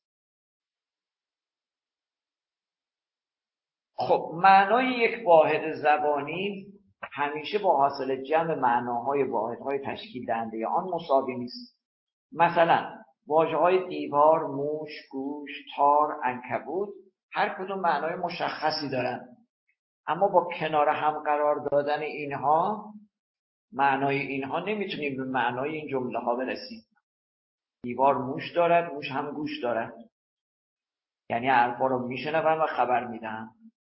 خب معنای یک واحد زبانی همیشه با حاصل جمع معناهای واحدهای تشکیل دهنده آن مساوی نیست. مثلا واژه‌های دیوار، موش، گوش، تار، عنکبوت هر کدوم معنای مشخصی دارن، اما با کنار هم قرار دادن اینها معنای اینها نمیتونیم به معنای این جمله ها برسیم. دیوار موش دارد، موش هم گوش دارد، یعنی حرفا رو میشنون و خبر میدن،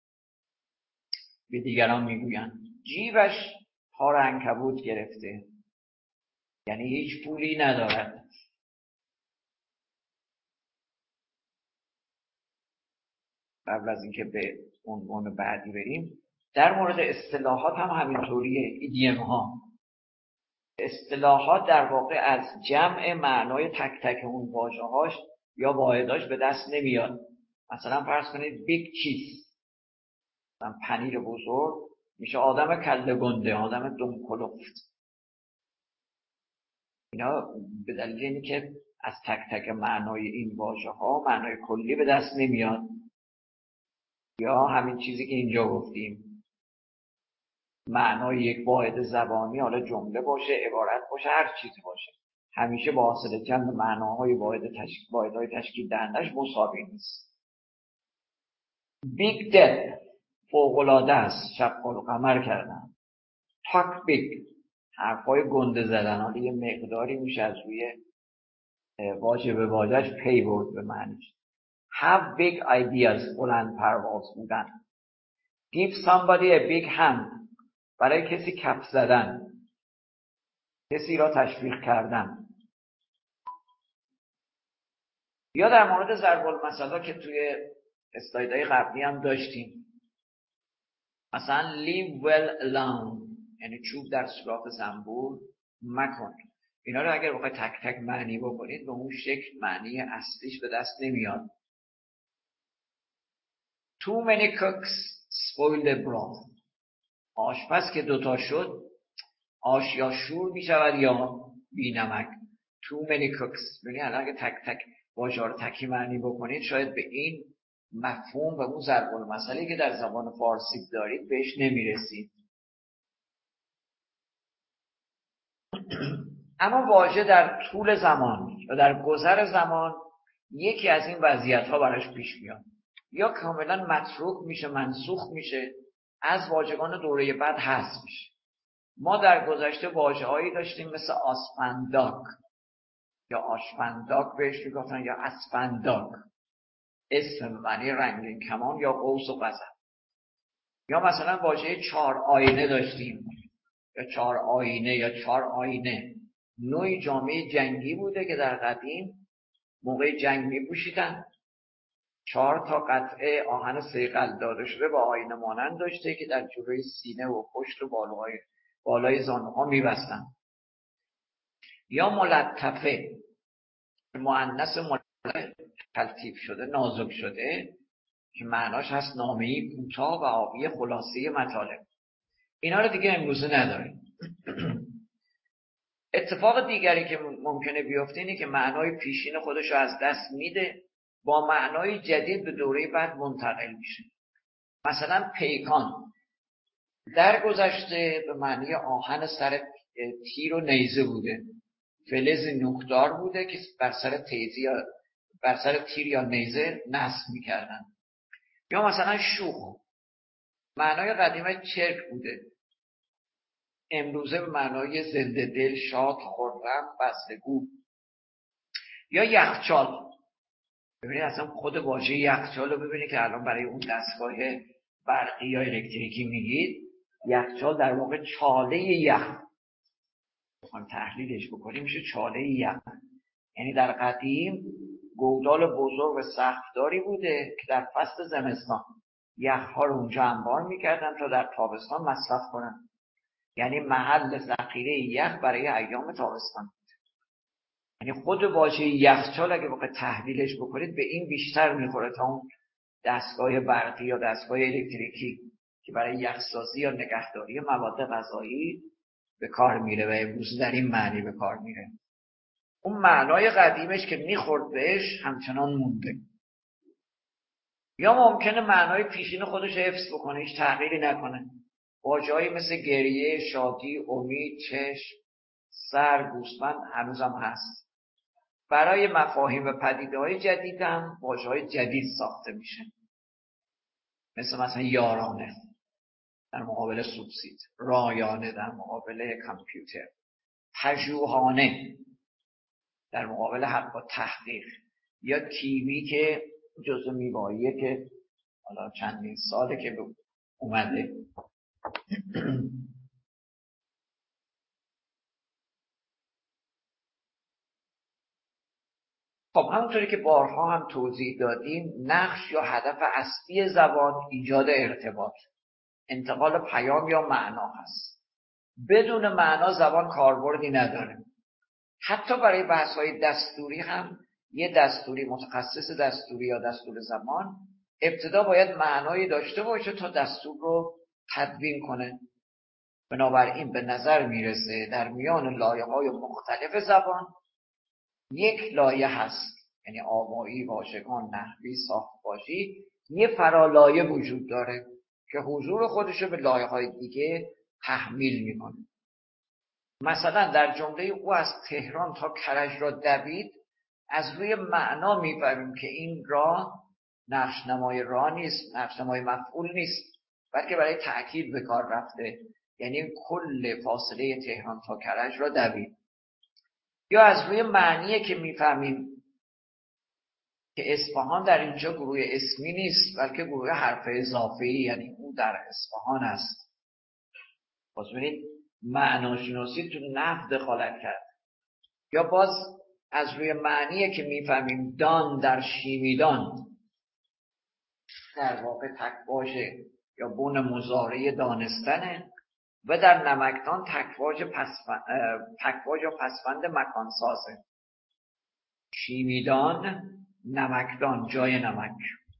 به دیگران میگوین. جیبش تار عنکبوت گرفته، یعنی هیچ پولی ندارد. قبل از اینکه به عنوان بعدی بریم، در مورد اصطلاحات هم همینطوریه. ایدیم ها، اصطلاحات در واقع از جمع معنای تک تک اون واژه‌هاش یا واحداش به دست نمیاد. مثلا فرض کنید بیگ چیز، مثلا پنیر بزرگ میشه آدم کله گنده، آدم دم کلفت. اینا به دلیل اینه که از تک تک معنای این واژه‌ها معنای کلی به دست نمیاد. یا همین چیزی که اینجا گفتیم، معنای یک واحد زبانی، حالا جمله باشه، عبارت باشه، هر چیزی باشه، همیشه با حاصل چند معناهای واحد تشکیل واحدهای تشکیل دهندش مساوی نیست. بیگ دل، فوق‌العاده است، شغال و قمر کردن. تاک بیگ، حرفای گنده زدن، حالا یه مقداری میشه از روی واژه به واژه‌اش پی برد به معنیش. have big ideas، بلند پرواز بودن. give somebody a big hand، برای کسی کف زدن، کسی را تشویق کردن. یا در مورد ضرب المثل که توی اسلایدهای قبلی هم داشتیم، مثلا leave well alone، یعنی چوب در سوراخ زنبور مکن. اینا رو اگر بخواید تک تک معنی بکنید به اون شکل معنی اصلیش به دست نمیاد. too many cooks spoil the broth، آشپز که دوتا شد آش یا شور می شود یا بی نمک. too many cooks، یعنی الان اگه تک تک واژه‌ها رو تکی معنی بکنید شاید به این مفهوم و اون ضرب المثلی که در زبان فارسی دارید بهش نمیرسید. اما واژه در طول زمان و در گذر زمان یکی از این وضعیت‌ها براش پیش میاد، یا کاملا متروک میشه، منسوخ میشه، از واژگان دوره بعد حذف میشه. ما در گذشته واژه‌هایی داشتیم مثل آسپنداک یا آشپنداک بهش میگفتن، یا اسپنداک، اسم معنی رنگین کمان یا قوس و قزح. یا مثلا واژه چهار آینه داشتیم، یا چهار آینه یا چهار آینه، نوعی جامعه جنگی بوده که در قدیم موقع جنگ میپوشیدن. چهار تا قطعه آهن صیقل داده شده با آینه مانند داشته که در جلوی سینه و پشت و بالای بالای زانوها میبستن. یا ملطفه، مؤنث ملطفه، تلطیف شده، نازک شده، که معناش هست نامه‌ای کوتاه و آبی خلاصه مطالب. اینا رو دیگه امروزه نداریم. اتفاق دیگری که ممکنه بیفته اینه که معنای پیشین خودش رو از دست میده، با معنای جدید به دوره بعد منتقل میشه. مثلا پیکان در گذشته به معنی آهن سر تیر و نیزه بوده، فلز نوکدار بوده که بر سر تیزی یا بر سر تیر یا نیزه نصب میکردن. یا مثلا شوخ، معنای قدیمه چرک بوده، امروزه به معنای زنده دل، شاد، خرم، بستگو. یا یخچال، ببینید اصلا خود واژه یخچال رو ببینید که الان برای اون دستگاه برقی یا الکتریکی میگید، یخچال در واقع چاله یخ، بخوایم تحلیلش بکنیم میشه چاله یخ. یعنی در قدیم گودال بزرگ و سختداری بوده که در فصل زمستان یخها رو اونجا انبار میکردن تا در تابستان مصرف کنن، یعنی محل ذخیره یخ برای ایام تابستان. یعنی خود واژه یخچال اگه بخواید تحلیلش بکنید به این بیشتر میخوره تا اون دستگاه برقی یا دستگاه الکتریکی که برای یخسازی یا نگهداری مواد غذایی به کار میره و امروز در این معنی به کار میره. اون معنای قدیمش که میخورد بهش همچنان مونده. یا ممکنه معنای پیشین خودش حفظ بکنه، هیچ تغییری نکنه. واژه‌هایی مثل گریه، شادی، امید، چشم، سر، گوسفند هنوزم هست. برای مفاهیم و پدیده‌های جدید هم واژه‌های جدید ساخته میشه، مثل مثلا یارانه در مقابل سوبسید، رایانه در مقابل کامپیوتر، پژوهانه در مقابل حق و تحقیق، یا کیوی که جزء میوه‌ایه که حالا چندین ساله که اومده. خب همونطوری که بارها هم توضیح دادیم، نقش یا هدف اصلی زبان ایجاد ارتباط، انتقال پیام یا معنا هست. بدون معنا زبان کاربردی نداره. حتی برای بحث‌های دستوری هم یه دستوری متخصص دستوری یا دستور زبان ابتدا باید معنایی داشته باشه تا دستور رو تدوین کنه. بنابراین به نظر میرسه در میان لایه‌های مختلف زبان یک لایه هست، یعنی آوایی، واژگان، نحوی، ساخت‌بازی، یه فرالایه وجود داره که حضور خودش رو به لایه‌های دیگه تحمیل میکنه. مثلا در جمله او از تهران تا کرج را دوید، از روی معنا میفهمیم که این راه نقش نمای راه نیست، نقش نمای مفعول نیست، بلکه برای تأکید به کار رفته، یعنی کل فاصله تهران تا کرج را دوید. یا از روی معنیه که میفهمیم که اصفهان در اینجا گروه اسمی نیست، بلکه گروه حرف اضافه‌ای، یعنی او در اصفهان است. باز ببینید معناشناسی تو نحو دخالت کرد. یا باز از روی معنیه که میفهمیم دان در شیمیدان در واقع تکواژ یا بن مضارع دانستنه و در نمکدان تکواژ پسفند تکواژ یا پسفند مکان سازه. شیمیدان، نمکدان، جای نمک.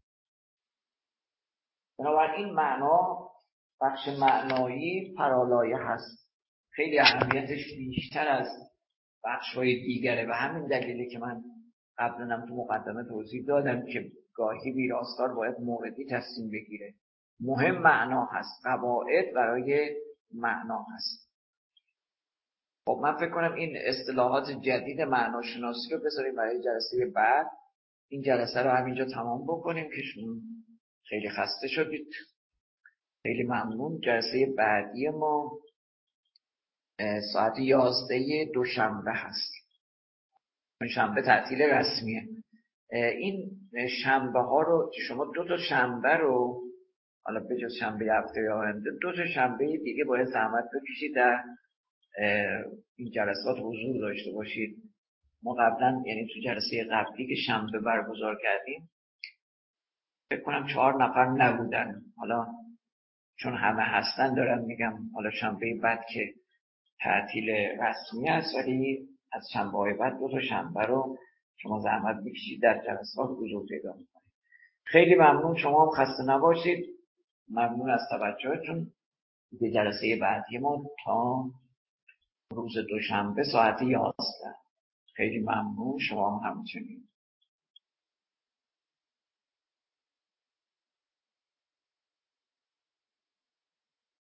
بنابراین معنا، بخش معنایی فرالایه هست، خیلی اهمیتش بیشتر از بخش‌های دیگره و همین دلیلی که من قبلا هم تو مقدمه توضیح دادم که گاهی ویراستار باید موردی تصمیم بگیره. مهم معنا هست، قواعد برای معنا هست. خب من فکر کنم این اصطلاحات جدید معناشناسی رو بذاریم برای جلسه بعد. این جلسه رو همینجا تمام بکنیم که شما خیلی خسته شدید. خیلی ممنون. جلسه بعدی ما ساعت یازده دوشنبه هست. شنبه تعطیل رسمیه. این شنبه ها رو شما دو تا شنبه رو، حالا به جز شنبه هفته آینده، دو تا شنبه دیگه باید زحمت بکشید در این جلسات حضور داشته باشید. ما قبلا، یعنی تو جلسه قبلی که شنبه برگزار کردیم، فکر کنم چهار نفر نبودن. حالا چون همه هستن دارم میگم حالا شنبه بعد که تعطیل رسمی است، ولی از شنبه های بعد دو تا شنبه رو شما زحمت بکشید در جلسات حضور پیدا میکنید. خیلی ممنون. شما هم خسته نباشید. ممنون از توجهتون. به جلسه بعدی ما تا روز دوشنبه ساعت یازده. خیلی ممنون. شما هم همچنین.